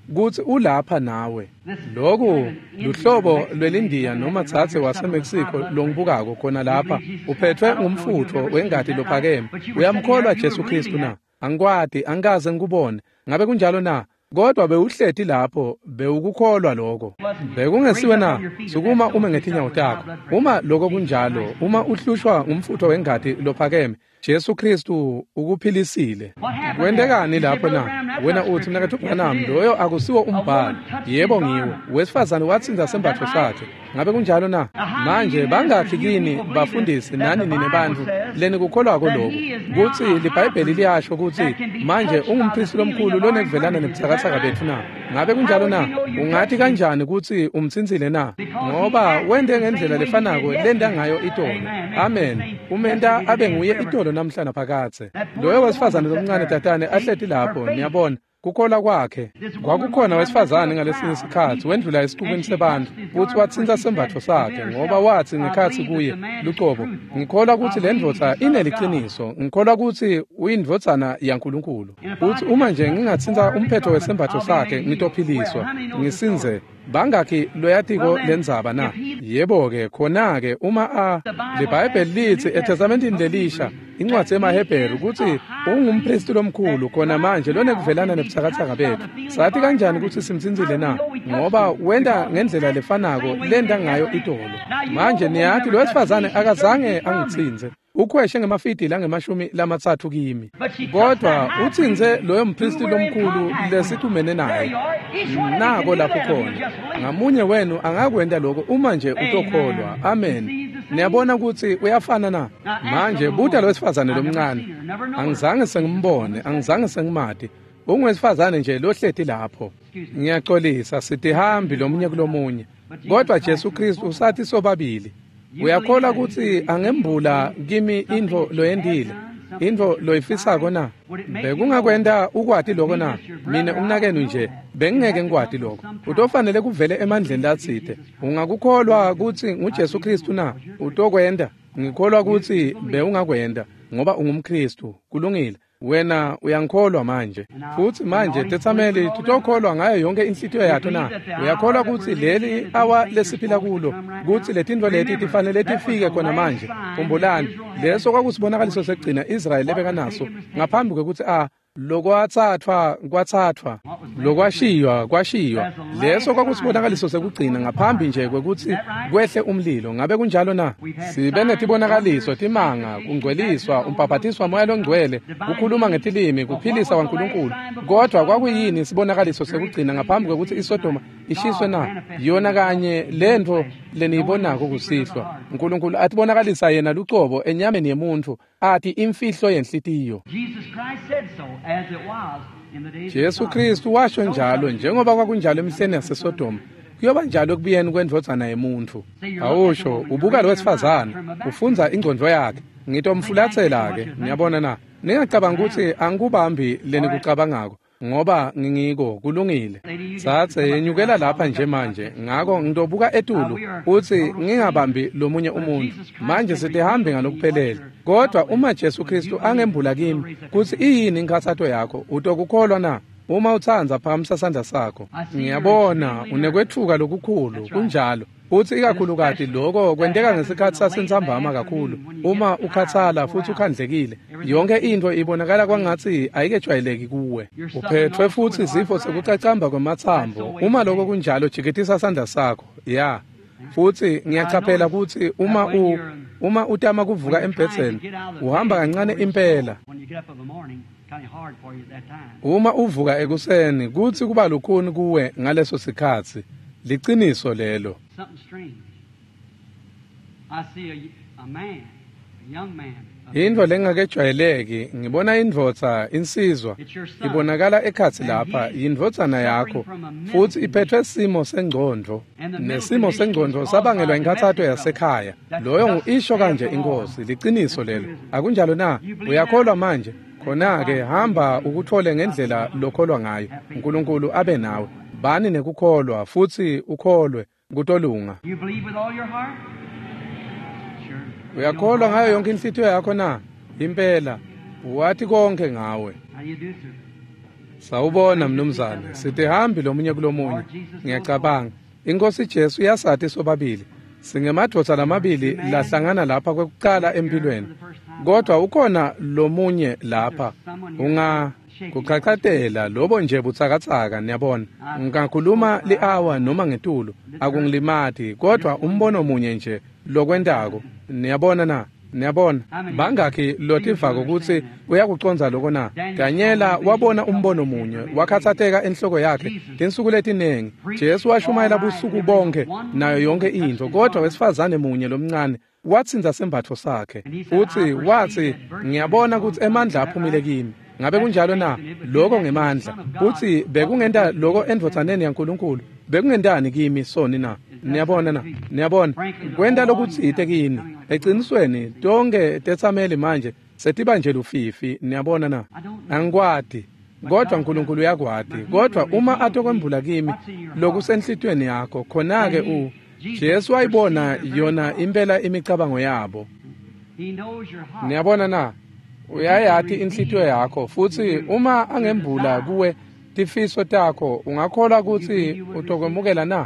kuthi ulapha nawe. Lokhu luhlobo lwelindiya noma thathe waseMexico longibukako khona lapha uphethwe ngumfutho wengadi lophakeme. Uyamkholwa Jesu Kristu na? Angikwadi, angikaze ngikubone. Ngabe kunjalo na? Kodwa bewuhleti lapho bewukukholwa lokho. Bekungesiwe na sukuma uma ngethinyawo takho. Uma lokho kunjalo, uma uhlushwa ngumfutho wengadi lophakeme, Jesu Kristu ukuphilisile. Kwendekani lapho na? Wena uthi mina kaThubhanami loyo akusiwo umbhalo. Yebo ngiwo. Wesifazane watsinza sembatho sakhe. Ngabe kunjalo na? Manje bangakhi kini bafundisi nani nine bantu leni kukholwa lokho. Kuthi liBhayibheli liyasho ukuthi manje ungumphristi lomkhulu lonekuvelana nebuthakathaka bethu na? Ngabe kunjalo na? Ungathi kanjani ukuthi umtsinzile na? Ngoba wende ngendlela lefanako lenda ngayo itolo. Amen. Umenta abe nguye itolo namhlanje phakathe. Loyo wesifazane lomncane tatane ahleti lapho niyabona kukholwa kwakhe. Kwakukhona wesifazane ngalesinye isikhathi wendlula esikhubeni sebantu futhi watsinza sembatho sakhe ngoba wathi ngekhathi kuye Luqobo, ngikholwa ukuthi le ndvodza ineliqiniso, ngikholwa ukuthi uyindvodzana yaNkulunkulu. Uthi uma nje ngingatsinza umphetho wesembatho sakhe ngitophiliswa, ngisinze. Bangakhi loyatiko lendzaba na? Yebo ke khona ke uma a leBhayibheli lithi eTestamentini lelisha incwadi yemaHebheru ukuthi ungumphristi lomkhulu khona manje lonekuvelana nebuthakathaka bethu. Sathi kanjani ukuthi simtsinzile na? Ngoba wenda ngendlela lefanako lenda ngayo itolo. Manje niyathi lo wesifazane akazange angitsinze. Ukhweshe ngemafidi la ngemashumi lamathathu kimi. Kodwa utsinze loyo mphristi lomkhulu lesithumene naye. Nako lapho khona. Ngamunye wenu angakwenda lokho uma nje utokholwa. Amen. Niyabona ukuthi uyafana na? Manje buda lo wesifazane lomncane. Angizange sengimbone, angizange sengimade. Ungwesifazane nje lohleti lapho. Ngiyaxolisa sithi hambi lomunye kulomunye. Kodwa Jesu Kristu usathi sobabili. Uyakholwa ukuthi angembula kimi indvo loyendile, indvo loyifisako na? Bekungakwenda ukwati lokho na? Mina umnakenu nje bengingeke ngikwati lokho. Utofanele kuvele emandleni latsite. Ungakukholwa ukuthi nguJesu Kristu na? Utokwenda. Ngikholwa ukuthi beungakwenda ngoba ungumKristu. Kulungile. Wena uyangikholwa manje. Futhi manje tetsameli tutokholwa ngayo yonke inhlitiyo yathu na? Uyakholwa ukuthi leli awa lesiphila kulo, ukuthi letindvo leti tifanele tifike khona manje. Kumbulani, leso kwakusibonakaliso sekugcina Israyeli lebekanaso ngaphambi kwekuthi a lokwatshathwa kwathathwa, lokwashiywa kwashiywa. Leso kwakusibonakaliso sekugcina ngaphambi nje kwekuthi kwehle umlilo. Ngabe kunjalo na? Sibe netibonakaliso timanga, kungcweliswa, umpaphathiswa moya longcwele, kukhuluma ngetilimi, kuphilisa kwaNkulunkulu. Kodwa kwakuyini isibonakaliso sekugcina ngaphambi kwekuthi iSodoma ishiswe na? Yona kanye lento leniyibonako kusihlwa. uNkulunkulu atibonakalisa yena Luqobo enyameni yemuntu athi imfihlo yenhlitiyo. Jesu Kristu washo njalo njengoba kwakunjalo emhleni yaseSodoma kuyoba njalo kubiyeni kwendvodzana yemuntu. Awusho ubuka lo wesifazane ufunza ingqondo yakhe. Ngitomfulathela ke niyabona na? Ningacabanga ukuthi angikubambi leni kucabangako ngoba ngingiko kulungile. Sathe yenyukela lapha nje manje ngako ngitobuka etulu uthi ngingabambi lomunye umuntu. Manje sithehambe ngalokuphelele. Kodwa uma Jesu Kristu angembula kimi kuthi iyini inkathatho yakho utokukholwa na? Uma uthanza phambi sandla sakho. Ngiyabona unekwethuka lokukhulu kunjalo. Uthi ikakhulukati lokho kwendeka ngesikhathi sasentsambama kakhulu. Uma ukhathala futhi ukhandlekile, yonke into ibonakala kwangathi ayikejwayeleki kuwe. Uphethwe futhi izifo sekucacamba kwamathambo. Uma lokho kunjalo jikithisa sandla sakho. Ya. Futhi ngiyachaphela ukuthi uma u uma utama kuvuka embhedeni uhamba kancane impela. Uma uvuka ekuseni kuthi kuba lukhuni kuwe ngaleso sikhathi. Liqiniso lelo. Indvo lengakejwayeleki ngibona indvodza insizwa ibonakala ekhathi lapha yindvodzana yakho futhi iphethwe simo sengqondo nesimo sengqondo sabangelwa inkathatho yasekhaya. Loyo nguisho kanje inkosi. Liqiniso lelo. Akunjalo na? Uyakholwa manje? Khona ke hamba ukuthole ngendlela lokholwa ngayo. uNkulunkulu abe nawe. Bani nekukholwa futhi ukholwe kutolunga. Uyakholwa ngayo yonke inhlitiyo yakho na? Impela wathi konke ngawe. Sawubona mnumzane, sithi hambi lomunye kulomunye. Ngiyacabanga inkosi Jesu yasathi sobabili. Singemadoda lamabili lahlangana lapha kwekuqala empilweni. Kodwa ukhona lomunye lapha unga kuqhaqhatela lobo nje butsakatsaka niyabona. Ngikhuluma li-hour noma ngetulo akungilimati kodwa umbono munye nje lokwentako niyabona na. Niyabona bangakhi lotivaka ukuthi uyakuconza lokho na. Daniela wabona umbono munye wakhathatheka enhloko yakhe tinsuku letinengi. Jesu washumayela busuku bonke nayo yonke into kodwa wesifazane munye lomncane watsinza sembatho sakhe uthi wathi ngiyabona ukuthi emandla aphumile kimi. Ngabe kunjalo na lokho ngemandla uthi bekungenta lokho endvotsaneni yaNkulunkulu bekungentani kimi soni na. Niyabona na niyabona kwenta lokutsite kini eqinisweni tonke tetsameli manje setiba nje lufifi. Niyabona na angikwadi kodwa uNkulunkulu uyakwadi kodwa uma atokwembula kimi lokusenhlitweni yakho khona ke u Jesu wayibona yona impela imicabango yabo. Niyabona na uyayathi inhlityo yakho futhi uma angembula kuwe tifiso takho ungakholwa ukuthi utokwemukela na.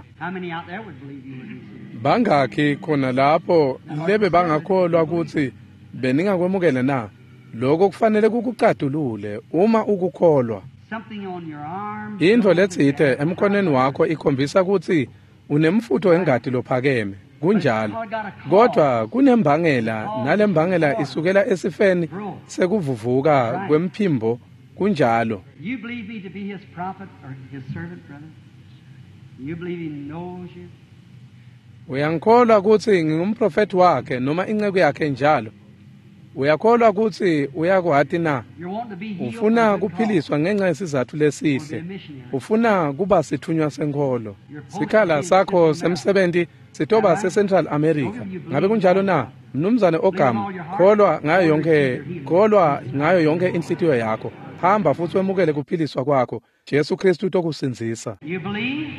Bangakhi khona lapho lebe bangakholwa ukuthi beningakwemukela na. Lokho kufanele kukucadulule uma ukukholwa. Into letsithe emkhoneni wakho ikhombisa ukuthi unemfutho engadi lophakeme kunjalo kodwa kunembangela nalembangela isukela esifeni sekuvuvuka kwemphimbo kunjalo. You believe me to be his prophet or his servant, brother? You believe he knows you? Uyangikholwa ukuthi ngingumprofeti wakhe noma inceku yakhe njalo. Uyakholwa ukuthi uyakwati na. Ufuna kuphiliswa ngenxa yesizathu lesihle. Ufuna kuba sithunywa senkolo. Sikhala sakho semsebenzi sitoba seCentral America. Ngabe kunjalo na? Mnumzane Ogama, kholwa ngayo yonke, kholwa ngayo yonke inhlitiyo yakho. Hamba futhi wemukele kuphiliswa kwakho. Jesu Kristu utokusinzisa. You believe?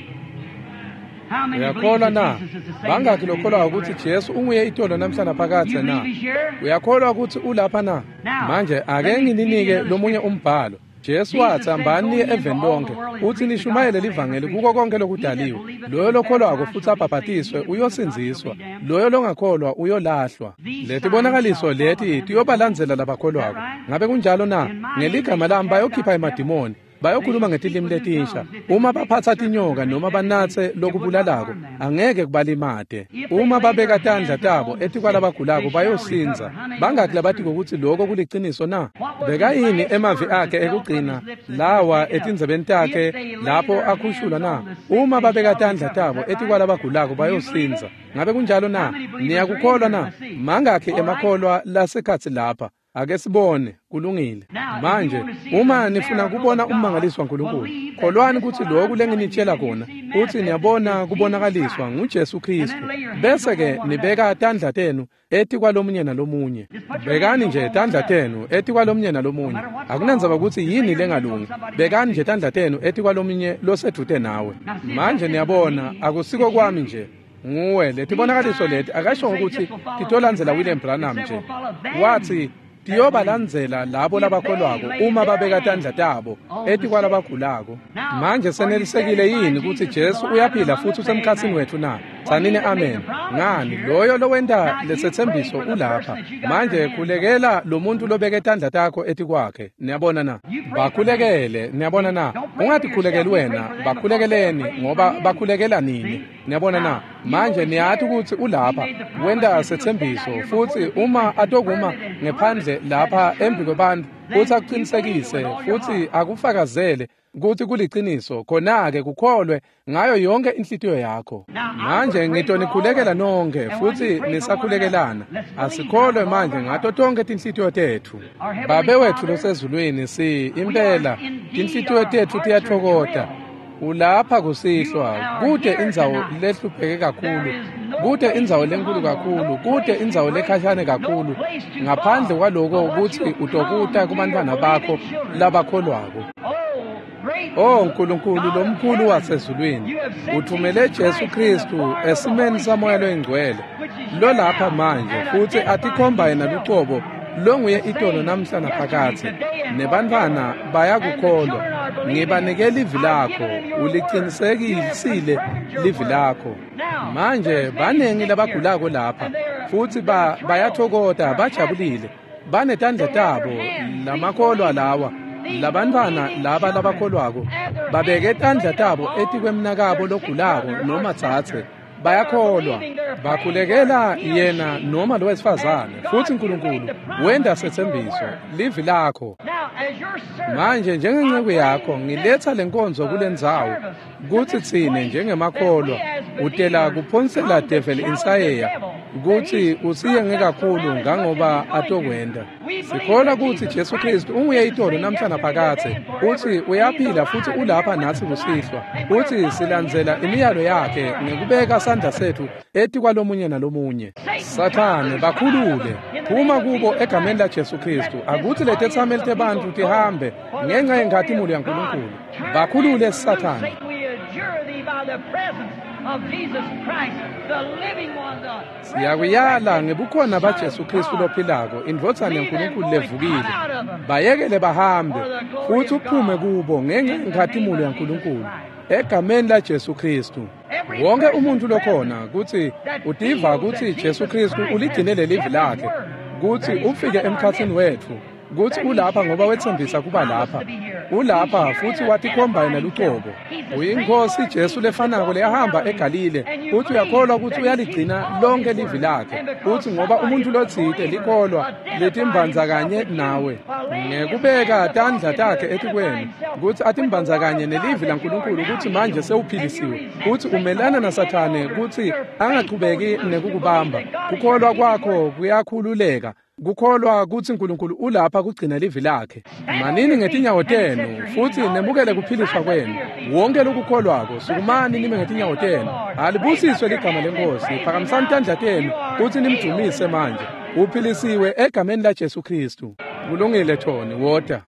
Uyakholwa na bangakhi lokholwa ukuthi Jesu unguye itolo namhlanje phakathi na. Uyakholwa ukuthi ulapha na. Manje ake ngininike lomunye umbhalo. Jesu wathi hambani eveni lonke uthi nishumayele livangeli kuko konke lokudaliwe. Loyo lokholwako futhi abhabhatiswe uyosinziswa. Loyo longakholwa uyolahlwa. Lethi bonakaliso lethi tiyobalandzela labakholwako. Ngabe kunjalo na ngeligama lami bayokhipha emadimoni. Bayokhuluma ngetilimi letinsha. Uma baphatha tinyoka noma banathe lokubulalako angeke kubalimade. Uma babeka tandla tabo ethi kwalabagulako bayosinza. Bangakhi labathi ukuthi lokho kuliciniso na. Beka yini emavi akhe ekugcina lawa etinzebeni takhe lapho akhushula na. Uma babeka tandla tabo ethi kwalabagulako bayosinza. Ngabe kunjalo na niyakukholwa na. Mangakhi emakholwa lasekhatsi lapha. Ake sibone kulungile. Manje uma nifuna kubona ummangaliswa uNkulunkulu kholwani ukuthi lokho lenginitshela khona uthi niyabona kubonakaliswa nguJesu Kristu bese ke nibeka tandla tenu ethi kwalomunye nalomunye. Bekani nje tandla tenu ethi kwalomunye nalomunye akunanzaba ukuthi yini lengalungi. Bekani nje tandla tenu ethi kwalomunye losedute nawe. Manje niyabona akusiko kwami nje nguwe lethi bonakaliso lethi akasho ukuthi titolandzela William Branham nje wathi tiyobalandzela labo labakholwako uma babeka tandla tabo ethi kwalabagulako. Manje senelisekile yini ukuthi Jesu uyaphila futhi usemkhatsini wethu na. Tsanini amen. Ngani loyo lowenda lesethembiso ulapha. Manje khulekela lo muntu lobeke tandla takho ethi kwakhe. Niyabona na bakhulekele. Niyabona na ungathi khulekeli wena bakhulekeleni ngoba bakhulekela nini. Niyabona na manje niyathi ukuthi ulapha wenda sethembiso futhi uma atokuma ngephandle lapha embi kwabantu uthi akuqinisekise futhi akufakazele ukuthi kuliciniso khona ke kukholwe ngayo yonke inhlitiyo yakho. Manje ngito nikhulekela nonke futhi nisakhulekelana. Asikholwe manje ngato tonke tinhlitiyo tethu. Babe wethu losezulwini si impela inhlitiyo tethu tiyathokoda. Ulapha kusihlwa kude indzawo lehlupheke kakhulu kude indzawo lenkulu kakhulu kude indzawo lekhashane kakhulu ngaphandle kwaloko ukuthi utokuta kubantwana bakho labakholwako. Oh uNkulunkulu lomkhulu wasezulwini uthumele Jesu Kristu esimeni samoya loyingcwele lo lapha manje futhi atikhomba yena luqobo longuye itono namhla naphakade nebantwana bayakukholwa ngibanikela ivi lakho uliqinisekisile livi lakho manje baningi labagulako lapha futhi ba bayathokoda bajabulile banetandla tabo lamakholwa lawa labantwana laba labakholwako babeke etandla tabo etikwemnakabo logulako noma thathe bayakholwa bakhulekela yena noma lo wesifazane futhi uNkulunkulu wenda sethembiso livi lakho manje njengenceku yakho ngiletha lenkonzo kulendzawo kuthi thine njengemakholwa utela kuphonsela devil insayea ukuthi usiyenge kakhulu ngangoba atokwenda sikholwa ukuthi Jesu Kristu unguye itolo namhla naphakade uthi uyaphila futhi ulapha nathi kusihlwa uthi silandzela imiyalo yakhe ngekubeka isandla sethu eti kwalomunye nalomunye sathane bakhulule phuma kubo egameni la Jesu Kristu akuthi letethameli tebantu tihambe ngenxa yengathimulu yaNkulunkulu bakhulule sathane siyakuyala ngebukhona baJesu Kristu lophilako indvodzana yaNkulunkulu levukile bayekele bahambe futhi uphume kubo ngenxa yengathimulu yaNkulunkulu egameni la Jesu Kristu wonke umuntu lokhona ukuthi udiva ukuthi Jesu Kristu uligcinele livi lakhe ukuthi ufike emkhathini wethu ukuthi ulapha ngoba wethembisa kuba lapha ulapha futhi watikhomba yena luqobo uyinkosi Jesu lefanako leyahamba eGalile uthi uyakholwa ukuthi uyaligcina lonke livi lakhe uthi ngoba umuntu lotsite likholwa letimbanza kanye nawe ngekubeka tandla takhe etikweni ukuthi atimbanza kanye nelivi laNkulunkulu ukuthi manje sewuphilisiwe uthi umelana naSathane ukuthi angaqhubeki nekukubamba kukholwa kwakho kuyakhululeka kukholwa ukuthi uNkulunkulu ulapha kugcina livi lakhe manini ngetinyawo tenu futhi nemukele kuphiliswa kwenu wonke lokukholwako sukumani nime ngetinyawo tenu alibusiswe ligama lenkosi phakamisani tandla tenu ukuthi nimdumise manje uphilisiwe egameni la Jesu Kristu kulungile Thoni woda